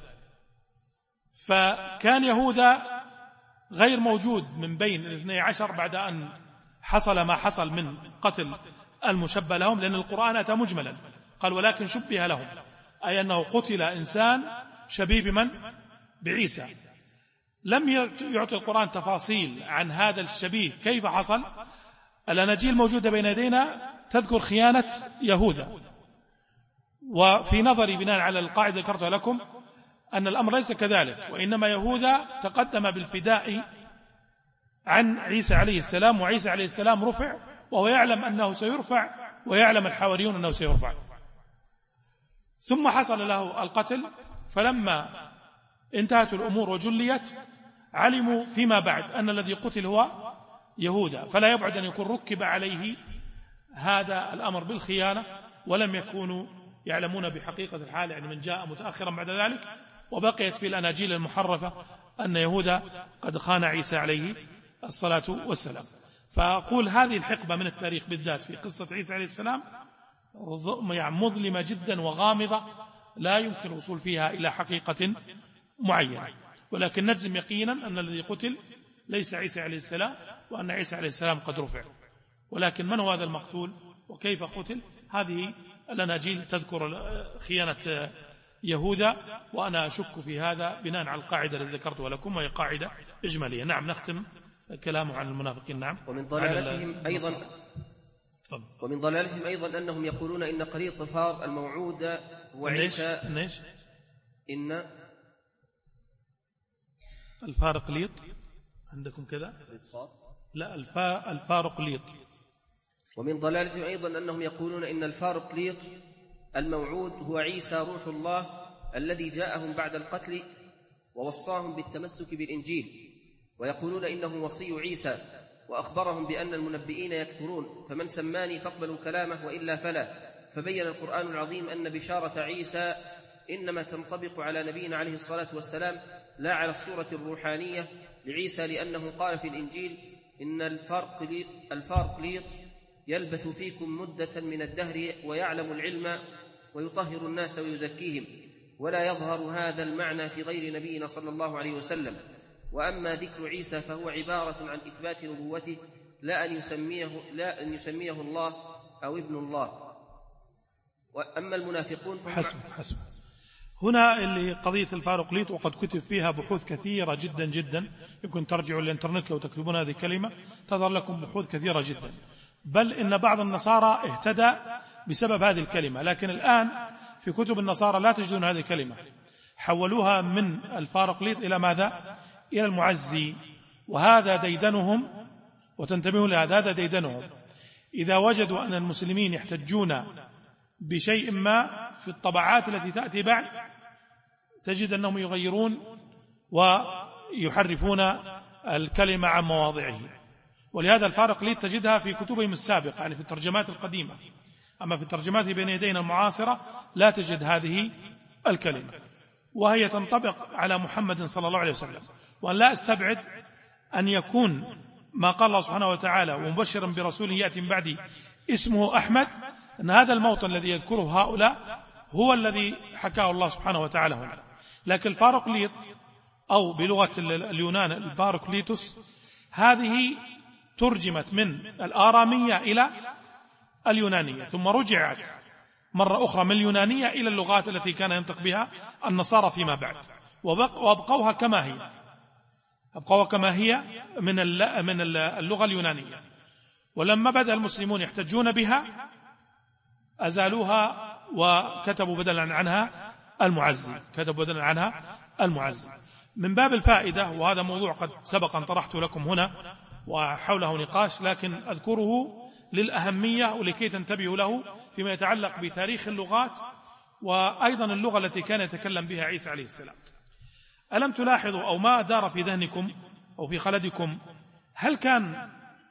A: فكان يهوذا غير موجود من بين الاثني عشر بعد أن حصل ما حصل من قتل المشبه لهم، لأن القرآن أتى مجملا قال ولكن شبه لهم، أي أنه قتل إنسان شبيه بمن؟ بعيسى. لم يعطي القرآن تفاصيل عن هذا الشبيه كيف حصل. الأناجيل الموجودة بين يدينا تذكر خيانة يهوذا، وفي نظري بناء على القاعدة ذكرتها لكم أن الأمر ليس كذلك، وإنما يهوذا تقدم بالفداء عن عيسى عليه السلام، وعيسى عليه السلام رفع وهو يعلم أنه سيرفع ويعلم الحواريون أنه سيرفع، ثم حصل له القتل. فلما انتهت الأمور وجليت علموا فيما بعد أن الذي قتل هو يهوذا، فلا يبعد أن يكون ركب عليه هذا الأمر بالخيانة، ولم يكونوا يعلمون بحقيقة الحال، يعني من جاء متأخرا بعد ذلك. وبقيت في الأناجيل المحرفة أن يهوذا قد خان عيسى عليه الصلاة والسلام. فأقول هذه الحقبة من التاريخ بالذات في قصة عيسى عليه السلام يعني مظلمة جدا وغامضة، لا يمكن الوصول فيها إلى حقيقة معينة، ولكن نجزم يقينا أن الذي قتل ليس عيسى عليه السلام، وأن عيسى عليه السلام قد رفع. ولكن من هو هذا المقتول وكيف قتل؟ هذه الأناجيل تذكر خيانة يهوذا، وأنا أشك في هذا بناء على القاعدة التي ذكرتها لكم، وهي قاعدة إجمالية. نعم، نختم كلامه عن المنافقين. نعم.
B: ومن ضلالتهم أيضا ومن ضلالتهم أيضا أنهم يقولون إن قليل طفار الموعود هو عيسى.
A: إنش؟
B: إن
A: الفارق ليط عندكم كذا؟ لا، الفا الفارق ليط.
B: ومن ضلالتهم أيضا أنهم يقولون إن الفارق ليط الموعود هو عيسى روح الله الذي جاءهم بعد القتل ووصاهم بالتمسك بالإنجيل، ويقولون إنه وصي عيسى، وأخبرهم بأن المنبئين يكثرون، فمن سماني فاقبلوا كلامه وإلا فلا. فبين القرآن العظيم أن بشارة عيسى إنما تنطبق على نبينا عليه الصلاة والسلام لا على الصورة الروحانية لعيسى، لأنه قال في الإنجيل إن الفارق ليط يلبث فيكم مدة من الدهر ويعلم العلم ويطهر الناس ويزكيهم، ولا يظهر هذا المعنى في غير نبينا صلى الله عليه وسلم. وأما ذكر عيسى فهو عبارة عن إثبات نبوته، لا أن يسميه, لا أن يسميه الله أو ابن الله. وأما المنافقون
A: حسب حسب هنا اللي قضية الفاروقليط، وقد كتب فيها بحوث كثيرة جدا جدا، يمكن ترجعوا الانترنت لو تكتبون هذه الكلمة تظهر لكم بحوث كثيرة جدا، بل إن بعض النصارى اهتدى بسبب هذه الكلمة. لكن الآن في كتب النصارى لا تجدون هذه الكلمة، حولوها من الفاروقليط إلى ماذا؟ إلى المعزي، وهذا ديدنهم، وتنتبهوا لهذا، هذا ديدنهم. إذا وجدوا أن المسلمين يحتجون بشيء ما في الطبعات التي تأتي بعد، تجد أنهم يغيرون ويحرفون الكلمة عن مواضعه. ولهذا الفاروقليط تجدها في كتبهم السابقة، يعني في الترجمات القديمة، أما في الترجمات بين يدينا المعاصرة لا تجد هذه الكلمة، وهي تنطبق على محمد صلى الله عليه وسلم. وأن لا استبعد أن يكون ما قال الله سبحانه وتعالى ومبشرا برسول يأتي من بعدي اسمه أحمد، أن هذا الموطن الذي يذكره هؤلاء هو الذي حكاه الله سبحانه وتعالى هنا. لكن الفاروقليط أو بلغة اليونان الباروكليتوس هذه ترجمت من الآرامية إلى اليونانية، ثم رجعت مرة أخرى من اليونانية إلى اللغات التي كان ينطق بها النصارى فيما بعد، وأبقوها كما هي، أبقوها كما هي من من اللغة اليونانية. ولما بدأ المسلمون يحتجون بها أزالوها وكتبوا بدلا عنها المعزي، كتبوا بدلا عنها المعزي. من باب الفائدة، وهذا موضوع قد سبق أن طرحته لكم هنا وحوله نقاش، لكن أذكره للأهمية ولكي تنتبهوا له فيما يتعلق بتاريخ اللغات وأيضا اللغة التي كان يتكلم بها عيسى عليه السلام. ألم تلاحظوا أو ما دار في ذهنكم أو في خلدكم، هل كان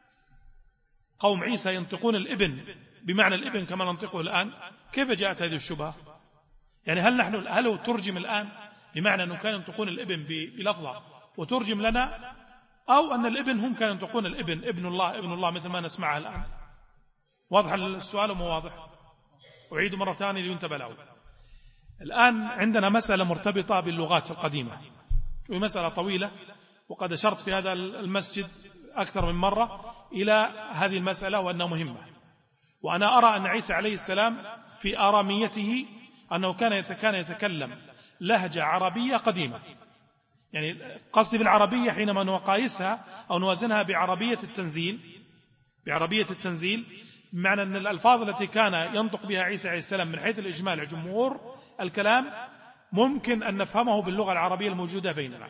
A: قوم عيسى ينطقون الابن بمعنى الابن كما ننطقه الآن؟ كيف جاءت هذه الشبهة؟ يعني هل نحن هل ترجم الآن بمعنى أنه كانوا ينطقون الابن بلفظة وترجم لنا، أو أن الابن هم كانوا ينطقون الابن ابن الله ابن الله مثل ما نسمعها الآن؟ واضح السؤال وما واضح؟ أعيد مرة ثانية لينتبه له. الآن عندنا مسألة مرتبطة باللغات القديمة، وهي مسألة طويلة، وقد أشرت في هذا المسجد أكثر من مرة إلى هذه المسألة وأنها مهمة. وأنا أرى أن عيسى عليه السلام في آراميته أنه كان كان يتكلم لهجة عربية قديمة، يعني قصدي بالعربية حينما نقايسها أو نوازنها بعربية التنزيل، بعربية التنزيل بمعنى أن الألفاظ التي كان ينطق بها عيسى عليه السلام من حيث الإجمال جمهور الكلام ممكن أن نفهمه باللغة العربية الموجودة بيننا.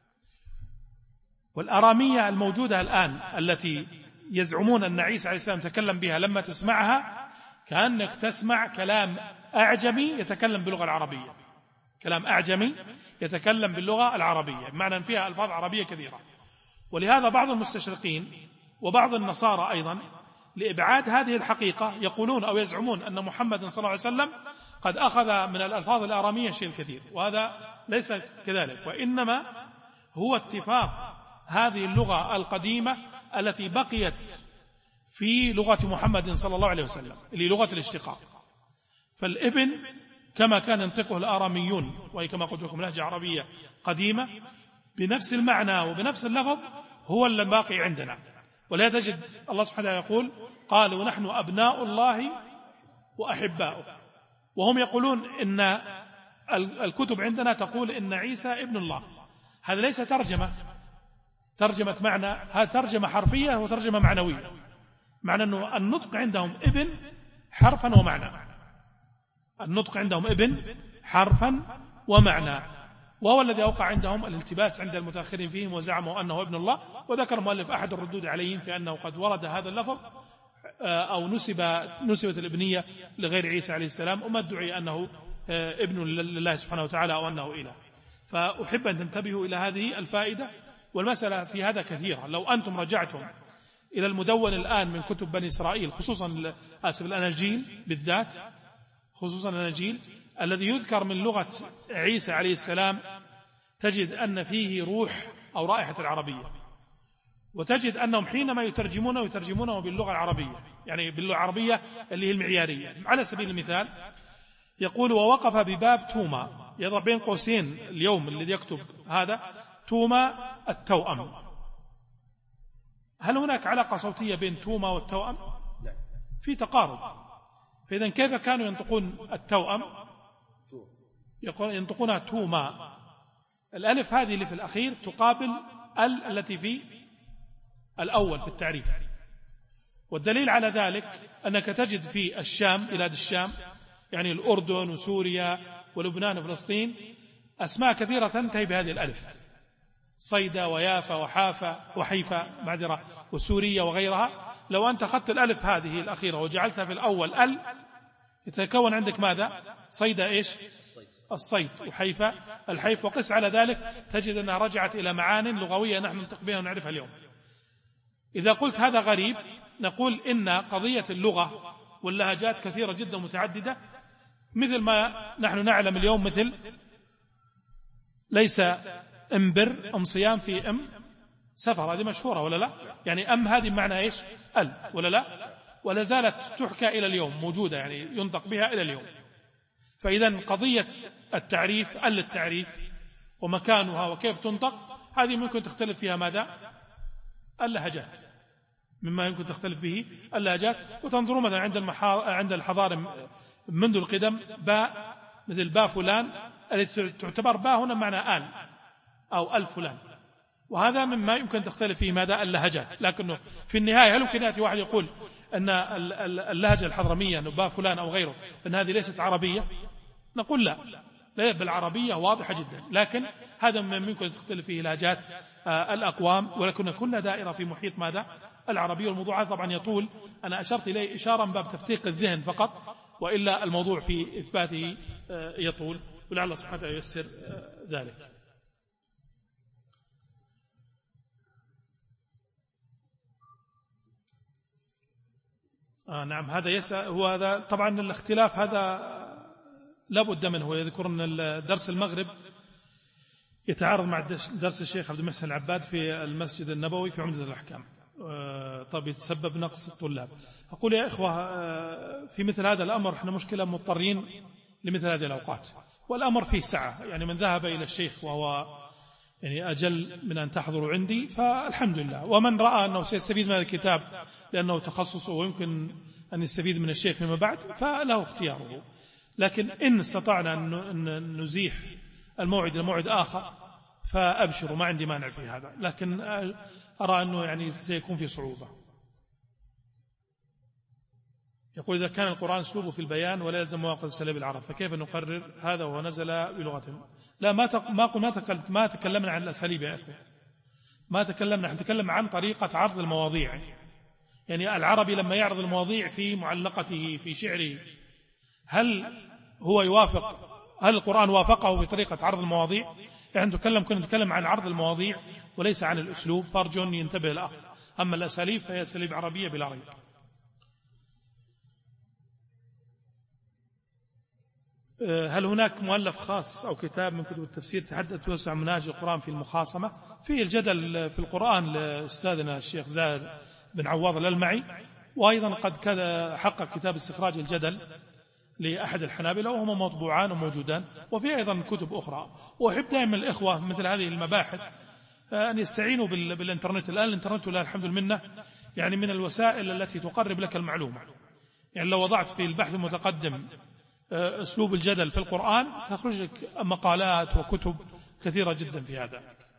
A: والآرامية الموجودة الآن التي يزعمون أن عيسى عليه السلام تكلم بها، لما تسمعها كأنك تسمع كلام أعجمي يتكلم باللغة العربية، كلام أعجمي يتكلم باللغة العربية، بمعنى أن فيها ألفاظ عربية كثيرة. ولهذا بعض المستشرقين وبعض النصارى أيضا لإبعاد هذه الحقيقة يقولون أو يزعمون أن محمد صلى الله عليه وسلم قد أخذ من الألفاظ الآرامية شيء الكثير، وهذا ليس كذلك، وإنما هو اتفاق هذه اللغة القديمة التي بقيت في لغة محمد صلى الله عليه وسلم اللي لغة الاشتقاق. فالابن كما كان ينطقه الآراميون، وهي كما قلت لكم لهجة عربية قديمة بنفس المعنى وبنفس اللفظ، هو اللي باقي عندنا. ولا تجد الله سبحانه يقول قالوا نحن أبناء الله وأحباؤه، وهم يقولون إن الكتب عندنا تقول إن عيسى ابن الله. هذا ليس ترجمة ترجمة معنى، هذا ترجمة حرفية وترجمة معنوية، معنى أنه النطق عندهم ابن حرفا ومعنى، النطق عندهم ابن حرفا ومعنى، وهو الذي أوقع عندهم الالتباس عند المتأخرين فيهم وزعموا أنه ابن الله. وذكر مؤلف أحد الردود عليهم في أنه قد ورد هذا اللفظ أو نسب نسبت الابنية لغير عيسى عليه السلام، وما ادعي أنه ابن لله سبحانه وتعالى أو أنه إله. فأحب أن تنتبهوا إلى هذه الفائدة، والمسألة في هذا كثيرة. لو أنتم رجعتم إلى المدون الآن من كتب بني إسرائيل، خصوصا آسف الأناجيل بالذات، خصوصا الأناجيل الذي يذكر من لغة عيسى عليه السلام، تجد أن فيه روح أو رائحة العربية، وتجد أنهم حينما يترجمونه يترجمونه باللغة العربية، يعني باللغة العربية اللي هي المعيارية. على سبيل المثال يقول ووقف بباب توما، يضع بين قوسين اليوم الذي يكتب هذا توما التوأم. هل هناك علاقة صوتية بين توما والتوأم؟ في تقارب. فإذا كيف كانوا ينطقون التوأم؟ ينطقونها توما. الألف هذه اللي في الأخير تقابل ال التي في الأول في التعريف. والدليل على ذلك أنك تجد في الشام، بلاد الشام يعني الأردن وسوريا ولبنان وفلسطين، أسماء كثيرة تنتهي بهذه الألف، صيدا ويافا وحافا وحيفا معذرة وسوريا وغيرها. لو أنت أخذت الألف هذه الأخيرة وجعلتها في الأول ال، يتكون عندك ماذا؟ صيدا إيش؟ الصيد، وحيفا الحيف. وقس على ذلك تجد أنها رجعت إلى معان لغوية نحن ننطق بها ونعرفها اليوم. إذا قلت هذا غريب نقول إن قضية اللغة واللهجات كثيرة جدا متعددة، مثل ما نحن نعلم اليوم مثل ليس امبر ام صيام في ام سفر، هذه مشهورة ولا لا؟ يعني ام هذه معنى ايش؟ ال ولا لا؟ ولا زالت تحكى إلى اليوم، موجودة يعني ينطق بها إلى اليوم. فإذا قضية التعريف ال التعريف ومكانها وكيف تنطق هذه ممكن تختلف فيها ماذا؟ اللهجات، مما يمكن تختلف به اللهجات. وتنظروا مثلا عند عند الحضارة منذ القدم باء مثل باء فلان التي تعتبر باء هنا معنى آل أو أل فلان، وهذا مما يمكن تختلف فيه ماذا؟ اللهجات. لكنه في النهاية هل يمكن يأتي واحد يقول أن اللهجة الحضرمية باء فلان أو غيره أن هذه ليست عربية؟ نقول لا، لا، بالعربية واضحة جدا، لكن هذا مما يمكن تختلف فيه لهجات الأقوام، ولكن كنا دائرة في محيط ماذا؟ العربية. والموضوع هذا طبعا يطول، أنا أشرت إليه إشارة من باب تفتيق الذهن فقط، وإلا الموضوع في إثباته يطول، ولعل الله سبحانه وتعالى ييسر ذلك. آه نعم، هذا يسأل هو هذا طبعا الاختلاف هذا لابد منه. يذكر أن درس المغرب يتعارض مع درس الشيخ عبد المحسن العباد في المسجد النبوي في عمدة الأحكام، طب يتسبب نقص الطلاب. أقول يا إخوة في مثل هذا الأمر احنا مشكلة مضطرين لمثل هذه الأوقات، والأمر فيه سعة. يعني من ذهب إلى الشيخ وهو يعني أجل من أن تحضروا عندي فالحمد لله، ومن رأى أنه سيستفيد من هذا الكتاب لأنه تخصصه ويمكن أن يستفيد من الشيخ فيما بعد فله اختياره. لكن إن استطعنا أن نزيح الموعد لموعد آخر فأبشروا، ما عندي مانع في هذا، لكن أرى أنه يعني سيكون في صعوبة. يقول إذا كان القرآن أسلوبه في البيان ولا يلزم مواقف السلف العرب فكيف نقرر هذا وهو نزل بلغتهم؟ لا، ما تق... ما قل... ما, تكل... ما تكلمنا عن الأساليب يا أخوة، ما تكلمنا، نتكلم عن طريقة عرض المواضيع. يعني العربي لما يعرض المواضيع في معلقته في شعره هل هو يوافق، هل القرآن وافقه في طريقة عرض المواضيع؟ يعني نتكلم كنا نتكلم عن عرض المواضيع وليس عن الأسلوب، فأرجو أن ينتبه الأخ. أما الأساليب فهي أساليب عربية بلا ريب. هل هناك مؤلف خاص أو كتاب من كتب التفسير تحدث توسع عن مناهج القرآن في المخاصمة؟ في الجدل في القرآن لأستاذنا الشيخ زاهد بن عواض الألمعي، وأيضا قد حقق كتاب استخراج الجدل لأحد الحنابلة، وهما مطبوعان وموجودان، وفي أيضا كتب أخرى. وأحب دائما الإخوة مثل هذه المباحث أن يستعينوا بالإنترنت. الآن الإنترنت لله الحمد لله يعني من الوسائل التي تقرب لك المعلومة. يعني لو وضعت في البحث المتقدم أسلوب الجدل في القرآن تخرج لك مقالات وكتب كثيرة جدا في هذا.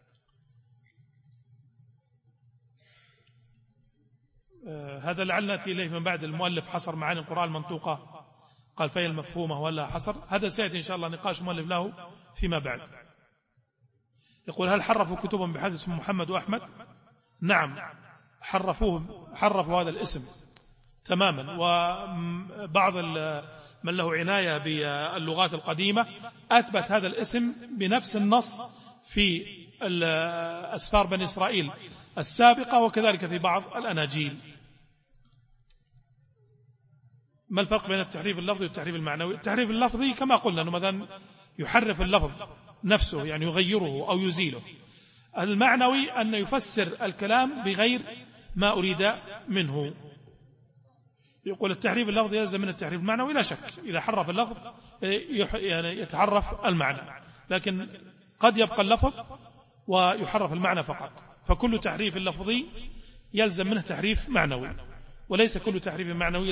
A: هذا لعل نأتي إليه من بعد. المؤلف حصر معاني القرآن المنطوقة، قال فهي المفهومة ولا حصر، هذا سيأتي إن شاء الله نقاش مؤلف له فيما بعد. يقول هل حرفوا كتبهم بحيث اسمه محمد وأحمد؟ نعم، حرفوه، حرفوا هذا الاسم تماما. وبعض من له عناية باللغات القديمة أثبت هذا الاسم بنفس النص في أسفار بني إسرائيل السابقة، وكذلك في بعض الأناجيل. ما الفرق بين التحريف اللفظي والتحريف المعنوي؟ التحريف اللفظي كما قلنا أنه مثلا يحرف اللفظ نفسه، يعني يغيره أو يزيله. المعنوي أن يفسر الكلام بغير ما أريد منه. يقول التحريف اللفظي يلزم من التحريف المعنوي، لا شك إذا حرف اللفظ يعني يتحرف المعنى، لكن قد يبقى اللفظ ويحرف المعنى فقط. فكل تحريف لفظي يلزم منه تحريف معنوي، وليس كل تحريف معنوي